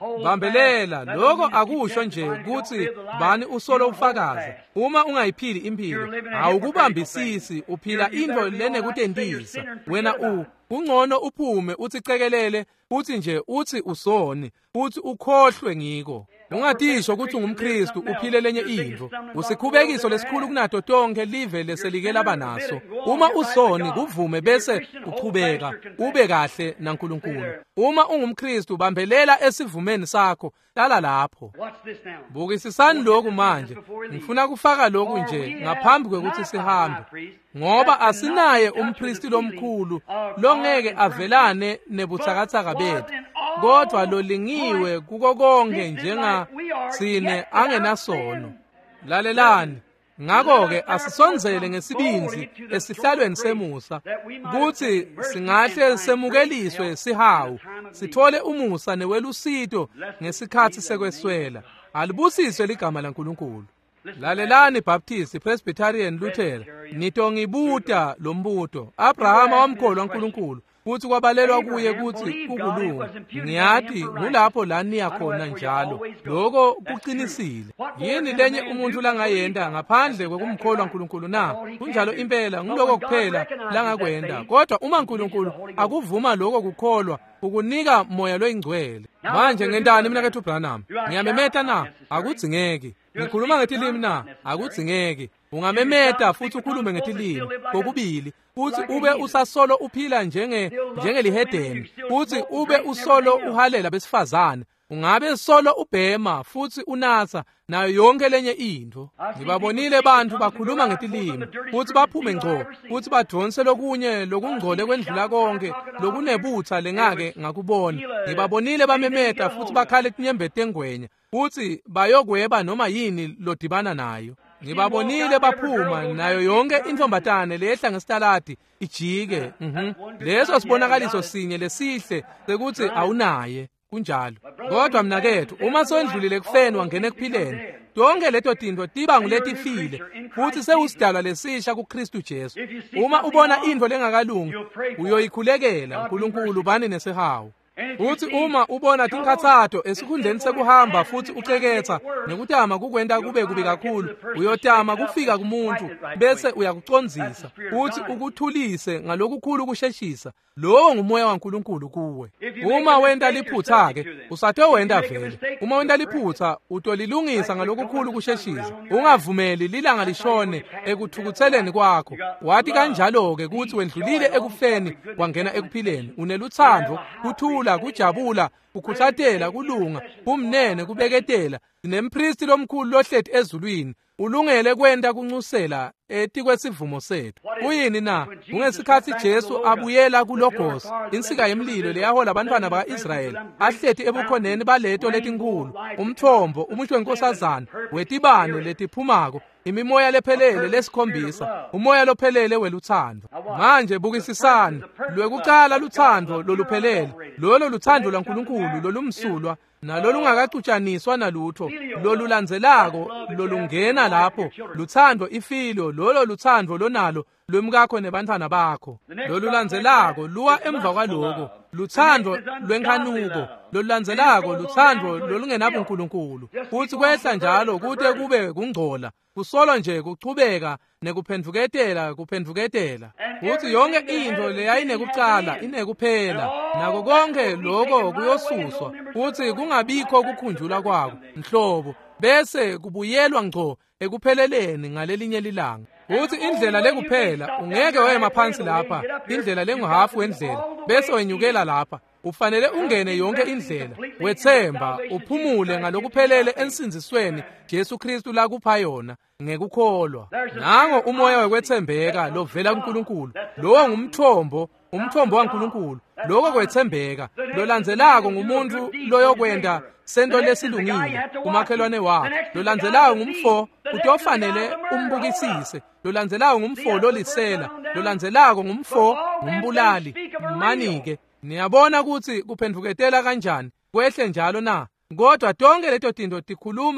bambelela. Lokho akusho nje ukuthi bani usolo ufakaza. Uma ungayiphili impilo awukubambisisi, uphila into lenekutendisa. Wena ungcono uphume uthi cekelele uthi nje uthi usoni uthi ukhohlwe ngiko. Ungatisho ukuthi ungumKristu uphile lenye into. Usikhubekiso lesikhulu kunato tonke live leselike laba naso. Uma usoni kuvume bese uqhubeka ube kahle naNkulunkulu. Uma ungumKristu bambelela esivumeni sakho, hlala lapho. Bukisisani lokhu manje. Ngifuna kufaka lokhu nje ngaphambi kwekuthi sihambe. Ngoba asinaye umpristi lomkhulu longeke avelane nebuthakathaka bethu, kodwa lolingiwe kuko konke njengathine angenasono. Lalelani, ngakho-ke asisonzele ngesibinzi esihlalweni semusa, kuthi singahle semukeliswe sihawu, sithole umusa newelusito ngesikhathi sekweswela. Alibusiswe ligama laNkulunkulu. Lalelani Baptist, Presbyterian, Lutheran, nitongibuta lo mbuto. Abrahama wamkholwa uNkulunkulu futhi kwabalelwa kuye kuthi kukulunga. Ngiyathi ngulapho la niya khona njalo. Lokho kuqinisile. Yini lenye umuntu langayenda ngaphandle kokumkholwa uNkulunkulu na? Kunjalo impela nguloko kuphela langakwenda. Kodwa uma uNkulunkulu akuvuma lokho kukholwa, ukunika moya loyingcwele. Manje ngendani mina kethu Branham? Ngiyamemeta na? Akudzingeki. Ngikhuluma ngetilimi na? Akudzingeki. Ungamemeta futhi ukhulume ngetilimi kokubili, futhi ube usasolo uphila njengelihedeni, futhi ube usolo uhalela besifazane. Ungabe solo ubhema futhi unasa nayo yonke lenye into. Ngibabonile bantu bakhuluma ngetilimi futhi baphume ngco, futhi badonse lokunye lokungcole kwendlula konke lokunebutha lengake ngakubona. Ngibabonile bamemeta futhi bakhala etinyembete engwenya, futhi bayokweba noma yini lodibana nayo. Ngibabonile baphuma nayo yonke intombatane lehla ngesitaladi ijike. Leso sibonakaliso sinye lesihle sekuthi awunaye. Kunjalo. Kodwa mnakethu, uma sondlulile kufeni wangena ekuphileni, tonke leto tinto tiba nguletifile, futhi sewusidalwa lesisha kuKristu Jesu. Uma ubona into lengakalungi, uyoyikhulekela uNkulunkulu bani nesihawu. Futhi uma ubona tinkathato esikhundleni sekuhamba futhi uceketha nekutama kukwenda kube kubi kakhulu, uyotama kufika kumuntu bese uyakucondzisa futhi ukuthulise ngalokukhulu kusheshisa. Lowo ngumoya waNkulunkulu kuwe. Uma wenda liphutha-ke usathe wenda vele. Uma wenda liphutha utolilungisa ngalokukhulu kusheshisa. Ungavumeli lilanga lishone ekuthukutheleni kwakho. Wathi kanjalo-ke kuthi wendlulile ekufeni wangena ekuphileni. Uneluthando, kuthula, kujabula, kukhuthatela, kulunga, umnene, kubeketela. Sinempristi lomkhulu lohlethi ezulwini. Ulungele kwenda kuncusela kwesivumo sethu. Kuyini na? Kungesikhathi Jesu abuyela kuLogos, insika yemlilo leyahola abantwana baka-Israyeli, ahlethi ebukhoneni baleto letinkulu, umthombo, umutsho wenkosazana, wetibane letiphumako, imimoya lephelele lesikhombisa, umoya lophelele weluthando. Manje bukisisani, lwekucala luthando loluphelele, lolo luthando lwaNkulunkulu lolumsulwa, nalolungakaxutshaniswa nalutho, lolulandzelako lolungena lapho, luthando ifilo, lolo luthando lonalo lwemkakho nebantwana bakho. Lolulandzelako luwa emva kwaloko, luthando lwenkhanuko, lolulandzelako luthando lolungenabuNkulunkulu, futhi kwehla njalo kude kube kungcola, kusolo nje kuchubeka nekuphendvuketela kuphendvuketela. Futhi yonke into leyayinekucala inekuphela, nako konke lokho kuyosuswa, futhi kungabikho kukhunjula kwako nhlobo, bese kubuyelwa ngco ekupheleleni ngalelinye lilanga. Futhi indlela lekuphela ungeke wema phansi lapha, indlela lenguhafu wendlela bese wenyukela lapha. Ufanele ungene yonke indlela, wethemba, uphumule ngalokuphelele ensinzisweni Jesu Kristu lakupha yona ngekukholwa. Nango umoya wekwethembeka lovela kuNkulunkulu. Lowo ngumthombo waNkulunkulu. Lokho kwethembeka lolandzelako ngumuntu loyokwenda sento lesilungile kumakhelwane wakho. Lolandzelako ngumfo utofanele umbukisise. Lolandzelako ngumfo lolisela. Lolandzelako ngumfo ngumbulali. Manike niyabona ukuthi kuphendvuketela kanjani, kwehle njalo na? Kodwa tonke leto tinto tikhuluma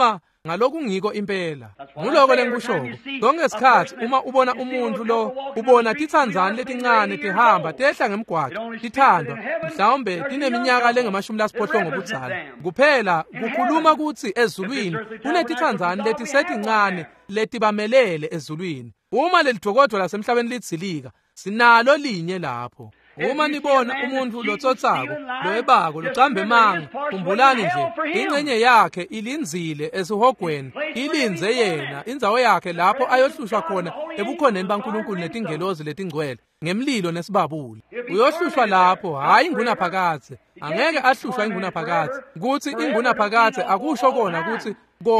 ngalokungiko impela. Nguloko lengikushoko. Sonke isikhathi uma ubona umuntu lo ubona tithanzani letincane tihamba tehla ngemgwaqo tithandwa mhlawumbe tineminyaka lengama-80 ngobudzala. Kuphela kukhuluma ukuthi ezulwini kunetithanzani letincane letibamelele ezulwini. Uma lelidokotho lasemhlabeni lidzilika sinalo linye lapho. Uma nibona umuntu lotsotsako loebako lucambe manga kumbulani nje ingcenye yakhe ilinzile esihogweni ilinze yena indzawo yakhe lapho ayohlushwa khona ebukhoneni baNkulunkulu netingelozi letingcwele ngemlilo nesibabuli. Uyohlushwa lapho hayi ingunaphakathe. Angeke ahlushwa ingunaphakathe. Kuthi ingunaphakathe akusho kona ukuthi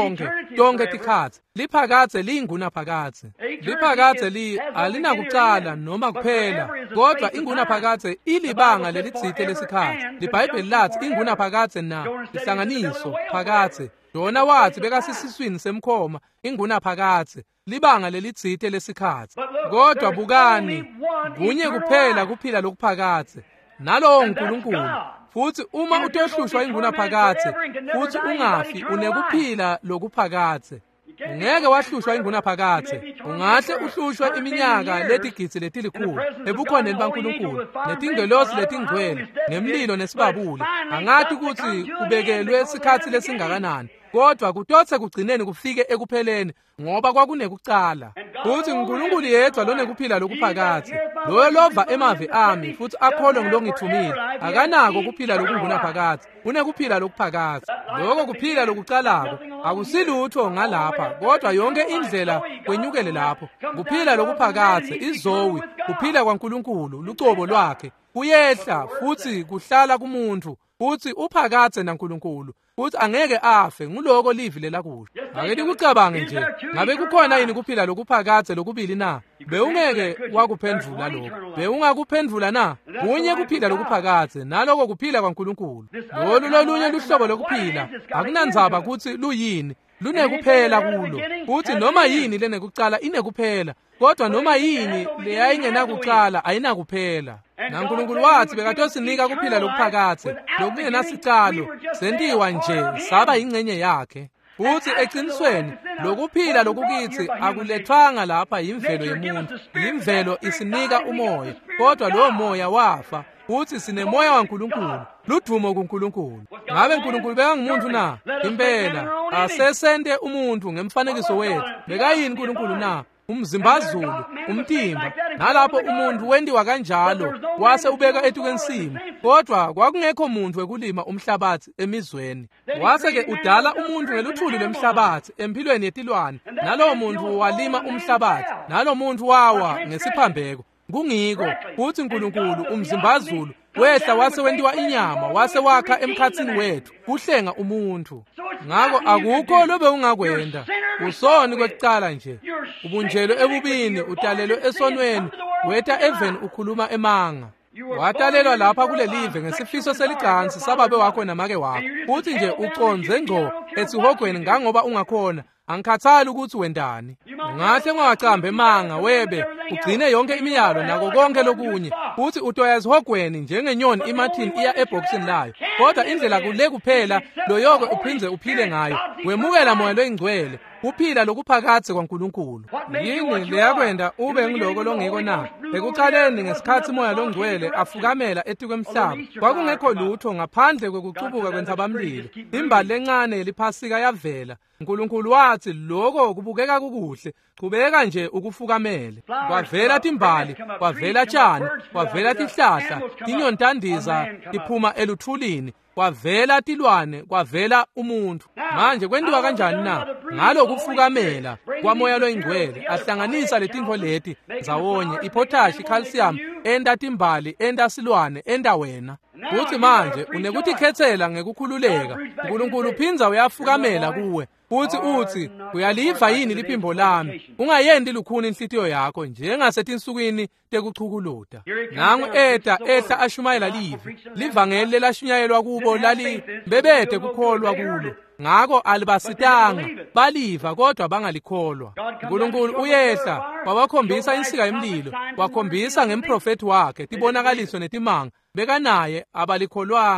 tonke tikhathe liphakathe liyingunaphakathe. Liphakathe li alinakucala noma kuphela kodwa ingunaphakathe ilibanga lelitsithe lesikhathi. LiBhayibheli lathi ingunaphakathe na ihlanganiso phakathe. Yona wathi bekasisiswini semkhoma ingunaphakathe libanga lelitsithe lesikhathi. Kodwa bukani kunye kuphela kuphila lokuphakathe nalowo uNkulunkulu. Futhi uma utohlushwa ingunaphakathe futhi ungafi unekuphila lokuphakathe. Ngeke wahlushwa ingunaphakathe. Ungahle uhlushwe iminyaka letigidzi letilikhulu ebukhoneni baNkulunkulu netingelosi letingcwele ngemlilo nesibabuli. Angathi ukuthi kubekelwe isikhathi lesingakanani kodwa kutotse kugcineni kufike ekupheleni ngoba kwakunekucala. Futhi uNkulunkulu yedwa lonekuphila lokuphakathe. Loyo lova emavi ami futhi akholwa ngilongithumile akanako kuphila lokungunaphakathe. Unekuphila lokuphakathe. Lokho kuphila lokucalako akusilutho ngalapha kodwa yonke indlela kwenyukele lapho. Kuphila lokuphakathe izowi kuphila kwaNkulunkulu lucobo lwakhe kuyehla futhi kuhlala kumuntu futhi uphakathe naNkulunkulu futhi angeke afe nguloko livile lakusho. Ake likucabange nje ngabe kukhona yini kuphila lokuphakathe lokubili na? Bewungeke wakuphendvula lokho. Bewungakuphendvula na? Kunye kuphila lokuphakathe naloko kuphila kwaNkulunkulu. Lolu lolunye luhlobo lokuphila akunandzaba ukuthi luyini lunekuphela kulo. Futhi noma yini lenekucala inekuphela kodwa noma yini leyayingenakucala ayinakuphela. NaNkulunkulu wathi bekatosinika kuphila lokuphakathe lokungenasicalo sentiwa nje saba ingcenye yakhe. Futhi eqinisweni lokuphila lokukithi akulethwanga lapha yimvelo yomuntu. Imvelo isinika umoya kodwa lowo moya wafa. Futhi sinemoya waNkulunkulu ludumo kuNkulunkulu. Ngabe uNkulunkulu bekangumuntu na? Impela asesente umuntu ngemfanekiso wethu. Bekayini uNkulunkulu na? Umzimbazulu, umtimba. Nalapho umuntu wendiwa kanjalo wase ubeka etukensimi. Kodwa kwakungekho muntu wekulima umhlabathi emizweni. Wase ke udala umuntu ngeluthuli lomhlabathi empilweni yetilwane. Nalowo muntu walima umhlabathi. Nalo muntu wawa ngesiphambeko. Kungiko futhi uNkulunkulu umzimbazulu wehla wase wendiwa inyama wase wakha emkhathini wethu kuhlenga umuntu. Ngako akukho lobe ungakwenda. Usoni kwekucala nje. Ubunjelo ebubini utalelwe esonweni weta even ukhuluma emanga. Watalelwa lapha kulelive ngesifiso selicansi sababe wakho namake wakho. Futhi nje uconze ngco esihogweni ngangoba ungakhona. Angikhathali ukuthi wendani. Ungahle ungacambe emanga webe ugcine yonke imiyalo nako konke lokunye futhi utoya ezihogweni njengenyoni imathini iya eboxini layo. Kodwa indlela kule kuphela loyoko uphinze uphile ngayo. Wemukela moya loyingcwele uphila lokuphakathe kwaNkulunkulu. Yini leyakwenda ube ngiloko longiko na? Ekucaleni ngesikhathi moya longcwele afukamela etukwemhlaba kwakungekho lutho ngaphandle kwekucubuka kwenzabamlilo. Imbali lencane liphasika yavela. uNkulunkulu wathi lokho kubukeka kukuhle, qhubeka nje ukufukamele. Kwavela timbali, kwavela tshani, kwavela tihlahla, tinyontandiza iphuma eluthulini, kwavela tilwane, kwavela umuntu. Manje kwendiwa kanjani na? Ngalo kufukamela kwamoya loyingcwele ahlanganisa letintfo leti zawonye, ipotash, calcium, enda timbali, enda silwane, enda wena. Kuthi manje unekuthi khethela ngekukhululeka. uNkulunkulu uphinza uyafukamela kuwe. Futhi uthi uyaliva yini liphimbo lami? Ungayendi lukhuni inhlitiyo yakho njengasetinsukwini tekuchukuluta. Nangu ehla ashumayela livi. Livangeli lashunyayelwa kubo lali bebede kukholwa kulo. Ngako alibasitanga baliva kodwa bangalikholwa. uNkulunkulu uyehla wabakhombisa insika yemlilo, wakhombisa ngemprofeti wakhe tibonakaliso netimanga. Bekanaye abalikholwanga.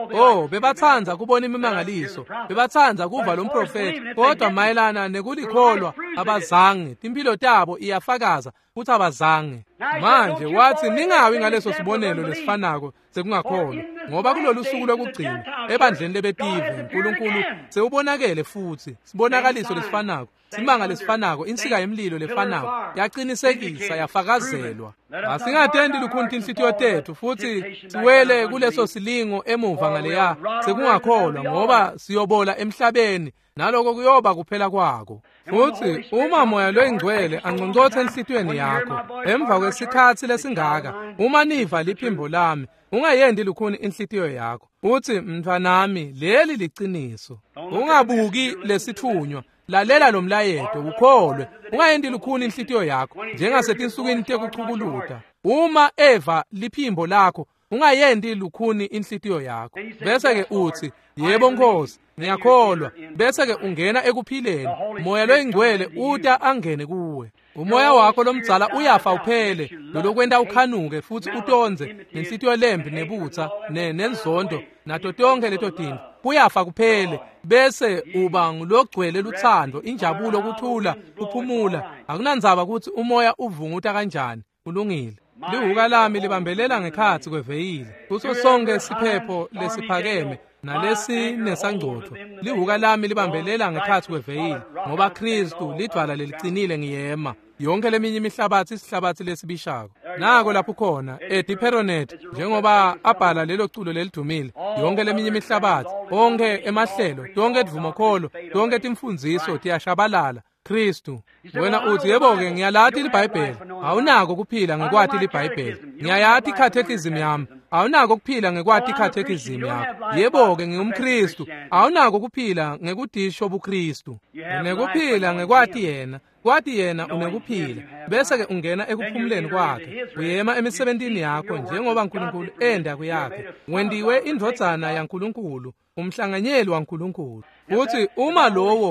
Oh, bebathanza kubona imimangaliso, bebathanza kuva lo mprofeti, kodwa mayelana nekulikholwa abazange, impilo tabo iyafakaza ukuthi abazange. Manje wathi ningawi ngaleso sibonelo lesifanako sekungakholwa, ngoba kulolu suku lokugcina ebandleni leBetive uNkulunkulu sewubonakele futhi sibonakaliso lesifanako, simanga lesifanako, insika yemlilo lefanako yaqinisekisa yafakazelwa. Asingatendi lukhunti inhlitiyo tethu futhi siwele kuleso silingo emuva ngaleya sekungakholwa, ngoba siyobola emhlabeni naloko kuyoba kuphela kwako. Futhi uma moya loyingcwele angconcothe enhlitiyweni yakho emva kwesikhathi lesingaka, uma niva liphimbo lami, ungayendi lukhuni inhlitiyo yakho uthi mntwanami leli liciniso. Ungabuki lesithunywa, lalela lo mlayeto ukholwe, ungayendi lukhuni inhlitiyo yakho njengasetinsukwini tekuchukuluta. Uma eva liphimbo lakho, ungayendi lukhuni inhlitiyo yakho. Bese ke uthi yebo Nkosi ngiyakholwa, bese ke ungena ekuphileni, moya loyingcwele uta angene kuwe. Umoya wakho lomdzala uyafa uphele, lokwenda ukhanuke futhi utonze nenhlitiyo lembi nebutha nenzondo nato tonke leto tinto kuyafa kuphele, bese uba ngulogcwele luthando, injabulo, ukuthula, kuphumula. Akunandzaba ukuthi umoya uvunguta kanjani, ulungile. Lihuka lami libambelela ngekhathi kweveyili kuso sonke isiphepho lesiphakeme nalesi nesangcotho. Lihuka lami libambelela ngekhathi kweveyili ngoba Kristu lidwala lelicinile ngiyema. Yonke leminye imihlabathi isihlabathi lesibishako nako lapho khona eDiperonet, njengoba abhala lelo culo lelidumile. Yonke leminye imihlabathi, onke emahlelo, tonke edvumokholo, tonke timfundziso tiyashabalala. Kristu, wena uthi yebo-ke ngiyalathi liBhayibheli, awunako kuphila ngekwati liBhayibheli. Ngiyayathi ikhathekizimi yami, awunako kuphila ngekwati ikhathekizimi yakho. Yebo-ke ngingumKristu, awunako kuphila ngekudisho ubuKristu. Unekuphila ngekwati yena, kwathi yena unekuphila, bese ke ungena ekuphumuleni kwakhe. Uyema emisebentini yakho njengoba uNkulunkulu enda kuyakhe. Wendiwe indvodzana yaNkulunkulu, umhlanganyeli waNkulunkulu. Futhi uma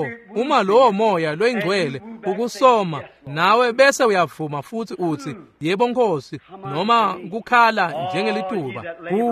lowo moya loyingcwele ukusoma nawe, bese uyavuma futhi uthi yebo Nkosi, noma kukhala njengelituba.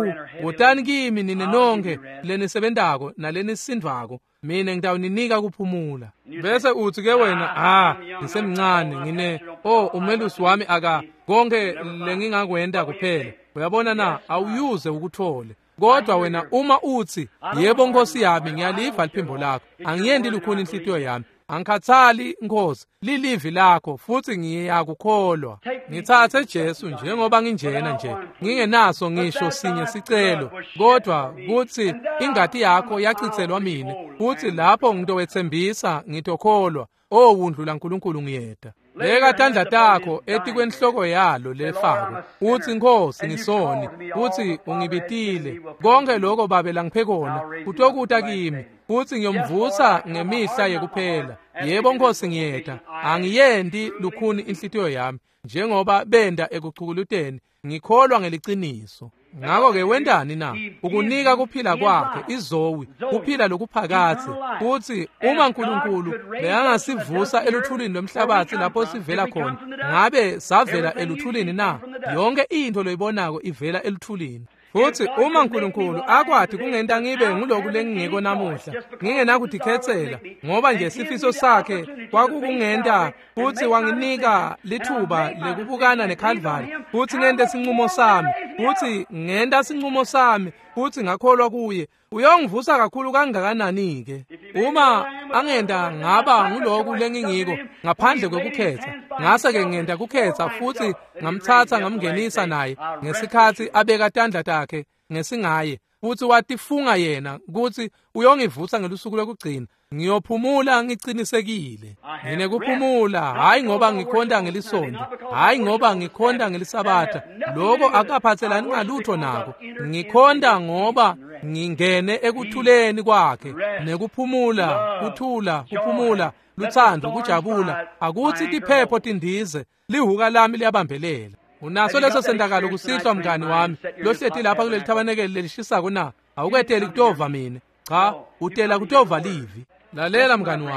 Wotani kimi nine nonke lenisebentako nalenisindvako, mina ngitawunika kuphumula. Bese uthi ke wena, ngisemncane ngine umelusi wami aka konke lengingakwenda kuphela. Uyabona na, awuyuze ukuthole. Kodwa wena uma uthi yebo Nkosi yami, ngiyaliva liphimbo lakho, angiyendi lukhuni inhlitiyo yami, angikhathali Nkosi, lilivi lakho futhi ngiyakukholwa. Ngithathe Jesu njengoba nginjena nje, ngingenaso ngisho sinye sicelo, kodwa kuthi ingati yakho yachithelwa mina, futhi lapho ngitowethembisa ngitokholwa. Wundlula Nkulunkulu ngiyeda. Beka tandla takho etikwenhloko yalo lefako, uthi Nkosi ngisoni, uthi ungibitile. Konke lokho babela ngiphe kona kutokuta kimi, uthi ngiyomvusa ngemihla yekuphela. Yebo Nkosi ngiyeda, angiyendi lukhuni inhlitiyo yami njengoba benda ekuchukuluteni, ngikholwa ngeliciniso. Ngakho-ke wendani na? Ukunika kuphila kwakhe, izowi, kuphila lokuphakathi. Futhi uma uNkulunkulu beyangasivusa eluthulini lomhlabathi lapho sivela khona, ngabe savela eluthulini na? Yonke into loyibonako ivela eluthulini. Futhi uma uNkulunkulu akwathi kungenta ngibe nguloku lengingeko namuhla, ngingenakudikhetsela, ngoba nje sifiso sakhe kwakukungenta, futhi wanginika lithuba lekubukana neKhalvari, futhi ngente sinqumo sami, futhi ngenta sinqumo sami, futhi ngakholwa kuye, uyongivusa kakhulu kangakanani-ke. Uma angenda ngaba nguloku lengingiko ngaphandle kwekukhetha, ngase-ke ngenta kukhetha futhi ngamthatha ngamngenisa naye ngesikhathi abeka tandla takhe ngesingaye, futhi watifunga yena ukuthi uyongivusa ngelusuku lokugcina. Ngiyophumula ngicinisekile. Nginekuphumula, hayi ngoba ngikhonda ngelisondo, hayi ngoba ngikhonda ngelisabatha. Lokho akaphathelani ngalutho nako. Ngikhonda ngoba ngingene ekuthuleni kwakhe, nekuphumula, kuthula, kuphumula, luthando, kujabula. Akuthi tiphepho tindize, lihuka lami liyabambelela. Unaso leso sendakalo kusihlwa mngani wami, lohleti lapha kuleli thabanekeli lelishisako na? Awuketeli kutova mina. Cha, utela kutova livi. Lalela mngani wami,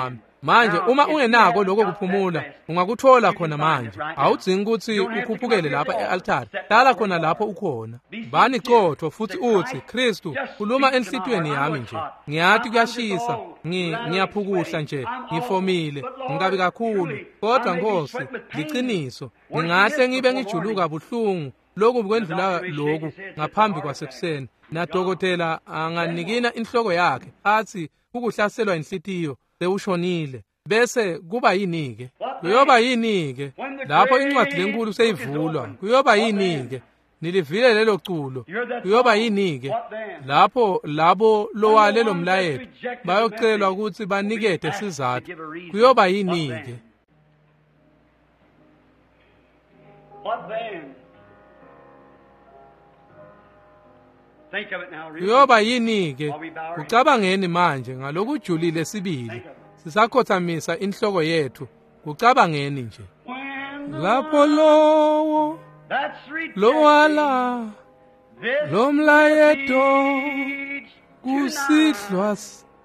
Manje uma ungenako lokho kuphumula ungakuthola khona manje. Awudzingi ukuthi ukhuphukele lapha e-altare. Hlala khona lapho ukhona. Bani cotho futhi uthi Kristu khuluma enhlitweni yami nje. Ngiyathi kuyashisa, ngiyaphukuhla nje, ngifomile, ngikabi kakhulu. Kodwa Nkosi, liqiniso, ngingahle ngibe ngijuluka buhlungu lokhu kwendlula lokhu ngaphambi kwasekuseni. Nadokotela anganikina inhloko yakhe athi ukuhlaselwa inhlitiyo sewushonile. Bese kuba yini-ke? Kuyoba yini-ke? Lapho incwadi lenkulu seyivulwa, kuyoba yini-ke? Nilivile lelo culo. Kuyoba yini-ke? Lapho labo lowalelo mlayeto bayocelwa ukuthi banikete isizathu. Kuyoba yini-ke? Kuyoba yini-ke? Kucabangeni manje ngalokujulile sibili. Sisakhothamisa inhloko yethu. Kucabangeni nje. Lapho lowala lomlayeto kusihlwa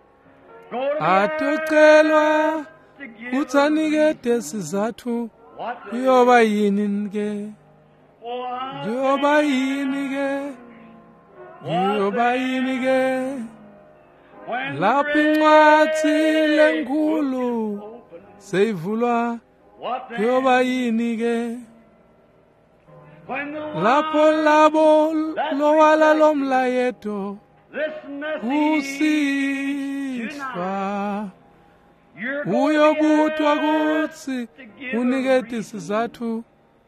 atocelwa kutsanikete sizathu. Kuyoba yini-ke? Kuyoba yini-ke? Kuyoba yini-ke? Lapho incwadi lenkulu seyivulwa. Kuyoba yini-ke? Lapho labo lowala lomlayeto kusihlwa uyobutwa kutsi unikete isizathu.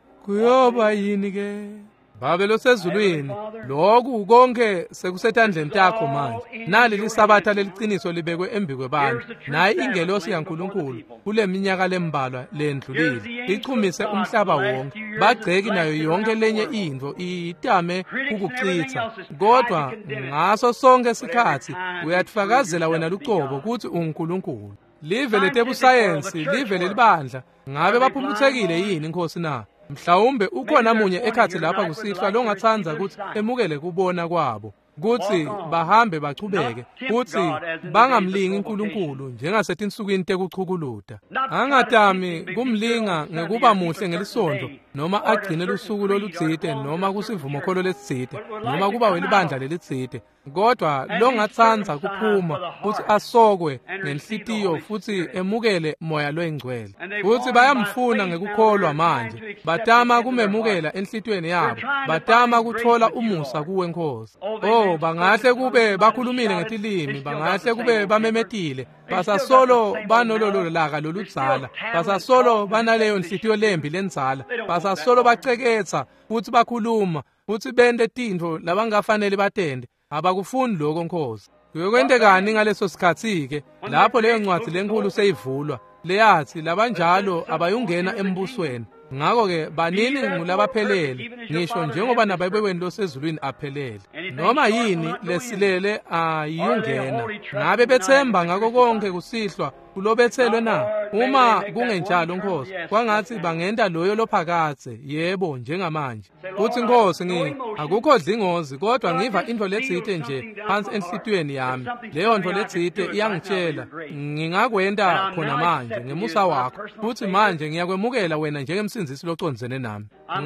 Kuyoba yini-ke? Babe losezulwini, lokhu konke sekusetandleni takho manje. Nali lisabatha leliciniso libekwe embi kwabantu. Naye ingelosi yaNkulunkulu kule minyaka lembalwa lendlulile ichumise umhlaba wonke. Bagceki nayo yonke lenye into itame ukuchitha. Kodwa ngaso sonke isikhathi uyatfakazela wena lucobo ukuthi uNkulunkulu. Live letebusayensi, live lelibandla. Ngabe baphumbuthekile yini Nkosi na? Mhlawumbe ukhona munye ekhathi lapha kusihlwa longathanza ukuthi emukele kubona kwabo, kuthi bahambe bachubeke, kuthi bangamlingi uNkulunkulu njengasetinsukwini tekuchukuluda. Angatami kumlinga ngekuba muhle ngelisondo, noma agcine lusuku lolutsite, noma kusivumo kholo lesitsite, noma kuba welibandla lelitsite. Kodwa longathanza kuphuma ukuthi asokwe ngenhlitiyo futhi emukele moya loyingcwele. Futhi bayamfuna ngekukholwa manje. Batama kumemukela enhlitweni yabo. Batama kuthola umusa kuwe Nkosi. Oh, bangahle kube bakhulumile ngetilimi, bangahle kube bamemetile. Basasolo banololo laka loludzala. Basasolo banaleyo nhlitiyo lembi lenzala. Basasolo baceketha futhi bakhuluma futhi bende tintfo labangafanele batende. Abakufuni lokho Nkosi. Kuyokwendekani ngaleso sikhathi-ke lapho leyo ncwadi lenkulu seyivulwa leyathi labanjalo abayungena embusweni. Ngakho-ke banini ngulabaphelele ngisho njengoba nababekweni losezulwini aphelele. Noma yini lesilele ayiyungena. Ngabe bethemba ngako konke kusihlwa kulobethelwe na? Uma kungenjalo Nkosi, kwangathi bangenda loyo lophakathe, yebo njengamanje. Uthi Nkosi akukho dlingozi, kodwa ngiva into letsite nje phansi enhlitweni yami. Leyo nto letsite iyangitshela ngingakwenda khona manje ngemusa wakho. Futhi manje ngiyakwemukela wena njengemsindisi locondzene nami.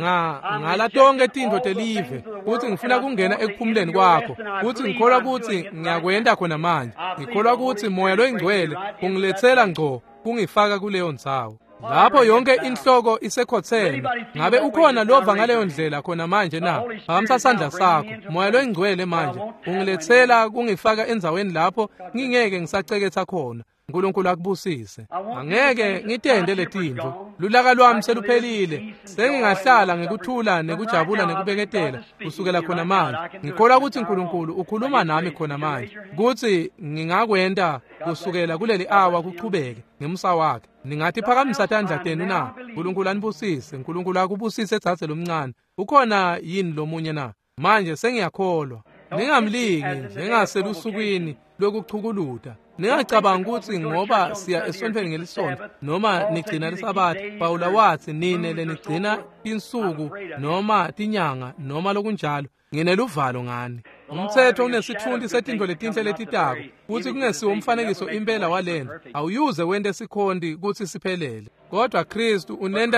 Ngala tonke tintfo telive, futhi ngifuna kungena ekuphumuleni kwakho. Futhi ngikholwa ukuthi ngiyakwenda khona manje. Ngikholwa ukuthi moya loyingcwele ungilethela ngco kungifaka kuleyo ndzawo. Lapho yonke inhloko isekhotheme. Ngabe ukhona lova ngaleyo ndlela khona manje na? Phakamisa sandla sakho. Moya loyingcwele manje ungilethela kungifaka endzaweni lapho ngingeke ngisaceketha khona. uNkulunkulu akubusise. Angeke ngitende letintfo. Lulaka lwami seluphelile. Sengingahlala ngikuthula nekujabula nekubeketela kusukela khona manje. Ngikholwa ukuthi uNkulunkulu ukhuluma nami khona manje. Kuthi ngingakwenda kusukela kuleli hour kuchubeke ngemusa wakhe. Ningathi phakamisa tandla tenu na? uNkulunkulu anibusise. uNkulunkulu akubusise edzaze lomncane. Ukhona yini lomunye na? Manje sengiyakholwa. Ningamlingi njengaselusukwini lokuchukuluda. Ningacabanga ukuthi ngoba siya esontweni ngelisonto noma nigcina lesabatha, Pawula wathi nine lenigcina insuku noma tinyanga noma lokunjalo ngineluvalo ngani. Umthetho unesithundi setinto letinhle letitako, futhi kungesiwo umfanekiso impela walento. Awuyuze wente sikhondi kuthi siphelele, kodwa Kristu unenda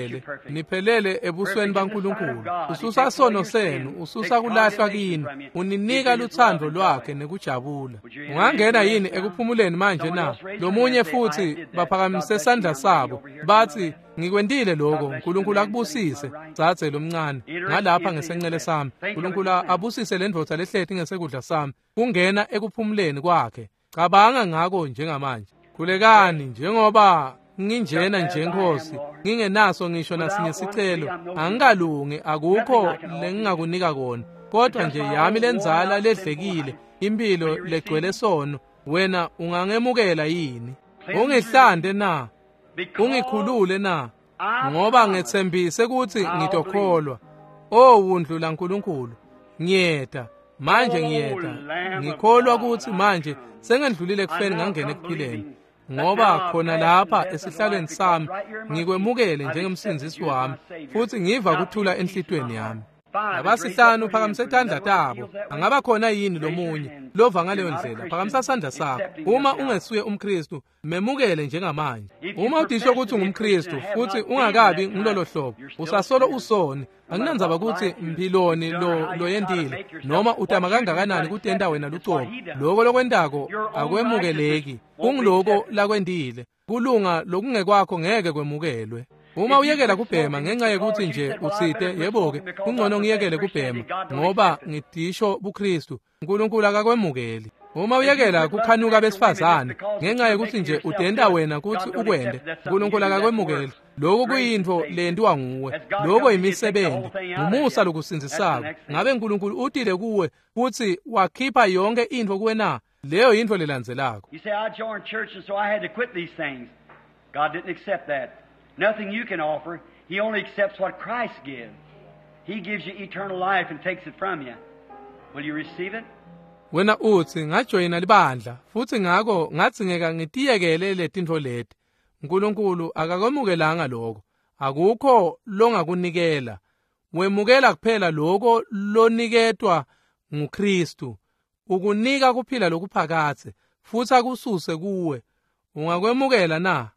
niphelele ebusweni baNkulunkulu. Ususa sono senu, ususa kulahlwa kini, uninika luthando lwakhe nekujabula. Ungangena yini ekuphumuleni manje na? Lomunye futhi baphakamise isandla sabo bathi ngikwendile lokho, uNkulunkulu akubusise. Sathe lo mncane ngalapha ngesenqele sami, uNkulunkulu abusise lendvodza lehlethi ngesekudla sami. Kungena ekuphumuleni kwakhe. Cabanga ngako njengamanje. Khulekani njengoba nginjena nje Nkosi, ngingenaso ngisho nasinye isicelo. Angikalungi, akukho lengingakunika kona, kodwa nje yami lenzala ledlekile, impilo legcwele sono. Wena ungangemukela yini? Ungihlande na? Ungikhulule na? Ngoba ngethembise ukuthi ngitokholwa. Wundlula Nkulunkulu, ngiyeda manje, ngiyeda. Ngikholwa ukuthi manje sengedlulile kufeni ngangena ekuphileni, ngoba khona lapha esihlalweni sami ngikwemukele njengemsindisi wami, futhi ngiva kuthula enhlitweni yami. Abasihlanu phakamise isandla tabo. Angaba khona yini lomunye lova ngaleyo ndlela? Phakamisa isandla sakho. Uma ungesuye umKristu, memukele njengamanje. Uma udisho ukuthi ungumKristu futhi ungakabi ngilolo hlobo, usasolo usoni. Anginandzaba ukuthi mphiloni lo yendile noma utama kangakanani ukuthi enda wena lucobo. Lokho lokwendako akwemukeleki. Kungiloko lakwendile. Kulunga lokungekwakho ngeke kwemukelwe. Uma uyekela kubhema ngenxa yokuthi nje uthite, yebo-ke kungcono ngiyekele kubhema ngoba ngidisho buKristu, uNkulunkulu akakwemukeli. Uma uyekela kukhanuka besifazane ngenxa yokuthi nje udenda wena ukuthi ukwende, uNkulunkulu akakwemukeli. Lokho kuyinto lentiwa nguwe, lokho yimisebenzi, ngumusa lokusinzisako. Ngabe uNkulunkulu utile kuwe futhi wakhipha yonke into kuwe na? Leyo yinto lelandzelako. You say, I joined church and so I had to quit these things. God didn't accept that. Nothing you can offer. He only accepts what Christ gives. He gives you eternal life and takes it from you. Will you receive it? Wena uthi ngajoyina libandla futhi ngako ngatsingeka ngitiyekele letinto leti. uNkulunkulu akakwemukelanga lokho. Akukho longakunikela. Wemukela kuphela lokho loniketwa nguKristu. Ukunika kuphila lokuphakathe futhi akususe kuwe. Ungakwemukela na?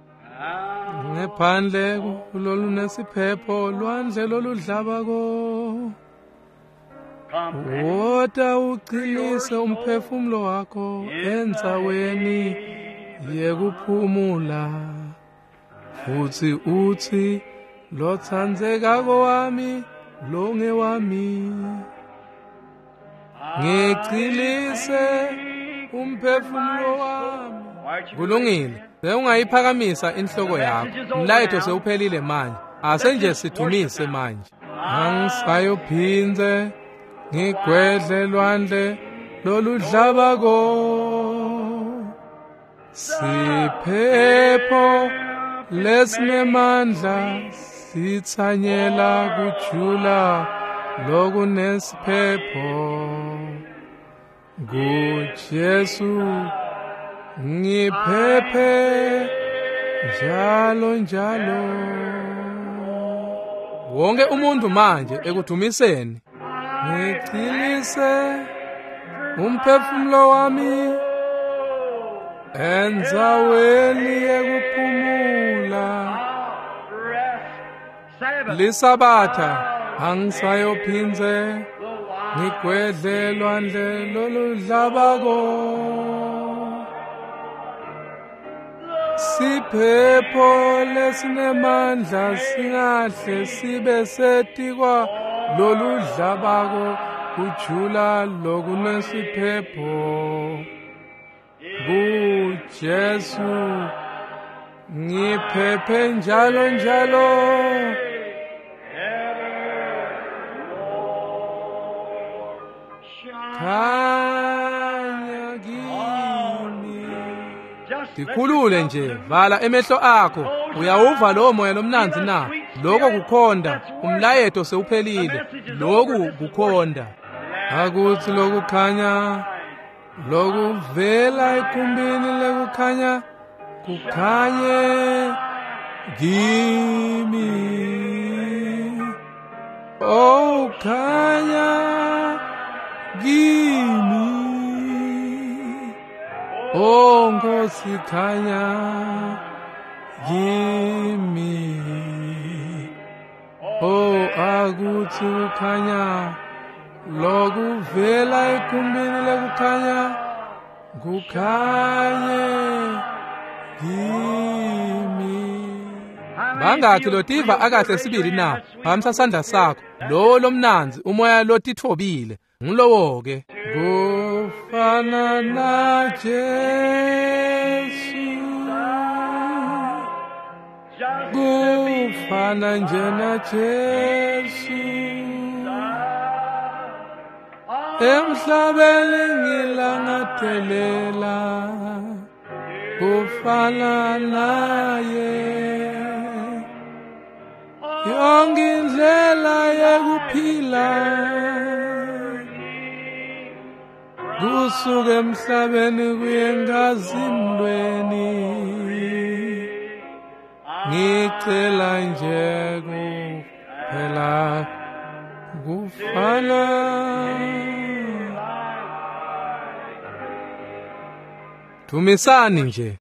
Ngephandle kulolu nesiphepho lwandle loludlabako, woda uqinise umphefumulo wakho endzaweni yekuphumula, futhi uthi lothandzekako wami longewami, ngiqinise umphefumulo wami. Kulungile, ungayiphakamisa inhloko yakho. Umlayetho sewuphelile manje. Asenje sithumise manje. Angisayophindze ngigwedle lwandle loludlabako, siphepho lesinemandla sithanyela kujula lokunesiphepho, kuJesu ngiphephe njalo njalo. Wonke umuntu manje ekudumiseni, ngiqinise umphefumulo wami endzaweni yekuphumula, lisabatha angisayophindze ngigwedle lwandle loludlabako, siphepho lesinemandla singahle sibe setikwa loludlabako, kujula lokunesiphepho, kuJesu ngiphephe njalo njalo. Khanya kimi, dikhulule nje, vala emehlo akho. Uyawuva lowo moya lomnanzi na? Lokho kukhonda, umlayeto sewuphelile. Lokhu kukhonda. Akuthi lokukhanya lokuvela ekhumbini lekukhanya kukhanye kimi. Oh, khanya kimi. Oh, Nkosi khanya kimi. Oh, akuthi kukhanya lokuvela ekhumbini lekukhanya kukhanye kimi. Bangakhi lotiva akahle sibili na phamsa sandla sakho lo lomnanzi umoya lotithobile ngulowo ke kufana na Jesu kufana nje na Jesu emhlabeni ngilangathelela kufana naye yonke indlela yokuphila kusuka emhlabeni kuye ngazimlweni ngicela nje kuphela kufana Dumisani nje